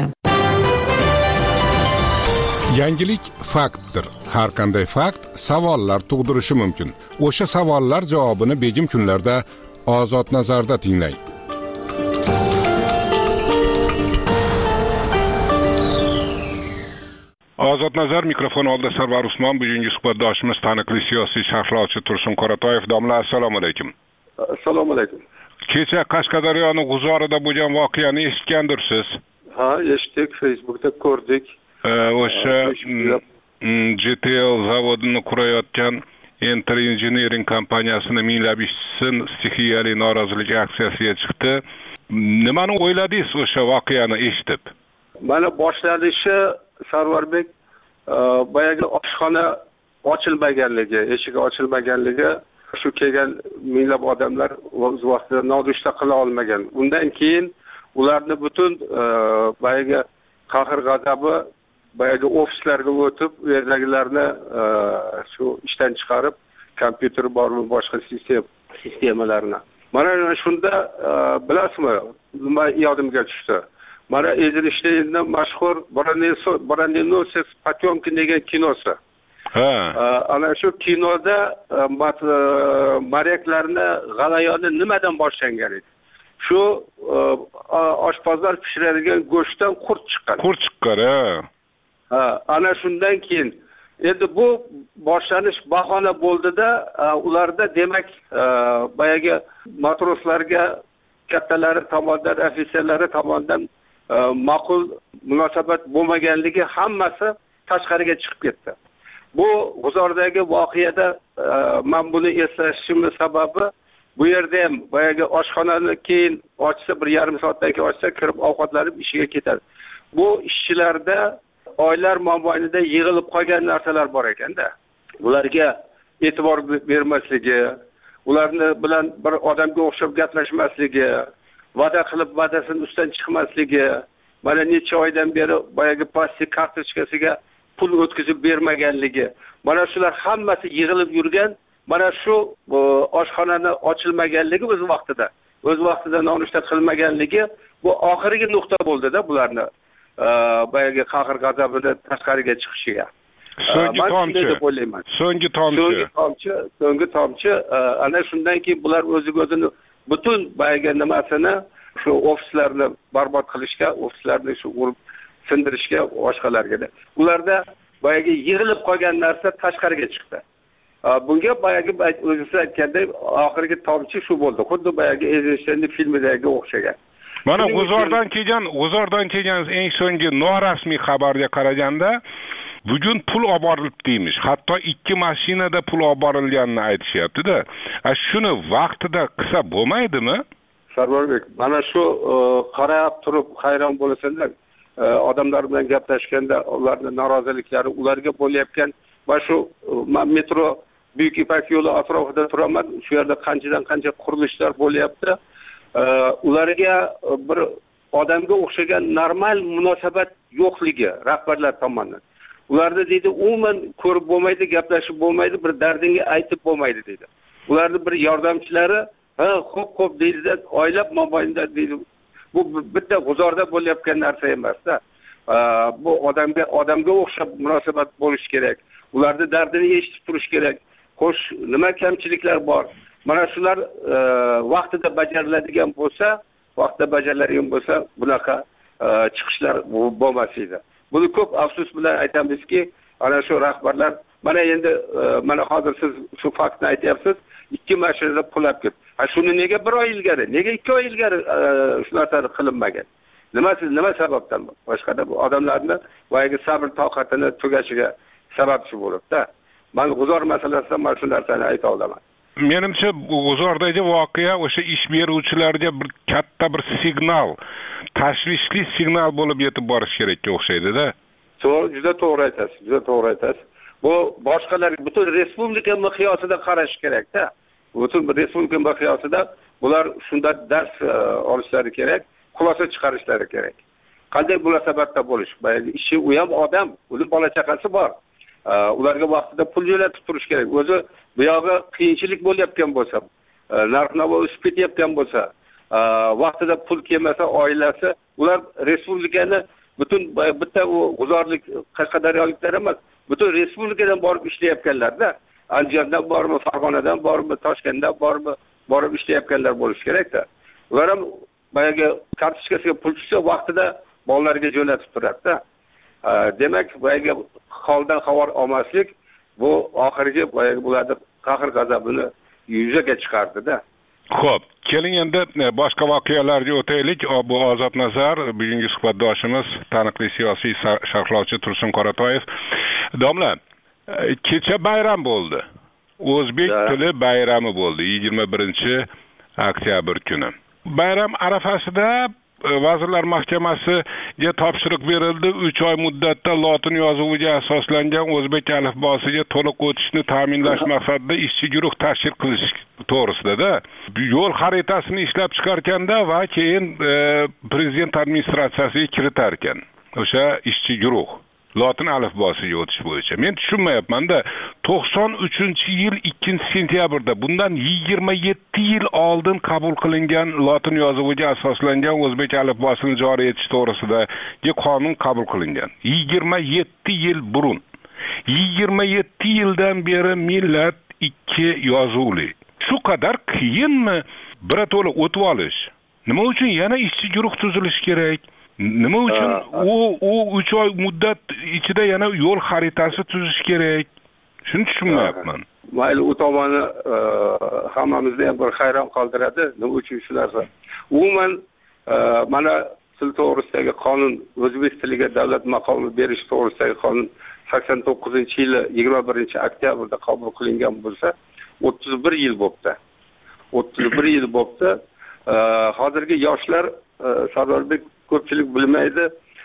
S14: Yangilik faktdir. Har qanday fakt savollar tug'dirishi mumkin. O'sha savollar javobini begim kunlarda Ozod nazarda tinglang.
S9: Ozod nazar mikrofon oldida Sarvar Usmon, bugungi suhbatdoshimiz taniqli siyosiy sharhlovchi Tursun Qoratoyev. Domla, assalomu alaykum.
S13: Assalomu alaykum.
S9: Kecha Qashqadaryoning G'uzorida bo'lgan voqeani eshitgandirsiz?
S13: Ha, eshitdik, Facebookda ko'rdik.
S9: O'sha J T L zavodini qurayotgan Enter Engineering kompaniyasini minglab ishchisi stixiyali norozilik aksiyasiga chiqdi. Nimani o'yladingiz o'sha voqeani eshitib?
S13: Mana boshlanishi Sarvarbek boyagi oshxona ochilmaganligi, eshigi ochilmaganligi, shu kelgan minglab odamlar o'z vaqtida nonushta qila olmagan. Undan keyin ularni butun boyagi qahr g'azabi boyagi ofislarga o'tib, u yerdagilarni shu ishdan chiqarib, kompyuter bormi, boshqa sistem sistemalarni. Mana shunda bilasizmi, nima yodimga tushdi. Mana Ezilishda mashhur Boranenosiy Potyomkin degan kinosi.
S9: Ha.
S13: Ana shu kinoda maryaklarni g'alayoni nimadan boshlangan edi? Shu oshpazlar pishiradigan go'shtdan qurt chiqqan.
S9: Qurt chiqqan, ha.
S13: Ha, ana shundan keyin endi bu boshlanish bahona bo'ldida, ularda demak boyagi matroslarga kattalari tomonidan, ofitserlari tomonidan ma'qul munosabat bo'lmaganligi hammasi tashqariga chiqib ketdi. Bu G'uzordagi voqeada men buni eslashimning sababi, bu yerda ham boyagi oshxonani keyin ochsa, bir yarim soatdan keyin ochsa, kirib ovqatlanib ishiga ketadi. bu ishchilarda oylar mobaynida yig'ilib qolgan narsalar bor ekanda. Ularga e'tibor bermasligi, ularni bilan bir odamga o'xshab gaplashmasligi, va'da qilib va'dasidan ustidan chiqmasligi, mana necha oydan beri boyagi plastik kartochkasiga pul o'tkazib bermaganligi, mana shular hammasi yig'ilib yurgan, mana shu oshxonani ochilmaganligi o'z vaqtida, o'z vaqtida nonushta qilmaganligi bu oxirgi nuqta bo'ldi-da bularni boyagi qahr g'azabini tashqariga chiqishiga.
S9: So'nggi tomchi. So'nggi tomchi.
S13: So'nggi tomchi, so'nggi tomchi ana shundan keyin bular o'ziga o'zini butun boyagi nimasini shu ofislarni barbod qilishga, ofislarni shu urib sindirishga, boshqalarga. Ularda boyagi yig'ilib qolgan narsa tashqariga chiqdi. Bunga boyagi o'zingiz aytgandek oxirgi tomchi shu bo'ldi. Xuddi boyagi Eisenstein filmidagi o'xshagan.
S9: Mana G'uzordan kelgan, G'uzordan kelgan eng so'nggi norasmiy xabarga qaraganda, bugun pul olib borilib deymish. Hatto ikki mashinada pul olib borilganini aytishyapti-da. Shuni vaqtida qilsa bo'lmaydimi?
S13: Sarvarbek, mana shu qarab turib hayron bo'lasanlar, odamlar bilan gaplashganda ularning noroziliklari, ularga bo'layotgan va shu metro Buyuk Ipak yo'li atrofida turaman, shu yerda qanchadan qancha qurilishlar bo'lyapti. Ularga bir odamga o'xshagan normal munosabat yo'qligi rahbarlar tomonidan. Ularda deydi, umuman ko'rib bo'lmaydi, gaplashib bo'lmaydi, bir dardingga aytib bo'lmaydi deydi. Ularning bir yordamchilari, ha, xo'p, xo'p deydi, oylab mobaynida deydi. Bu bitta G'uzorda bo'layotgan narsa emas-da. Bu odamga odamga o'xshab munosabat bo'lish kerak. Ularning dardini eshitib turish kerak. Xo'sh, nima kamchiliklar bor? Mana shular vaqtida bajariladigan bo'lsa, vaqtida bajariladigan bo'lsa, bunaqa chiqishlar bo'lmas edi. Buni ko'p afsus bilan aytamizki, ana shu rahbarlar, mana endi mana hozir siz shu faktni aytyapsiz, ikki mashinada pul olib ketdi. Ha, shuni nega bir oy ilgari, nega ikki oy ilgari shu narsa qilinmagan? Nima siz nima sababdan? Boshqada bu odamlarning boyagi sabr toqatini tugashiga sababchi bo'libdi. Men G'uzor masalasida mana shu narsani ayta olaman.
S9: Menimcha G'uzordagi voqea o'sha ish beruvchilarga bir katta bir signal, tashvishli signal bo'lib yetib borish kerakga o'xshaydi-da.
S13: To'g'ri, juda to'g'ri aytasiz, juda to'g'ri aytasiz. Bu boshqalarga butun respublika miqyosida qarash kerak-da. Butun respublika miqyosida bular shunda dars olishlari kerak, xulosa chiqarishlari kerak. Qanday munosabatda bo'lish? Bayagi ishi u ham odam, uning bola chaqasi bor. Ularga vaqtida pul jo'natib turish kerak. O'zi bu yoqda qiyinchilik bo'layotgan bo'lsa, narx-navo o'sib ketayotgan bo'lsa, vaqtida pul kelmasa oilasi, ular respublikani butun bitta u G'uzorlik, Qashqadaryoliklar emas, butun respublikadan borib ishlayotganlar-da. Andijondan bormi, Farg'onadan bormi, Toshkentdan bormi, borib ishlayotganlar bo'lishi kerak-da. Ular ham boyagi kartochkasiga pul tushsa vaqtida bolalarga jo'natib turadi-da. Demak, boyagi holdan xabar olmaslik bu oxirgi boyagi bularning qahr g'azabini yuzaga chiqardi-da.
S9: Xo'p, keling endi boshqa voqealarga o'taylik. Bu Ozod Nazar, bugungi suhbatdoshimiz, taniqli siyosiy sharhlovchi Tursun Qoratoyev. Domla, kecha bayram bo'ldi. O'zbek tili bayrami bo'ldi, yigirma birinchi oktyabr kuni. Bayram arafasida Vazirlar Mahkamasiga topshiriq berildi. uch oy muddatda lotin yozuviga asoslangan o'zbek alifbosiga to'liq o'tishni ta'minlash maqsadida ishchi guruh tashkil qilish to'g'risida-da. Yo'l xaritasini ishlab chiqarganda va keyin prezident administratsiyasiga kiritar ekan o'sha ishchi guruh lotin alifbosiga o'tish bo'yicha. Men tushunmayapman-da, to'qson uchinchi yil ikkinchi sentyabrda, bundan yigirma yetti yil oldin qabul qilingan lotin yozuviga asoslangan o'zbek alifbosini joriy etish to'g'risidagi qonun qabul qilingan. yigirma yetti yil burun. yigirma yetti yildan beri millat ikki yozuvli. Shu qadar qiyinmi birato'la o'tib olish? Nima uchun yana ishchi guruh tuzilishi kerak? Nima uchun u u uch oy muddat ichida yana yo'l xaritasi tuzish kerak? Shuni tushunmayapman.
S13: Mayli, u tomoni hammamizni ham bir hayron qoldiradi. Nima uchun shu narsa? Umuman mana til to'g'risidagi qonun, o'zbek tiliga davlat maqomi berish to'g'risidagi qonun sakson to'qqizinchi yili yigirma birinchi oktyabrda qabul qilingan bo'lsa, o'ttiz bir yil bo'ldi. o'ttiz bir yil bo'ldi. Hozirgi yoshlar, Sarvarbek, ko'pchilik bilmaydi.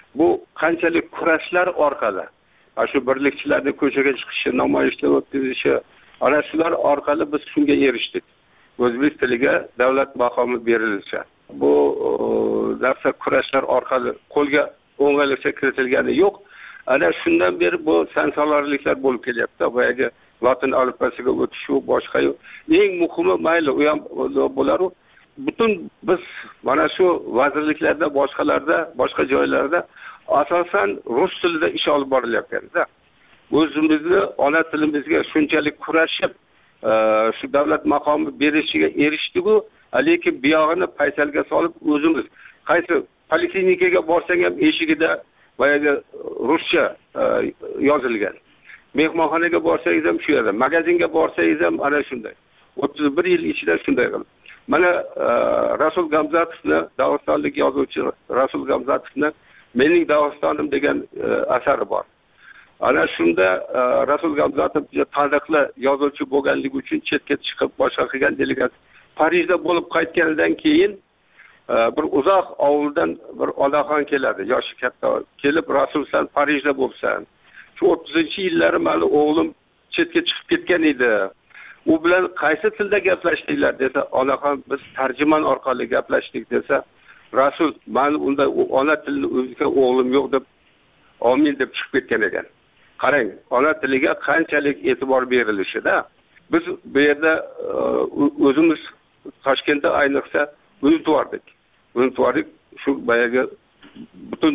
S13: bu qanchalik kurashlar orqali shu birlikchilarning ko'chaga chiqishi, namoyishlar o'tkazishi, ana shular orqali biz shunga erishdik. O'zbek tiliga davlat maqomi berilishi. Bu narsa kurashlar orqali qo'lga o'ng'aylikcha kiritilgani yo'q. Ana shundan beri bu sansalorliklar bo'lib kelyapti. Boyagi lotin alifbasiga o'tishu, boshqa eng muhimi mayli u ham bo'lar. Butun biz mana shu vazirliklarda, boshqalarda, boshqa joylarda asosan rus tilida ish olib borilyapti. O'zimizni ona tilimizga shunchalik kurashib, shu davlat maqomi berishiga erishdik-ku, lekin bu yog'ini paysalga solib o'zimiz qaysi poliklinikaga borsang ham eshigida boyagi ruscha yozilgan. Mehmonxonaga borsangiz ham shu yerda, magazinga borsangiz ham ana shunday. o'ttiz bir yil ichida shunday qilib. Mana Rasul Gamzatovni, Dog'istonlik yozuvchi Rasul Gamzatovni Mening Dog'istonim degan asari bor. Ana shunda Rasul Gamzatov taniqli yozuvchi bo'lganligi uchun chetga chiqib boshqa qilgan delegat Parijda bo'lib qaytganidan keyin bir uzoq ovuldan bir onaxon keladi, yoshi katta kelib, Rasul san Parijda bo'lsan. Shu o'ttizinchi yillari mali o'g'lim chetga chiqib ketgan edi. U bilan qaysi tilda gaplashdinglar desa, onaxon biz tarjimon orqali gaplashdik desa, Rasul men unda ona tilini o'zbekcha o'g'lim yo'q deb amin deb chiqib ketgan ekan. Qarang, ona tiliga qanchalik e'tibor berilishida. Biz bu yerda o'zimiz Toshkentda ayniqsa unutvordik. Unutvordik shu boyagi butun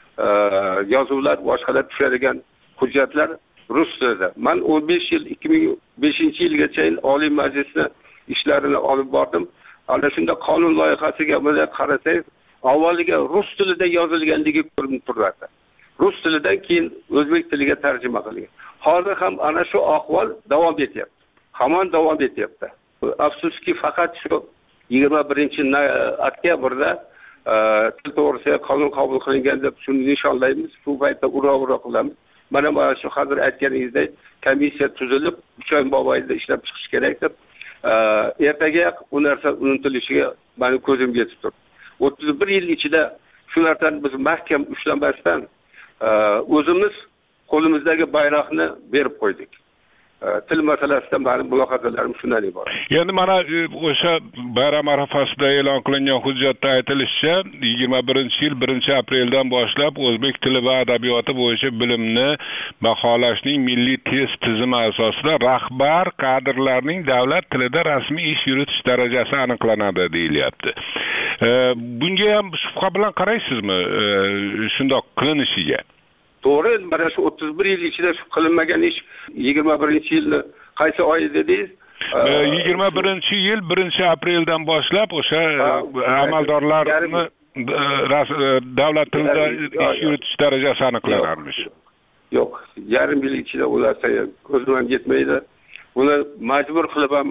S13: yozuvlar, boshqalar tushadigan hujjatlar rus tilida. Men o'n besh yil ikki ming beshinchi yilgacha Oliy Majlisda ishlarini olib bordim. Ana shunda qonun loyihasiga bunday qarasangiz, avvaliga rus tilida yozilganligi ko'rinib turardi. Rus tilidan keyin o'zbek tiliga tarjima qilingan. Hozir ham ana shu ahvol davom etyapti. Hamon davom etyapti. Afsuski faqat shu yigirma birinchi oktyabrda til to'g'risida qonun qabul qilingan deb shuni nishonlaymiz. Shu paytda ura-ura qilamiz. Mana mana shu hozir aytganingizdek komissiya tuzilib, uch oy mobaynida ishlab chiqish kerak deb ertaga u narsa unutilishiga meni ko'zim yetib turdi. o'ttiz bir yil ichida shu narsani biz mahkam ushlamasdan o'zimiz qo'limizdagi bayroqni berib qo'ydik. Til masalasida mening mulohazalarim shundan iborat.
S9: Endi mana o'sha bayram arafasida e'lon qilingan hujjatda aytilishicha, yigirma birinchi yil birinchi apreldan boshlab o'zbek tili va adabiyoti bo'yicha bilimni baholashning milliy test tizimi asosida rahbar kadrlarning davlat tilida rasmiy ish yuritish darajasi aniqlanadi deyilyapti. Bunga ham shubha bilan qaraysizmi shundoq qilinishiga? To'g'ri, mana shu o'ttiz bir yil ichida shu qilinmagan ish yigirma birinchi yilni qaysi oy dedingiz? yigirma birinchi yil birinchi apreldan boshlab o'sha amaldorlarni davlat tilida ish yuritish darajasi aniqlanarmish.
S13: Yo'q, yarim yil ichida ularsa ko'zim ham yetmaydi. Uni majbur qilib ham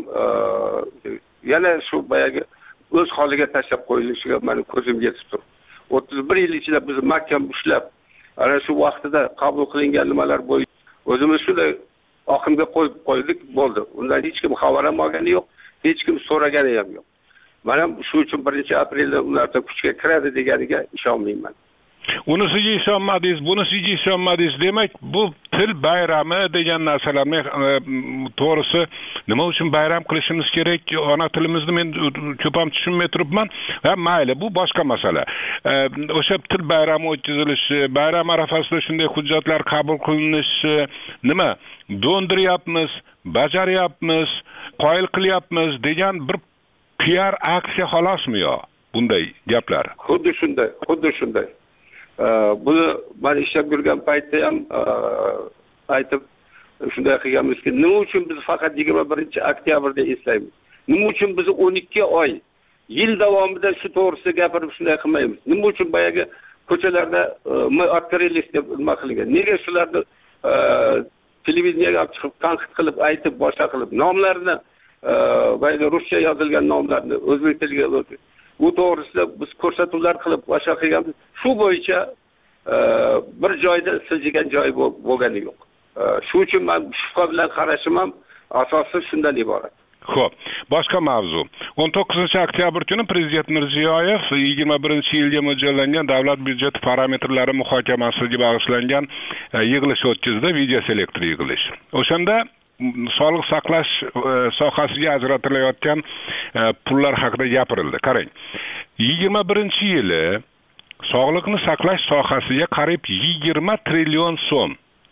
S13: yana shu boyagi o'z holiga tashlab qo'yilishiga meni ko'zim yetib turibdi. o'ttiz bir yil ichida biz mahkam ushlab ana shu vaqtida qabul qilingan nimalar bo'yicha o'zimiz shunday oqimga qo'yib qo'ydik, bo'ldi. Undan hech kim xabar ham olgani yo'q, hech kim so'ragani ham yo'q. Men ham shu uchun birinchi aprelda ularda kuchga kiradi deganiga ishonmayman.
S9: Unisiga ishonmadingiz, bunisiga ishonmadingiz, demak bu til bayrami degan narsalarni to'g'risi nima uchun bayram qilishimiz kerak? Ona tilimizni men ko'p ham tushunmay turibman. Ha, mayli, bu boshqa masala. O'sha til bayrami o'tkazilishi, bayram arafasida shunday hujjatlar qabul qilinishi nima? Do'ndiryapmiz, bajaryapmiz, qoyil qilyapmiz degan bir P R aksiya xolosmi yo? Bunday gaplar.
S13: Xuddi shunday, xuddi shunday. Buni men ishlab yurgan paytda ham aytib shunday qilganmizki, nima uchun biz faqat yigirma birinchi oktyabrda eslaymiz? Nima uchun biz o'n ikki oy yil davomida shu to'g'risida gapirib shunday qilmaymiz? Nima uchun boyagi ko'chalarda мы открылись deb nima qilingan? Nega shularni televiziyaga olib chiqib tanqid qilib, aytib, boshqa qilib nomlarini boyagi ruscha yozilgan nomlarni o'zbek tiliga o'tib bu to'g'risida biz ko'rsatuvlar qilib boshqa qilganmiz. Shu bo'yicha bir joyda siljigan joy bo'lgani yo'q. Shu uchun men shubha bilan qarashim ham asosi shundan iborat.
S9: Xo'p, boshqa mavzu. o'n to'qqizinchi oktyabr kuni Prezident Mirziyoyev yigirma birinchi yilga mo'ljallangan davlat byudjeti parametrlari muhokamasiga bag'ishlangan yig'ilish o'tkazdi, video selektor yig'ilish. O'shanda sog'liq saqlash sohasiga ajratilayotgan pullar haqida gapirildi. Qarang, yigirma birinchi yili sog'liqni saqlash sohasiga qariyb yigirma trillion so'm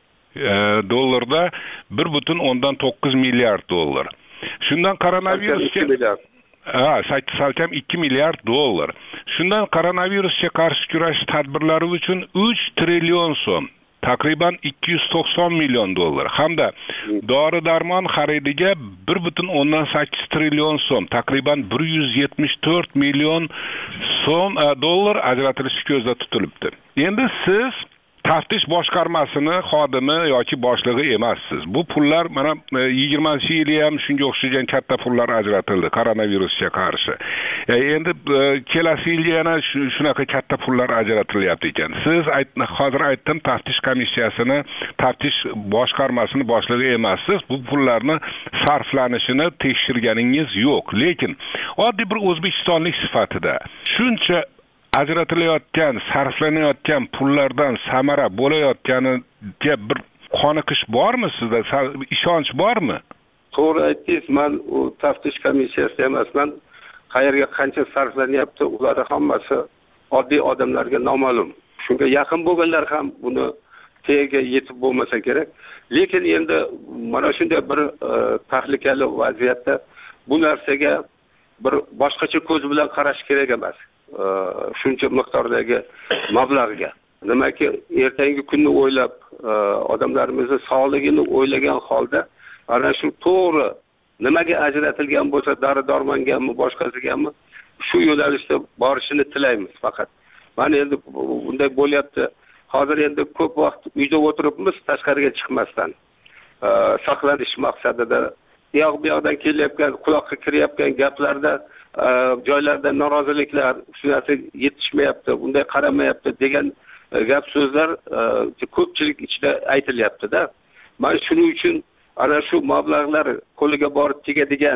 S9: dollarda bir butun o'ndan to'qqiz milliard dollar. Shundan koronavirusga ha, sakkiz salkam ikki milliard dollar. Shundan koronavirusga qarshi kurash tadbirlari uchun uch trillion so'm, taqriban ikki yuz to'qson million dollar hamda dori-darmon xaridiga bir butun o'ndan sakkiz trillion so'm, taqriban bir yuz yetmish to'rt million so'm dollar ajratilishi ko'zda tutilibdi. Endi siz taftish boshqarmasini xodimi yoki boshlig'i emassiz. Bu pullar mana yigirmanchi yili ham shunga o'xshagan katta pullar ajratildi koronavirusga qarshi. E, endi kelasi yilga yana shunaqa katta pullar ajratilyapti ekan. Siz aytni hozir aytdim, taftish komissiyasini, taftish boshqarmasini boshlig'i emassiz. Bu pullarni sarflanishini tekshirganingiz yo'q. Lekin oddiy bir o'zbekistonlik sifatida shuncha ajratilayotgan, sarflanayotgan pullardan samara bo'layotganiga bir qoniqish bormi sizda? Ishonch bormi?
S13: To'g'ri aytdingiz, men u taftish komissiyasi emasman. Qayerga qancha sarflanyapti, ularning hammasi oddiy odamlarga noma'lum. Shunga yaqin bo'lganlar ham buni tagiga yetib bo'lmasa kerak. Lekin endi mana shunday bir tahlikali vaziyatda bu narsaga bir boshqacha ko'z bilan qarash kerak emas. Shuncha miqdordagi mablag'ga. Nimaki ertangi kunni o'ylab, odamlarimizning sog'ligini o'ylagan holda ana shu to'g'ri nimaga ajratilgan bo'lsa, dori-dormonganmi, boshqasiganmi, shu yo'nalishda borishini tilaymiz faqat. Mana endi bunday bo'lyapti. Hozir endi ko'p vaqt uyda o'tiribmiz, tashqariga chiqmasdan. Saqlanish maqsadida yo'q bu yoqdan kelayotgan, quloqqa kiryotgan gaplarda joylarda noroziliklar, shu narsa yetishmayapti, bunday qaramayapti degan gap so'zlar ko'pchilik ichida aytilyapti-da. Men shuning uchun ana shu mablag'lar qo'liga borib tegadigan,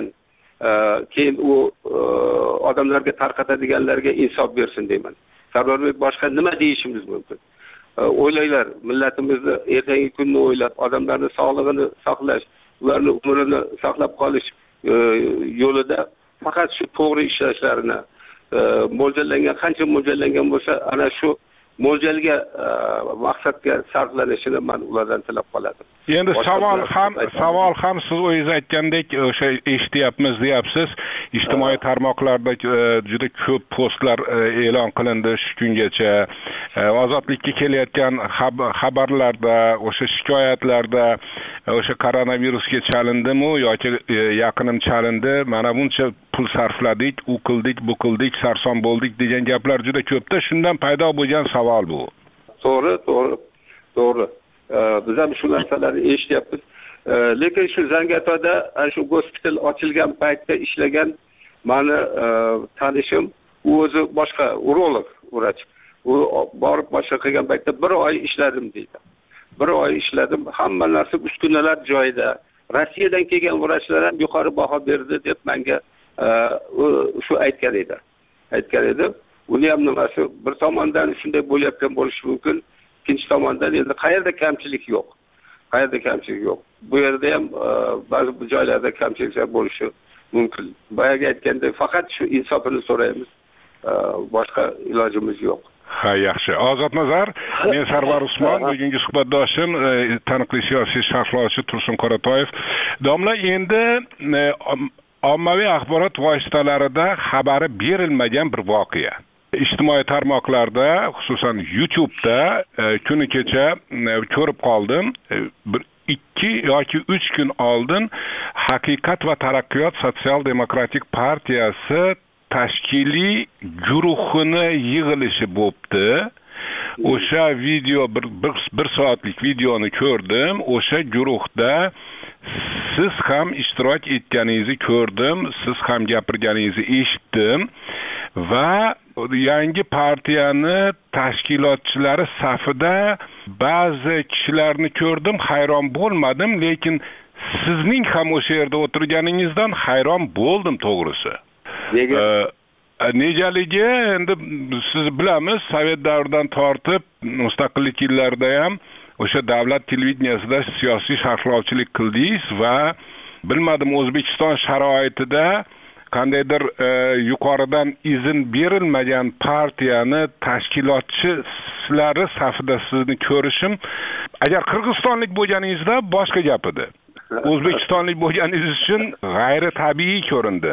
S13: keyin u odamlarga tarqatadiganlarga insof bersin deyman. Sababi boshqa nima deyishimiz mumkin? O'ylaylar, millatimizni ertangi kunni o'ylab, odamlarning sog'lig'ini saqlash, ularning umrini saqlab qolish yo'lida faqat shu to'g'ri ishlashlarini, mo'ljallangan, qancha mo'ljallangan bo'lsa, ana shu mo'ljalga maqsadga sarflanishini men ulardan tilab qoladim.
S9: Endi savol ham savol ham siz o'zingiz aytgandek o'sha eshityapmiz deyapsiz. Ijtimoiy tarmoqlarda juda ko'p postlar e'lon qilindi shu kungacha. Ozodlikka kelayotgan xabarlarda, o'sha shikoyatlarda o'sha koronavirusga chalindimi yoki yaqinim chalindi, mana buncha pul sarfladik, u qildik, bu qildik, sarson bo'ldik degan gaplar juda ko'pda. Shundan paydo bo'lgan savol bu.
S13: To'g'ri, to'g'ri. To'g'ri. Biz ham shu narsalarni eshityapmiz. Lekin shu Zangiotada shu gospital ochilgan paytda ishlagan meni tanishim, u o'zi boshqa urolog, vrach. U borib boshqa qilgan paytda bir oy ishladim deydi. Bir oy ishladim, hamma narsa uskunalar joyida. Rossiyadan kelgan vrachlar ham yuqori baho berdi deb menga shu aytgan edi. Aytgan edi. Uni ham nimasi bir tomondan shunday bo'layotgan bo'lishi mumkin. Ikkinchi tomondan endi qayerda kamchilik yo'q. Qayerda kamchilik yo'q. Bu yerda ham ba'zi joylarda kamchiliklar bo'lishi mumkin. Boyaga aytganda faqat shu insofini so'raymiz. Boshqa ilojimiz yo'q.
S9: Ha, yaxshi. Ozodnazar, men Sarvar Usmon, bugungi suhbatdoshim taniqli siyosiy sharhlovchi Tursun Qoratoyev. Domla, endi ommaviy axborot vositalarida xabari berilmagan bir voqea. Ijtimoiy tarmoqlarda, xususan YouTube'da kuni kecha ko'rib qoldim. Bir ikki yoki uch kun oldin Haqiqat va taraqqiyot Sotsial demokratik partiyasi tashkiliy guruhini yig'ilishi bo'pti. O'sha video bir, bir bir soatlik videoni ko'rdim. O'sha guruhda siz ham ishtirok etganingizni ko'rdim, siz ham gapirganingizni eshitdim va yangi partiyani tashkilotchilari safida ba'zi kishilarni ko'rdim, hayron bo'lmadim, lekin sizning ham o'sha yerda o'tirganingizdan hayron bo'ldim to'g'risi.
S13: Nega?
S9: Nejaligi endi siz bilamiz, Sovet davridan tortib mustaqillik yillarida ham o'sha davlat televideniyasida siyosiy sharhlovchilik qildingiz va bilmadim O'zbekiston sharoitida qandaydir e, yuqoridan izn berilmagan partiyani tashkilotchilari safida sizni ko'rishim, agar qirg'izistonlik bo'lganingizda boshqa gap edi. O'zbekistonlik bo'lganingiz uchun g'ayri tabiiy ko'rindi.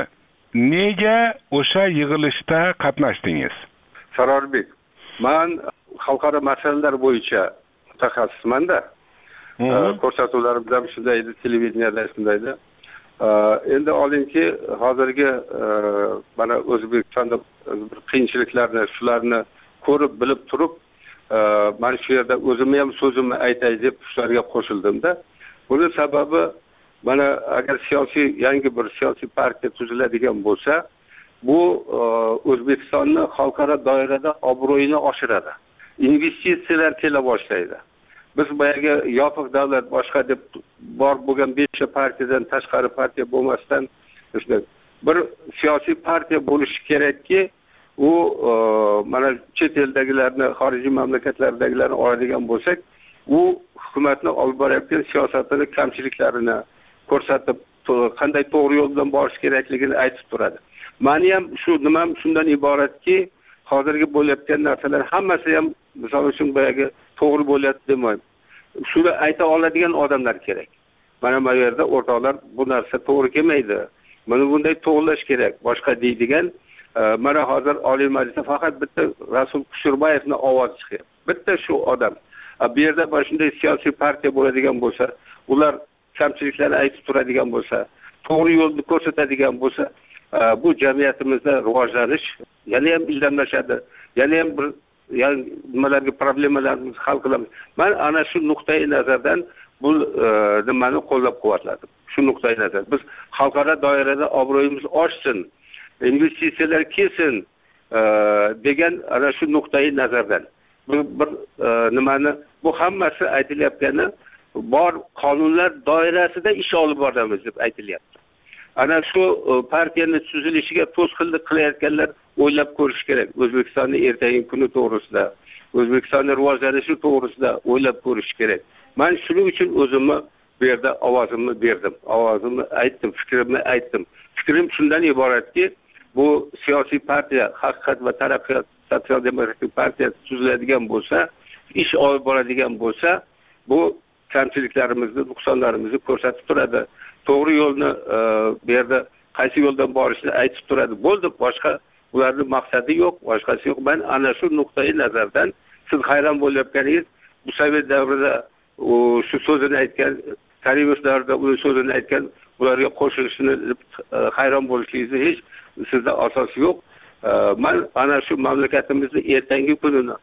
S9: Nega o'sha yig'ilishda qatnashdingiz?
S13: Sarorbek, men xalqaro masalalar bo'yicha mutaxassisman-da. Ko'rsatuvlarim ham shunday edi, televideniyada shunday edi. Endi olingki, hozirgi mana O'zbekistonda bir qiyinchiliklarni, shularni ko'rib, bilib turib, men shu yerda o'zimni ham so'zimni aytay deb shularga qo'shildim-da. Buning sababi mana agar siyosiy yangi bir siyosiy partiya tuziladigan bo'lsa, bu O'zbekistonni xalqaro doirada obro'yini oshiradi. Investitsiyalar kela boshlaydi. Biz boyaga yopiq davlat boshqa deb bor bo'lgan besh partiyadan tashqari partiya bo'lmasdan işte bir siyosiy partiya bo'lishi kerakki, u mana chet eldagilarni, xorijiy mamlakatlardagilarni oladigan bo'lsak, u hukumatni olib borayotgan siyosatini kamchiliklarini ko'rsatib, qanday to'g'ri yo'l bilan borish kerakligini aytib turadi. Meni ham shu nimam shundan iboratki, hozirgi bo'layotgan narsalar hammasi ham misol uchun boyagi to'g'ri bo'lyapti demayman. Shuni ayta oladigan odamlar kerak. Mana bu yerda o'rtoqlar, bu narsa to'g'ri kelmaydi. Mana bunday to'g'rilash kerak. Boshqa deydigan, mana hozir Oliy Majlisda faqat bitta Rasul Kusherbayevning ovozi chiqyapti. Bitta shu odam. Bu yerda mana shunday siyosiy partiya bo'ladigan bo'lsa, ular kamchiliklarni aytib turadigan bo'lsa, to'g'ri yo'lni ko'rsatadigan bo'lsa, bu jamiyatimizda rivojlanish yana ham illamlashadi. Yana ham bir yani nimalarga problemalarimizni hal qilamiz. Men ana shu nuqtai nazardan bu nimani qo'llab-quvvatladim. Shu nuqtai nazar. Biz xalqaro doirada obro'yimiz oshsin, investitsiyalar kelsin degan ana shu nuqtai nazardan. Bir, bir nimani bu hammasi aytilayotgani bor qonunlar doirasida ish olib boramiz deb aytilyapti. Ana shu partiyani tuzilishiga to'sqinlik qilayotganlar o'ylab ko'rish kerak. O'zbekistonning ertangi kuni to'g'risida, O'zbekistonning rivojlanishi to'g'risida o'ylab ko'rish kerak. Men shuning uchun o'zimni bu yerda ovozimni berdim. Ovozimni aytdim, fikrimni aytdim. Fikrim shundan iboratki, bu siyosiy partiya, Haqiqat va taraqqiyot sotsial-demokratik partiya tuziladigan bo'lsa, ish olib boradigan bo'lsa, bu kamchiliklarimizni, nuqsonlarimizni ko'rsatib turadi. To'g'ri yo'lni bu yerda qaysi yo'ldan borishni aytib turadi. Bo'ldi, boshqa ularning maqsadi yo'q, boshqasi yo'q. Men ana shu nuqtai nazardan siz hayron bo'layotganingiz, bu Sovet davrida shu so'zini aytgan, Karimov davrida uning so'zini aytgan, ularga qo'shilishini hayron bo'lishingizni hech sizda asos yo'q. Men ana shu mamlakatimizning ertangi kunini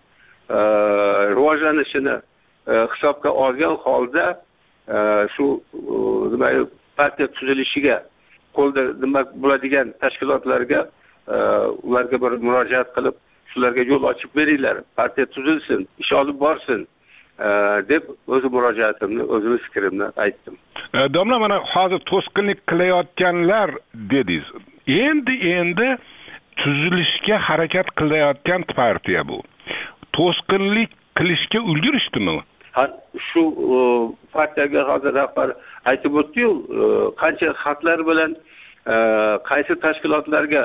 S13: rivojlanishini hisobga olgan holda shu nima partiya tuzilishiga qo'lda nima bo'ladigan tashkilotlarga ularga bir murojaat qilib, shularga yo'l ochib beringlar, partiya tuzilsin, ish olib borsin deb o'z murojaatimni, o'zim fikrimni aytdim.
S9: Domla, mana hozir to'sqinlik qilayotganlar dedingiz. Endi endi tuzilishga harakat qilayotgan partiya bu. To'sqinlik qilishga ulgurishdimi?
S13: Ha, shu partiyaga hozir rahbar aytib o'tdi-yu, qancha xatlar bilan qaysi tashkilotlarga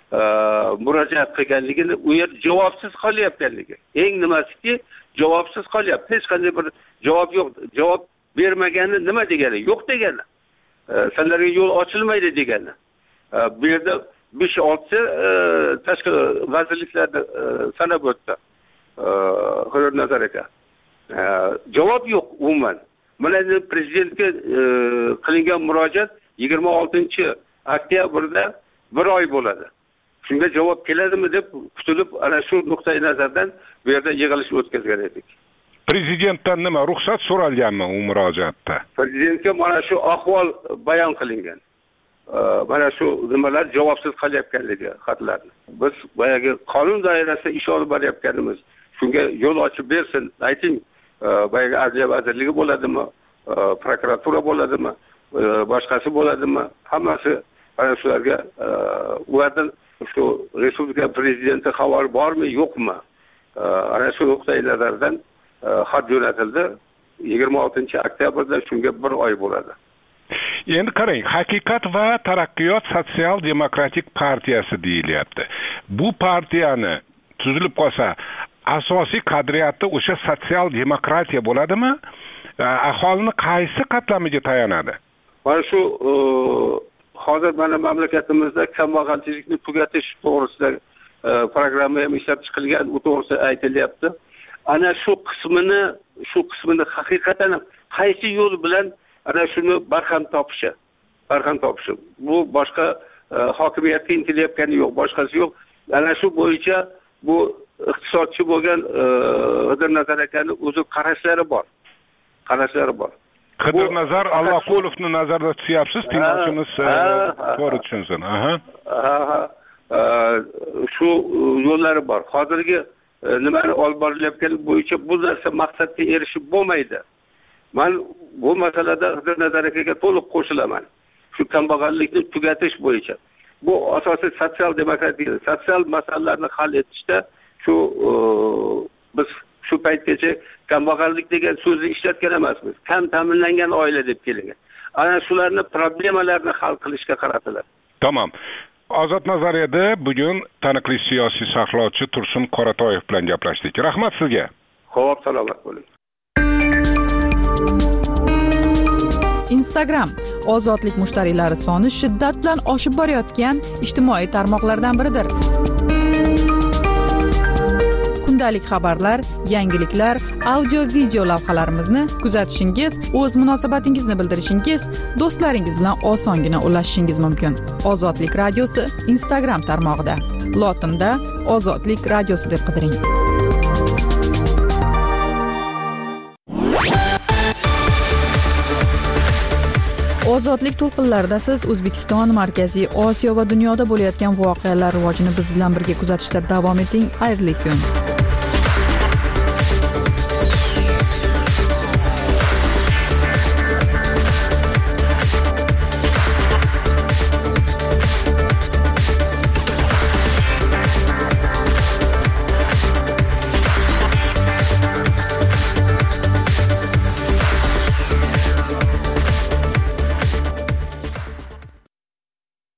S13: murojaat qilganligini, u yer javobsiz qolyapganligi. Eng nimasiki, javobsiz qolyapti. Hech qanday bir javob yo'q. Javob bermagani nima degani? Yo'q degani. Sizlarga yo'l ochilmaydi degani. Bu yerda besh olti tashkilot vazirliklarda sanab o'tdi. Hurmat aka. Javob yo'q umuman. Mana prezidentga qilingan murojaat yigirma oltinchi oktyabrda bir oy bo'ladi. Shunga javob keladimi deb kutilib, ana shu nuqtai nazardan bu yerda yig'ilish o'tkazgan edik.
S9: Prezidentdan nima ruxsat so'ralganmi u murojaatda?
S13: Prezidentga mana shu ahvol bayon qilingan. Mana shu nimalar javobsiz qolyapganligi xatlarni. Biz boyagi qonun doirasida ish olib borayotganimiz, shunga yo'l ochib bersin, ayting. Boyagi Adliya vazirligi bo'ladimi, prokuratura bo'ladimi? boshqasi bo'ladimi, hammasi ana shularga ulardan shu respublika prezidenti xabar bormi yo'qmi, ana shu nuqtai nazardan xat jo'natildi. yigirma oltinchi oktyabrda shunga bir oy bo'ladi.
S9: Endi qarang, Haqiqat va taraqqiyot sotsial demokratik partiyasi deyilyapti. Bu partiyani tuzilib qolsa, asosiy qadriyati o'sha sotsial demokratiya bo'ladimi? Aholini qaysi qatlamiga tayanadi?
S13: Mana shu hozir mana mamlakatimizda kambag'alchilikni tugatish to'g'risida programma ham ishlab chiqilgan, u to'g'risida aytilyapti. Ana shu qismini, shu qismini haqiqatan qaysi yo'l bilan ana shuni barham topishi, barham topishi. Bu boshqa hokimiyatga intilayotgani yo'q, boshqasi yo'q. Ana shu bo'yicha bu iqtisodchi bo'lgan Qidirnazar akaning o'zi qarashlari bor. Qarashlari bor.
S9: Qidirnazar Alloqulovni nazarda tutyapsiz, tinglovchimiz to'g'ri tushunsin. Aha.
S13: Aha. Shu yo'llari bor. Hozirgi nimani olib borilayotgani bo'yicha bu narsa maqsadga erishib bo'lmaydi. Men bu masalada Qidirnazar akaga to'liq qo'shilaman. Shu kambag'allikni tugatish bo'yicha. Bu asosiy sotsial demokratiya, sotsial masalalarni hal etishda shu biz shu paytgacha kambag'allik degan so'zni ishlatgan emasmiz. Kam ta'minlangan oila deb kelingan. Ana shularni problemalarini hal qilishga qaratiladi.
S9: Tamam. Ozod nazariyada bugun taniqli siyosiy sahlovchi Tursun Qoratoyev bilan gaplashdik. Rahmat sizga.
S13: Xo'p, salomat bo'ling.
S1: Instagram ozodlik mushtariylari soni shiddat bilan oshib borayotgan ijtimoiy tarmoqlardan biridir. Kundalik xabarlar, yangiliklar, audio-video lavhalarimizni kuzatishingiz, o'z munosabatingizni bildirishingiz, do'stlaringiz bilan osongina ulashishingiz mumkin. Ozodlik radiosi Instagram tarmog'ida. Lotinda Ozodlik radiosi deb qidiring. Ozodlik to'lqinlarida siz O'zbekiston, Markaziy Osiyo va dunyoda bo'layotgan voqealar rivojini biz bilan birga kuzatishda davom eting. Xayrli kun.